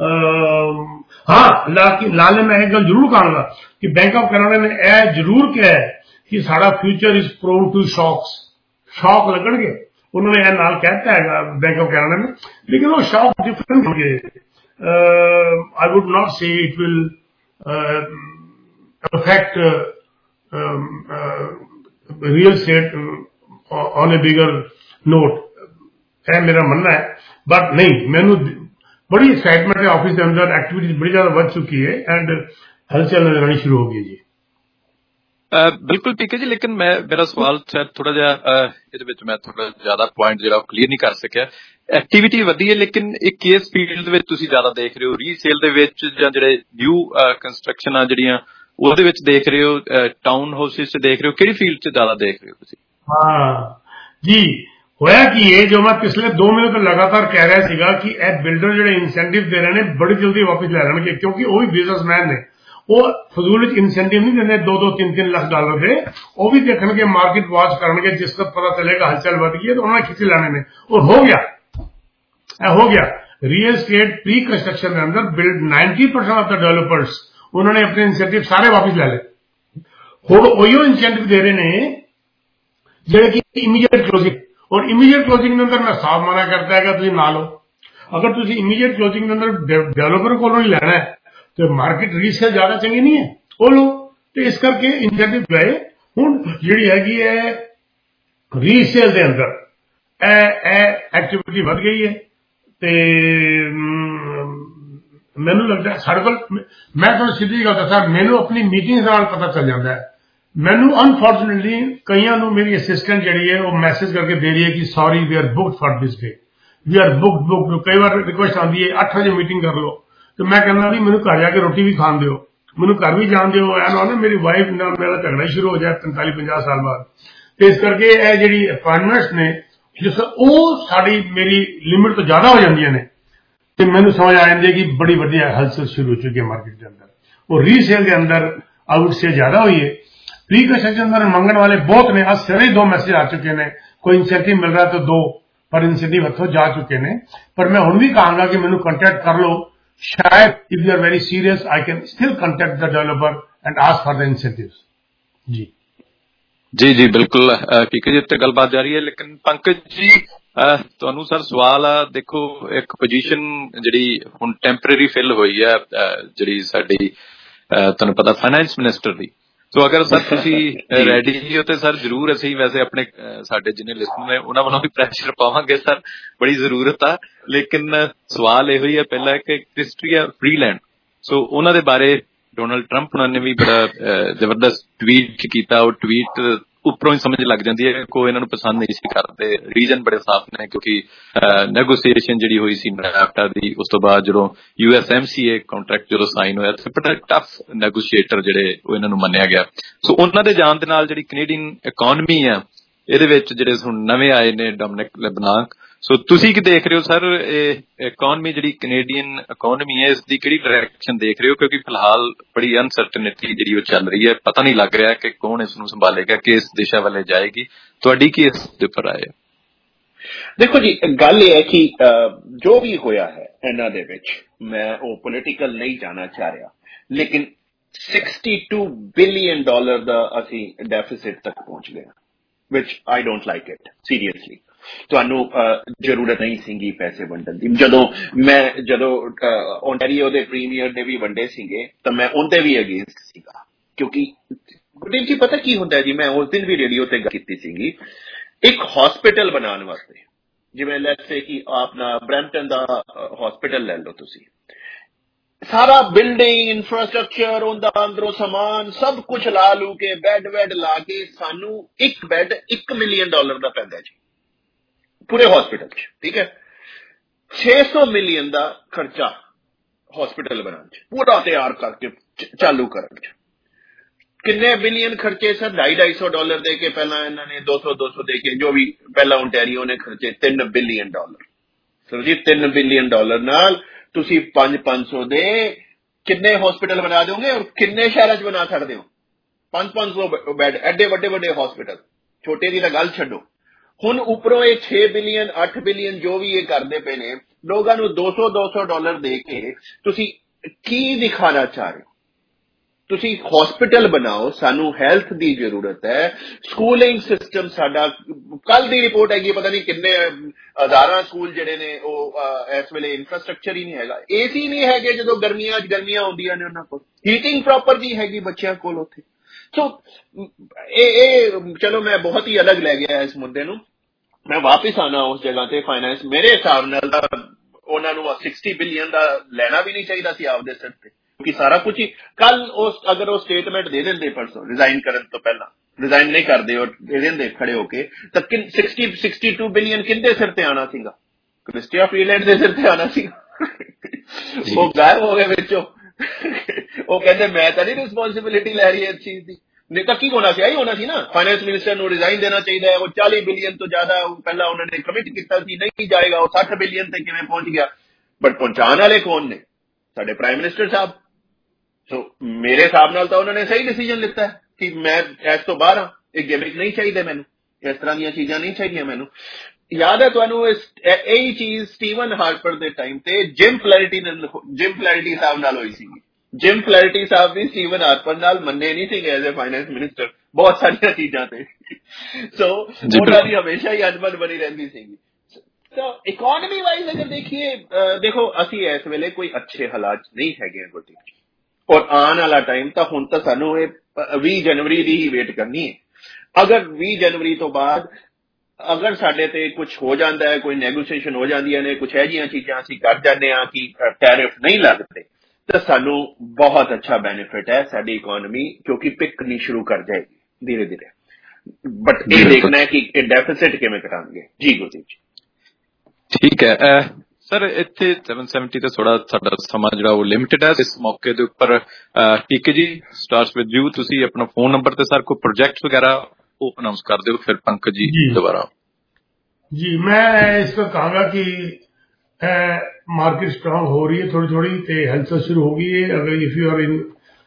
ਹਾਂ ਲਾਲੇ ਮੈਂ ਇੱਕ ਗੱਲ ਜ਼ਰੂਰ ਕਹਾਂਗਾ ਕਿ ਬੈਂਕ ਆਫ ਕੈਨੇਡਾ ਨੇ ਇਹ ਜ਼ਰੂਰ ਕਿਹਾ ਹੈ ਕਿ ਸਾਡਾ future is prone to shocks. Shock ਲੱਗਣਗੇ, ਉਹਨਾਂ ਨੇ ਇਹ ਨਾਲ ਕਹਿਤਾ ਹੈਗਾ ਬੈਂਕ ਆਫ ਕੈਨੇਡਾ ਨੇ, ਲੇਕਿਨ ਉਹ ਸ਼ੌਕ ਡਿਫਰੈਂਟ ਹੋਣਗੇ। I would not say it will affect uh, um, uh, real estate uh, on a bigger note. है मेरा मानना है, बट नहीं मैनू बड़ी एक्साइटमेंट है ऑफिस के अंदर, एक्टिविटीज बड़ी ज्यादा बढ़ चुकी है एंड हलचल नजर आनी शुरू हो गई जी। बिल्कुल ठीक है जी, लेकिन मैं मेरा सवाल शायद थोड़ा ਜਿਹਾ ਇਹਦੇ ਵਿੱਚ ਮੈਂ ਥੋੜਾ ਜ਼ਿਆਦਾ ਪੁਆਇੰਟ ਜਿਹੜਾ ਕਲੀਅਰ ਨਹੀਂ ਕਰ ਸਕਿਆ। ਐਕਟੀਵਿਟੀ ਵਧੀ ਹੈ, ਲੇਕਿਨ ਇਹ ਕਿਸ ਫੀਲਡ ਦੇ ਵਿੱਚ ਤੁਸੀਂ ਜ਼ਿਆਦਾ ਦੇਖ ਰਹੇ ਹੋ, ਰੀਸੇਲ ਦੇ ਵਿੱਚ ਜਾਂ ਜਿਹੜੇ ਨਿਊ ਕੰਸਟਰਕਸ਼ਨ ਆ ਜਿਹੜੀਆਂ ਉਹਦੇ ਵਿੱਚ ਦੇਖ ਰਹੇ ਹੋ, ਟਾਊਨ ਹਾਊਸਿਸ 'ਚ ਦੇਖ ਰਹੇ ਹੋ, ਕਿਹੜੀ ਫੀਲਡ 'ਚ ਜ਼ਿਆਦਾ ਦੇਖ ਰਹੇ ਹੋ ਤੁਸੀਂ? ਹਾਂ ਜੀ, ਹੋਇਆ ਕੀ ਇਹ ਜੋ ਮੈਂ ਪਿਛਲੇ ਦੋ ਮਹੀਨੇ ਤੋਂ ਲਗਾਤਾਰ ਕਹਿ ਰਿਹਾ ਸੀਗਾ ਕਿ ਇਹ ਬਿਲਡਰ ਜਿਹੜੇ ਇਨਸੈਂਟਿਵ ਦੇ ਰਹੇ ਨੇ ਬੜੀ ਜਲਦੀ ਵਾਪਸ ਲੈ ਲੈਣਗੇ, ਕਿਉਂਕਿ ਉਹ ਵੀ ਬਿਜ਼ਨਸਮੈਨ ਨੇ, ਉਹ ਫਜ਼ੂਲ ਵਿੱਚ ਇਨਸੈਂਟਿਵ ਨਹੀਂ ਦਿੰਦੇ ਦੋ ਦੋ ਤਿੰਨ ਤਿੰਨ ਲੱਖ ਡਾਲਰ ਦੇ, ਉਹ ਵੀ ਦੇਖਣਗੇ ਮਾਰਕੀਟ ਵਾਚ ਕਰਨਗੇ, ਜਿਸ ਵਕਤ ਪਤਾ ਚੱਲੇਗਾ ਹਲਚਲ ਵੱਧ ਗਈ ਹੈ ਤਾਂ ਉਹਨਾਂ ਨੇ ਖਿੱਚ ਲੈਣੇ ਨੇ। और हो गया ਇਹ ਹੋ ਗਿਆ ਰੀਅਲ ਸਟੇਟ ਪ੍ਰੀ ਕੰਸਟਰਕਸ਼ਨ ਦੇ ਅੰਦਰ build ninety percent of the developers ਉਹਨਾਂ ਨੇ ਆਪਣੇ ਇਨਸੈਂਟਿਵ ਸਾਰੇ ਵਾਪਸ ਲੈ ਲਏ। ਹੁਣ ਉਹੀਓ ਇਨਸੈਂਟਿਵ ਦੇ ਰਹੇ ਨੇ ਜਿਹੜੇ ਕਿ ਇਮੀਡੀਏਟ ਕਲੋਜ਼ਿੰਗ, और इमीडिएट क्लोजिंग के अंदर मैं साफ मना करता है कि तुम ना लो। अगर तुम इमीडिएट क्लोजिंग के अंदर डेवलपर को नहीं लेना है तो मार्केट रीसेल ज्यादा चंगी नहीं है, वो लो। तो इस करके इंसेंटिव गए हुण जिहड़ी हैगी है रीसेल के अंदर एक्टिविटी बढ़ गई है। ते मैनू लगता है साढ़े कोल, मैं तुहानूं सीधी गल दसां, मैनू अपनी मीटिंग नाल पता चल जाता है। मैनू अनफॉर्चुनेटली कईयां नूं मेरी असिस्टेंट जिहड़ी है वो मैसेज करके दे रही है कि sorry we are booked for this day, we are booked booked. कई बार रिक्वेस्ट आती है अठ बजे मीटिंग कर लो, तो मैं कहना भी मैनू घर जाके रोटी भी खान दिओ, मैनू घर भी जान दिओ। ऐ ना मेरी वाइफ नाल मेरा झगड़ा शुरू हो जाए पैंताली पचास साल बाद। तो इस करके यह जिहड़ी अपॉइंटमेंट्स ने जिस वो साड़ी मेरी लिमिट तो ज्यादा हो जांदियां ने, तो मैनू समझ आ जाती है कि बड़ी वड्डी हलचल शुरू हो चुकी है मार्केट के अंदर। और रीसेल के अंदर आउट से ज्यादा हुई है। प्री कंस्ट्रक्शन अंदर मंगन वाले बहुत ने, आज सिरे दो मैसेज आ चुके हैं, कोई इंसेंटिव मिल रहा है तो दो, पर इंसेंटिव हथों जा चुके हैं। पर मैं हुण भी कहूंगा कि मैनू कॉन्टेक्ट कर लो, शायद if you are very serious I can still contact the developer and ask for the incentives. जी जी जी बिल्कुल ठीक है जी, उत्ते गलबात जारी है। लेकिन पंकज जी ਤੁਹਾਨੂੰ ਸਰ ਸਵਾਲ ਆ, ਦੇਖੋ ਇੱਕ ਪੋਜੀਸ਼ਨ ਜਿਹੜੀ ਹੁਣ ਟੈਂਪਰੇਰੀ ਫਿਲ ਹੋਈ ਹੈ ਜਿਹੜੀ ਸਾਡੀ ਤੁਹਾਨੂੰ ਪਤਾ ਫਾਈਨੈਂਸ ਮਿਨਿਸਟਰ ਦੀ। ਸੋ ਅਗਰ ਸਰ ਤੁਸੀਂ ਰੈਡੀ ਹੋ ਤੇ ਸਰ ਜ਼ਰੂਰ ਅਸੀਂ ਵੈਸੇ ਆਪਣੇ ਸਾਡੇ ਜਿੰਨੇ ਲਿਸਨਰ ਨੇ ਉਹਨਾਂ ਵੱਲੋਂ ਵੀ ਪ੍ਰੈਸ਼ਰ ਪਾਵਾਂਗੇ ਸਰ, ਬੜੀ ਜ਼ਰੂਰਤ ਆ। ਲੇਕਿਨ ਸਵਾਲ ਇਹੋ ਹੀ ਹੈ ਪਹਿਲਾਂ ਕਿ ਕ੍ਰਿਸਟੀਆ ਫਰੀਲੈਂਡ, ਸੋ ਉਹਨਾਂ ਦੇ ਬਾਰੇ ਡੋਨਲਡ ਟਰੰਪ ਉਹਨਾਂ ਨੇ ਵੀ ਬੜਾ ਜ਼ਬਰਦਸਤ ਟਵੀਟ ਕੀਤਾ। ਉਹ ਟਵੀਟ ਉੱਪਰੋਂ ਹੀ ਸਮਝ ਲੱਗ ਜਾਂਦੀ ਹੈ ਕੋਈ ਇਹਨਾਂ ਨੂੰ ਪਸੰਦ ਨਹੀਂ ਸੀ ਕਰਦੇ। ਰੀਜ਼ਨ ਬੜੇ ਸਾਫ਼ ਨੇ, ਕਿਉਂਕਿ ਨੈਗੋਸੀਏਸ਼ਨ ਜਿਹੜੀ ਹੋਈ ਸੀ ਨੈਫਟਾ ਦੀ, ਉਸ ਤੋਂ ਬਾਅਦ ਜਦੋਂ U S M C A contract ਜਦੋਂ ਸਾਈਨ ਹੋਇਆ ਤੇ ਬੜਾ ਟਫ ਨੈਗੋਸ਼ੀਏਟਰ ਜਿਹੜੇ ਉਹ ਇਹਨਾਂ ਨੂੰ ਮੰਨਿਆ ਗਿਆ। ਸੋ ਉਹਨਾਂ ਦੇ ਜਾਣ ਦੇ ਨਾਲ ਜਿਹੜੀ ਕੈਨੇਡੀਅਨ ਇਕੋਨਮੀ ਆ ਇਹਦੇ ਵਿੱਚ ਜਿਹੜੇ ਹੁਣ ਨਵੇਂ ਆਏ ਨੇ ਡੋਮਿਨਿਕ ਲੈਬਨਾਕ, ਸੋ ਤੁਸੀਂ ਕੀ ਦੇਖ ਰਹੇ ਹੋ ਸਰ ਇਹ ਇਕੋਨਮੀ ਜਿਹੜੀ ਕੈਨੇਡੀਅਨ ਇਕੋਨਮੀ ਹੈ ਇਸ ਦੀ ਕਿਹੜੀ ਡਾਇਰੈਕਸ਼ਨ ਦੇਖ ਰਹੇ ਹੋ? ਕਿਉਂਕਿ ਫਿਲਹਾਲ ਬੜੀ ਅਨਸਰਟਨਿਟੀ ਜਿਹੜੀ ਉਹ ਚੱਲ ਰਹੀ ਹੈ, ਪਤਾ ਨਹੀਂ ਲੱਗ ਰਿਹਾ ਕਿ ਕੌਣ ਇਸ ਨੂੰ ਸੰਭਾਲੇਗਾ, ਕਿਸ ਦਿਸ਼ਾ ਵੱਲ ਜਾਏਗੀ। ਤੁਹਾਡੀ ਕੀ ਇਸ ਦੇ ਉੱਪਰ ਰਾਏ ਹੈ? ਦੇਖੋ ਜੀ, ਗੱਲ ਇਹ ਹੈ ਕਿ ਜੋ ਵੀ ਹੋਇਆ ਹੈ ਇਹਨਾਂ ਦੇ ਵਿੱਚ, ਮੈਂ ਉਹ ਪੋਲੀਟੀਕਲ ਨਹੀਂ ਜਾਣਾ ਚਾਹ ਰਿਹਾ, ਲੇਕਿਨ ਬਾਸठ ਬਿਲੀਅਨ ਡਾਲਰ ਦਾ ਅਸੀਂ ਡੈਫਿਸਿਟ ਤੱਕ ਪਹੁੰਚ ਗਏ, ਵਿਚ I don't like it seriously. ਤੁਹਾਨੂੰ ਜ਼ਰੂਰਤ ਨਹੀਂ ਸੀਗੀ ਪੈਸੇ ਵੰਡਣ ਦੀ। ਜਦੋਂ ਮੈਂ ਜਦੋਂ ਓਨਟਾਰੀਓ ਦੇ ਪ੍ਰੀਮੀਅਰ ਨੇ ਵੀ ਵੰਡੇ ਸੀਗੇ ਤਾਂ ਮੈਂ ਉਹਦੇ ਵੀ ਅਗੇਂਸਟ ਸੀਗਾ, ਕਿਉਂਕਿ ਗੁਰਦੀਪ ਜੀ ਪਤਾ ਕੀ ਹੁੰਦਾ ਜੀ, ਮੈਂ ਉਸ ਦਿਨ ਵੀ ਰੇਡੀਓ ਤੇ ਗੱਲ ਕੀਤੀ ਸੀਗੀ, ਇੱਕ ਹਸਪੀਟਲ ਬਣਾਉਣ ਵਾਸਤੇ, ਜਿਵੇਂ ਲੈਟਸ ਸੇ ਕਿ ਆਪਣਾ ਬਰੈਂਪਟਨ ਦਾ ਹਸਪੀਟਲ ਲੈ ਲਓ ਤੁਸੀਂ, ਸਾਰਾ ਬਿਲਡਿੰਗ ਇਨਫਰਾਸਟਰਕਚਰ ਉਹਦਾ ਅੰਦਰੋਂ ਸਮਾਨ ਸਭ ਕੁਝ ਲਾ ਲੂ ਕੇ ਬੈੱਡ ਵੈਡ ਲਾ ਕੇ ਸਾਨੂੰ ਇੱਕ ਬੈੱਡ ਇੱਕ ਮਿਲੀਅਨ ਡਾਲਰ ਦਾ ਪੈਂਦਾ ਜੀ ਪੂਰੇ ਹਸਪੀਟਲ ਚ। ਠੀਕ ਹੈ, ਛੇ ਸੌ ਮਿਲੀਅਨ ਦਾ ਖਰਚਾ ਹਸਪੀਟਲ ਬਣਾਉਣ ਚ, ਪੂਰਾ ਤਿਆਰ ਕਰਕੇ ਚਾਲੂ ਕਰਨ ਚ। ਕਿੰਨੇ ਬਿਲੀਅਨ ਖਰਚੇ ਸਰ? ਢਾਈ ਢਾਈ ਸੌ ਡਾਲਰ ਦੇ ਕੇ ਪਹਿਲਾਂ ਇਹਨਾਂ ਨੇ ਦੋ ਸੌ ਦੋ ਸੌ ਦੇ ਕੇ, ਜੋ ਵੀ ਪਹਿਲਾਂ ਓਨਟਾਰੀਓ ਨੇ ਖਰਚੇ ਤਿੰਨ ਬਿਲੀਅਨ ਡਾਲਰ। ਸਰ ਜੀ ਤਿੰਨ ਬਿਲੀਅਨ ਡਾਲਰ ਨਾਲ ਤੁਸੀਂ ਪੰਜ ਪੰਜ ਸੌ ਦੇ ਕਿੰਨੇ ਹਸਪੀਟਲ ਬਣਾ ਦਿਓਗੇ ਔਰ ਕਿੰਨੇ ਸ਼ਹਿਰਾਂ ਚ ਬਣਾ ਸਕਦੇ ਹੋ? ਪੰਜ ਪੰਜ ਸੌ ਬੈੱਡ, ਐਡੇ ਵੱਡੇ ਵੱਡੇ ਹਸਪੀਟਲ, ਛੋਟੇ ਦੀ ਤਾਂ ਗੱਲ ਛੱਡੋ। ਹੁਣ ਉੱਪਰੋਂ ਇਹ ਛੇ ਬਿਲੀਅਨ ਅੱਠ ਬਿਲੀਅਨ ਜੋ ਵੀ ਇਹ ਕਰਦੇ ਪਏ ਨੇ, ਲੋਕਾਂ ਨੂੰ ਦੋ ਸੌ ਦੋ ਸੌ ਡਾਲਰ ਦੇ ਕੇ ਤੁਸੀਂ ਕੀ ਦਿਖਾਣਾ ਚਾਹ ਰਹੇ ਹੋ? ਤੁਸੀਂ ਹਸਪੀਟਲ ਬਣਾਓ, ਸਾਨੂੰ ਹੈਲਥ ਦੀ ਜ਼ਰੂਰਤ ਹੈ। ਸਕੂਲਿੰਗ ਸਿਸਟਮ ਸਾਡਾ, ਕੱਲ ਦੀ ਰਿਪੋਰਟ ਹੈਗੀ ਪਤਾ ਨਹੀਂ ਕਿੰਨੇ ਹਜ਼ਾਰਾਂ ਸਕੂਲ ਜਿਹੜੇ ਨੇ ਉਹ ਇਸ ਵੇਲੇ ਇਨਫਰਾਸਟ੍ਰਕਚਰ ਹੀ ਨਹੀਂ ਹੈਗਾ, ਏਸੀ ਨਹੀਂ ਹੈਗੇ ਜਦੋਂ ਗਰਮੀਆਂ ਚ ਗਰਮੀਆਂ ਆਉਂਦੀਆਂ ਨੇ ਉਹਨਾਂ ਕੋਲ, ਹੀਟਿੰਗ ਪ੍ਰੋਪਰ ਨਹੀਂ ਹੈਗੀ ਬੱਚਿਆਂ ਕੋਲ ਉੱਥੇ। ਸੋ ਇਹ ਇਹ ਚਲੋ ਮੈਂ ਬਹੁਤ ਹੀ ਅਲੱਗ ਲੈ ਗਿਆ ਇਸ ਮੁੱਦੇ ਨੂੰ, ਮੈਂ ਵਾਪਿਸ ਆਣਾ ਉਸ ਜਗ੍ਹਾ ਤੇ। ਫਾਈਨੈਂਸ ਮੇਰੇ ਹਿਸਾਬ ਨਾਲ ਤਾਂ ਉਹਨਾਂ ਨੂੰ ਸਿਕਸਟੀ ਬਿਲੀਅਨ ਦਾ ਲੈਣਾ ਵੀ ਨਹੀਂ ਚਾਹੀਦਾ ਸੀ ਆਪਦੇ ਸਿਰ ਤੇ, ਕਿ ਸਾਰਾ ਕੁਝ ਹੀ ਕੱਲ ਉਸ ਅਗਰ ਉਹ ਸਟੇਟਮੈਂਟ ਦੇ ਦਿੰਦੇ ਪਰਸੋਂ ਰਿਜ਼ਾਈਨ ਕਰਨ ਤੋਂ ਪਹਿਲਾਂ, ਰਿਜ਼ਾਈਨ ਨਹੀਂ ਕਰਦੇ ਔਰ ਦੇ ਦਿੰਦੇ ਖੜੇ ਹੋ ਕੇ, ਤਾਂ ਸਿਕਸਟੀ ਸਿਕਸਟੀ ਟੂ ਬਿਲੀਅਨ ਕਿੰਦੇ ਸਿਰ ਤੇ ਆਣਾ ਸੀਗਾ? ਕ੍ਰਿਸਟੀਆ ਫਰੀਲੈਂਡ ਦੇ ਸਿਰ ਤੇ ਆਣਾ ਸੀਗਾ। ਉਹ ਗਾਇਬ ਹੋ ਗਏ ਵਿੱਚੋਂ। ਉਹ ਕਹਿੰਦੇ ਮੈਂ ਤਾਂ ਨਹੀਂ ਰਿਸਪੌਂਸਿਬਿਲਿਟੀ ਲੈ ਰਹੀ ਇਸ ਚੀਜ਼ ਦੀ। ਨਹੀਂ ਤਾਂ ਕੀ ਹੋਣਾ ਸੀ? ਆਹੀ ਹੋਣਾ ਸੀ ਨਾ, ਫਾਈਨੈਂਸ ਮਿਨਿਸਟਰ ਨੂੰ ਰਿਜ਼ਾਈਨ ਦੇਣਾ ਚਾਹੀਦਾ ਹੈ। ਉਹ ਚਾਲੀ ਬਿਲੀਅਨ ਤੋਂ ਜ਼ਿਆਦਾ ਪਹਿਲਾਂ ਉਹਨਾਂ ਨੇ ਕਮਿਟ ਕੀਤਾ ਸੀ ਨਹੀਂ ਜਾਏਗਾ, ਉਹ ਸੱਠ ਬਿਲੀਅਨ ਤੇ ਕਿਵੇਂ ਪਹੁੰਚ ਗਿਆ? ਬਟ ਪਹੁੰਚਾਉਣ ਵਾਲੇ ਕੌਣ ਨੇ? ਸਾਡੇ ਪ੍ਰਾਈਮ ਮਿਨਿਸਟਰ ਸਾਹਿਬ। ਸੋ ਮੇਰੇ ਹਿਸਾਬ ਨਾਲ ਤਾਂ ਉਹਨਾਂ ਨੇ ਸਹੀ ਡਿਸੀਜਨ ਲਿੱਤਾ ਹੈ ਕਿ ਮੈਂ ਇਸ ਤੋਂ ਬਾਹਰ ਹਾਂ, ਇਹ ਗਿਮਿਕ ਨਹੀਂ ਚਾਹੀਦੇ ਮੈਨੂੰ, ਇਸ ਤਰ੍ਹਾਂ ਦੀਆਂ ਚੀਜ਼ਾਂ ਨਹੀਂ ਚਾਹੀਦੀਆਂ ਮੈਨੂੰ। ਯਾਦ ਹੈ ਤੁਹਾਨੂੰ ਇਹੀ ਚੀਜ਼ ਸਟੀਵਨ ਹਾਰਪਰ ਦੇ ਟਾਈਮ ਤੇ ਜਿਮ ਫਲੈਰਿਟੀ ਜਿਮ ਫਲੈਰਿਟੀ ਸਾਹਿਬ ਨਾਲ ਹੋਈ ਸੀ। ਜਿਮ ਫਲੈਰਿਟੀ ਸਾਹਿਬ ਵੀ ਸਟੀਵਨ ਹਾਰਪਰ ਨਾਲ ਮੰਨੇ ਨਹੀਂ ਸੀਗੇ ਐਜ਼ ਏ ਫਾਈਨੈਂਸ ਮਿਨਿਸਟਰ ਬਹੁਤ ਸਾਰੀਆਂ ਚੀਜ਼ਾਂ ਤੇ। ਸੋ ਉਹਨਾਂ ਦੀ ਹਮੇਸ਼ਾ ਹੀ ਅਣਬਣ ਬਣੀ ਰਹਿੰਦੀ ਸੀਗੀ। ਸੋ ਇਕੋਨਮੀ ਵਾਈਜ਼ ਅਗਰ ਦੇਖੀਏ, ਦੇਖੋ ਅਸੀਂ ਇਸ ਵੇਲੇ ਕੋਈ ਅੱਛੇ ਹਾਲਾਤ ਨਹੀਂ ਹੈਗੇ ਗੁਰਦੀਪ ਜੀ, ਔਰ ਆਉਣ ਵਾਲਾ ਟਾਈਮ ਤਾਂ ਹੁਣ ਤਾਂ ਸਾਨੂੰ ਇਹ ਵੀਹ ਜਨਵਰੀ ਦੀ ਹੀ ਵੇਟ ਕਰਨੀ ਹੈ। ਅਗਰ ਵੀਹ ਜਨਵਰੀ ਤੋਂ ਬਾਅਦ ਅਗਰ ਸਾਡੇ ਤੇ ਕੁਝ ਹੋ ਜਾਂਦਾ ਹੈ, ਕੋਈ ਨੈਗੋਸ਼ੀਏਸ਼ਨ ਹੋ ਜਾਂਦੀਆਂ ਨੇ, ਕੁਝ ਇਹੋ ਜਿਹੀਆਂ ਚੀਜ਼ਾਂ ਅਸੀਂ ਕਰ ਜਾਂਦੇ ਹਾਂ ਕਿ ਟੈਰਿਫ ਨਹੀਂ ਲੱਗਦੇ, ਤਾਂ ਸਾਨੂੰ ਬਹੁਤ ਅੱਛਾ ਬੈਨੀਫਿਟ ਹੈ ਸਾਡੀ ਇਕੋਨਮੀ, ਕਿਉਂਕਿ ਪਿਕ ਕਰਨੀ ਸ਼ੁਰੂ ਕਰ ਜਾਏਗੀ ਧੀਰੇ ਧੀਰੇ। ਬਟ ਇਹ ਦੇਖਣਾ ਹੈ ਕਿ ਇਹ ਡੈਫਿਸਿਟ ਕਿਵੇਂ ਕਰਾਂਗੇ। ਜੀ ਗੁਰਦੀਪ ਜੀ ਠੀਕ ਹੈ ਸਰ। ਇੱਥੇ ਸੈਵਨ ਸੈਵਨਟੀ ਤੇ ਥੋੜਾ ਸਾਡਾ ਸਮਾਂ ਜਿਹੜਾ ਉਹ ਲਿਮਿਟਡ ਹੈ ਇਸ ਮੌਕੇ ਦੇ ਉੱਪਰ। ਠੀਕ ਹੈ ਜੀ, ਸਟਾਰਟਸ ਵਿਦ ਯੂ। ਤੁਸੀਂ ਆਪਣਾ ਫੋਨ ਨੰਬਰ ਤੇ ਸਰ ਕੋਈ ਪ੍ਰੋਜੈਕਟ ਵਗੈਰਾ ਉਹ ਅਨਾਉਂਸ ਕਰ ਦਿਓ, ਫਿਰ ਪੰਕਜ ਜੀ ਦੁਬਾਰਾ। ਜੀ ਮੈਂ ਇਸ ਵਕਤ ਕਹਾਂਗਾ ਕਿ ਮਾਰਕੀਟ ਸਟਰੋਂਗ ਹੋ ਰਹੀ ਹੈ ਥੋੜੀ ਥੋੜੀ ਤੇ ਹਲਚਲ ਸ਼ੁਰੂ ਹੋ ਗਈ ਹੈ। ਅਗਰ if you are in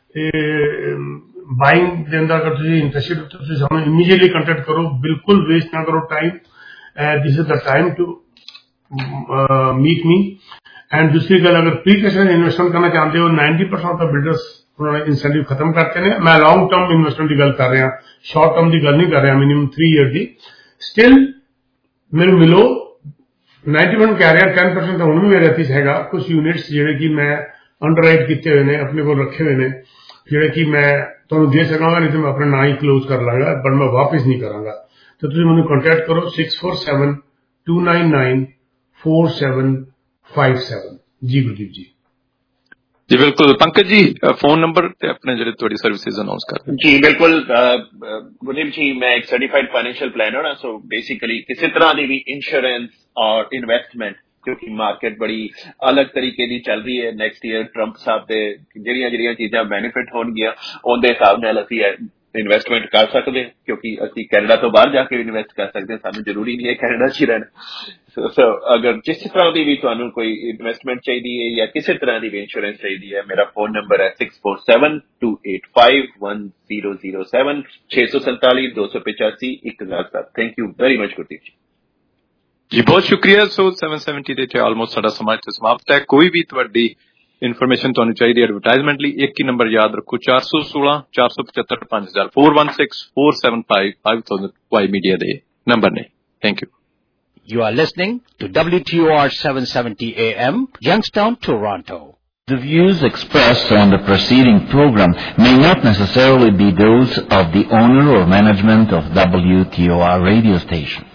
buying ਦੇ ਅੰਦਰ ਅਗਰ ਤੁਸੀਂ ਇੰਟਰਸਟਿਡ ਹੋ ਤੁਸੀਂ ਸਾਨੂੰ ਇਮੀਡੀਏਟਲੀ ਕੰਟੈਕਟ ਕਰੋ, ਬਿਲਕੁਲ ਵੇਸਟ ਨਾ ਕਰੋ time. This is the time to meet me. And दूसरी गल अगर प्री कैशन इन्वेस्टमेंट करना चाहते हो, नाइनटी परसेंट ऑफ बिल्डर्स उन्होंने इंसेंटिव खत्म करते हैं। मैं लॉन्ग टर्म इन्वेस्टमेंट की गल कर रहा, शॉर्ट टर्म की गल नहीं कर रहा, मिनिमम थ्री ईयर की। स्टिल मेरे मिलो नाइनटी परसेंट कह रहा, टेन परसेंट तो हूँ भी मेरे हथी हैगा। कुछ यूनिट्स जिहड़े कि मैं अंडरराइट किए हुए ने, अपने को रखे हुए ने, जिहड़े कि मैं तुहानूं दे सकांगा, नहीं तो मैं अपना ना ही क्लोज कर लांगा, बट मैं वापस नहीं करांगा। तो तुसीं मैनूं कॉन्टैक्ट करो six four seven two nine nine four seven five seven. जी गुरदीप जी जी बिल्कुल। पंकज जी फोन नंबर ते अपने ਜਿਹੜੇ ਤੁਹਾਡੀ ਸਰਵਿਸਿਜ਼ ਅਨਾਉਂਸ ਕਰ ਦਿਓ। ਜੀ ਬਿਲकुल ਗੁਰਦੀਪ ਜੀ, ਮੈਂ ਇੱਕ ਸਰਟੀਫਾਈਡ ਫਾਈਨੈਂਸ਼ੀਅਲ ਪਲੈਨਰ ਹਾਂ। ਸੋ ਬੇਸਿਕਲੀ ਕਿਸੇ ਤਰ੍ਹਾਂ ਦੀ ਵੀ ਇੰਸ਼ੋਰੈਂਸ ਔਰ ਇਨਵੈਸਟਮੈਂਟ, ਕਿਉਂਕਿ ਮਾਰਕੀਟ ਬੜੀ ਅਲੱਗ ਤਰੀਕੇ ਦੀ ਚੱਲ ਰਹੀ ਹੈ। ਨੈਕਸਟ ਈਅਰ ਟਰੰਪ ਸਾਹਿਬ ਦੇ ਜਿਹੜੀਆਂ ਜਿਹੜੀਆਂ ਚੀਜ਼ਾਂ ਬੈਨੀਫਿਟ ਹੋਣਗੀਆਂ ਉਹਦੇ ਹਿਸਾਬ ਨਾਲ ਅਸੀਂ ਇਨਵੈਸਟਮੈਂਟ ਕਰ ਸਕਦੇ, ਕਿਉਂਕਿ ਅਸੀਂ ਕੈਨੇਡਾ ਤੋਂ ਬਾਹਰ ਜਾ ਕੇ ਇਨਵੈਸਟ ਕਰ ਸਕਦੇ, ਸਾਨੂੰ ਜ਼ਰੂਰੀ ਨਹੀਂ ਹੈ ਕੈਨੇਡਾ 'ਚ ਹੀ ਰਹਿਣਾ। ਸੋ ਅਗਰ ਜਿਸ ਤਰ੍ਹਾਂ ਦੀ ਵੀ ਤੁਹਾਨੂੰ ਕੋਈ ਇਨਵੈਸਟਮੈਂਟ ਚਾਹੀਦੀ ਹੈ ਜਾਂ ਕਿਸੇ ਤਰ੍ਹਾਂ ਦੀ ਵੀ ਇੰਸ਼ੋਰੈਂਸ ਚਾਹੀਦੀ ਹੈ, ਮੇਰਾ ਫੋਨ ਨੰਬਰ ਹੈ six four seven two eight five one zero zero seven ਛੇ ਸੌ ਸੰਤਾਲੀ ਦੋ ਸੌ ਪਚਾਸੀ ਇੱਕ ਹਜ਼ਾਰ ਸੱਤ। Thank you very much Gurdeep ji. ਜੀ ਬਹੁਤ ਸ਼ੁਕਰੀਆ। ਸੋ ਸੈਵਨ ਸੈਵਨਟੀ ਦੇ ਆਲਮੋਸਟ ਸਾਡਾ ਸਮਾਂ ਇੱਥੇ ਸਮਾਪਤ ਹੈ। ਕੋਈ ਵੀ ਤੁਹਾਡੀ ਇਨਫੋਰਮੇਸ਼ਨ ਤੁਹਾਨੂੰ ਚਾਹੀਦੀ ਐਡਵਰਟਾਈਜ਼ਮੈਂਟ ਲਈ, ਇੱਕ ਹੀ ਨੰਬਰ ਯਾਦ ਰੱਖੋ, ਚਾਰ ਸੌ ਸੋਲਾਂ ਚਾਰ ਸੌ ਪਚੱਤਰ ਪੰਜ ਹਜ਼ਾਰ four one six four seven five five thousand Y media ਦੇ ਨੰਬਰ ਨੇ। Thank you. You are listening to W T O R seven seventy A M, Youngstown, Toronto. The views expressed on the preceding program may not necessarily be those of the owner or management of W T O R radio station.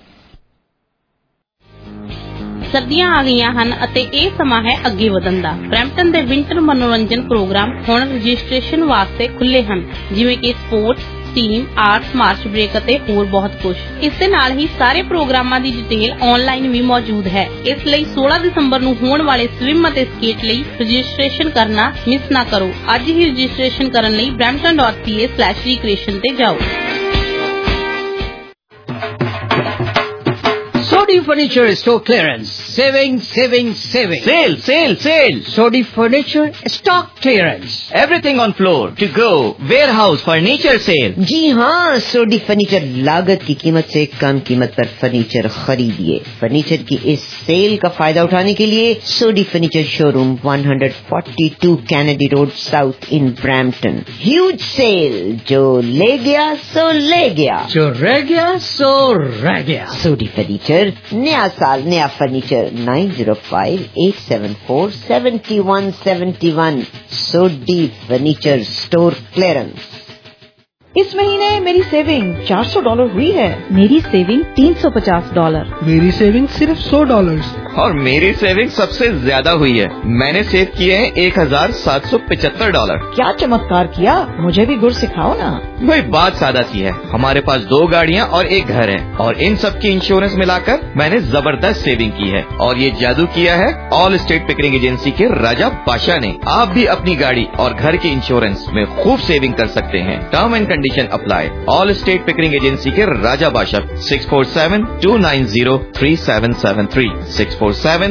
ਸਰਦੀਆਂ ਆ ਗਈਆਂ ਹਨ ਅਤੇ ਇਹ ਸਮਾਂ ਹੈ ਅੱਗੇ ਵਧਣ ਦਾ। ਬਰੈਂਪਟਨ ਦੇ ਵਿੰਟਰ ਮਨੋਰੰਜਨ ਪ੍ਰੋਗਰਾਮ ਹੁਣ ਰਜਿਸਟ੍ਰੇਸ਼ਨ ਵਾਸਤੇ ਖੁੱਲੇ ਹਨ, ਜਿਵੇਂ ਕਿ sports, team, arts, March break ਅਤੇ ਹੋਰ ਬਹੁਤ ਕੁਝ। ਇਸ ਦੇ ਨਾਲ ਹੀ ਸਾਰੇ ਪ੍ਰੋਗਰਾਮਾਂ ਦੀ ਡਿਟੇਲ ਆਨਲਾਈਨ ਵੀ ਮੌਜੂਦ ਹੈ। ਇਸ ਲਈ ਸੋਲਾਂ ਦਸੰਬਰ ਨੂੰ ਹੋਣ ਵਾਲੇ ਸਵਿਮ ਅਤੇ ਸਕੇਟ ਲਈ ਰਜਿਸਟ੍ਰੇਸ਼ਨ ਕਰਨਾ ਮਿਸ ਨਾ ਕਰੋ। ਅੱਜ ਹੀ ਰਜਿਸਟ੍ਰੇਸ਼ਨ ਕਰਨ ਲਈ Brampton dot C A slash recreation ਤੇ ਜਾਓ। Sodi Furniture Store Clearance. Saving, saving, saving. Sale, sale, sale. Sodi Furniture Stock Clearance. Everything on floor, to go, warehouse, furniture sale. जी हाँ, सोडी फर्नीचर लागत की कीमत से कम कीमत पर फर्नीचर खरीदिए। फर्नीचर की इस सेल का फायदा उठाने के लिए सोडी furniture showroom one forty-two Kennedy road south in Brampton. Huge sale, जो ले गया सो ले गया, जो रह गया सो रह गया। सोडी फर्नीचर, नया साल नया furniture. nine zero five eight seven four seven one seven one। सोडी फर्नीचर स्टोर क्लियरेंस। इस महीने मेरी सेविंग चार सौ डॉलर हुई है। मेरी सेविंग तीन सौ पचास डॉलर। मेरी सेविंग सिर्फ सौ डॉलर। और मेरी सेविंग सबसे ज्यादा हुई है। मैंने सेव किए हैं एक हजार सात सौ पिचहत्तर डॉलर। क्या चमत्कार किया, मुझे भी गुर सिखाओ ना। भाई बात सादा सी है, हमारे पास दो गाड़ियाँ और एक घर है और इन सब की इंश्योरेंस मिलाकर मैंने जबरदस्त सेविंग की है। और ये जादू किया है ऑल स्टेट पिकरिंग एजेंसी के राजा बादशाह ने। आप भी अपनी गाड़ी और घर के इंश्योरेंस में खूब सेविंग कर सकते हैं। Term and condition apply. Allstate Pickering agency के Raja Badshah. Six four seven two nine zero three seven seven three six four seven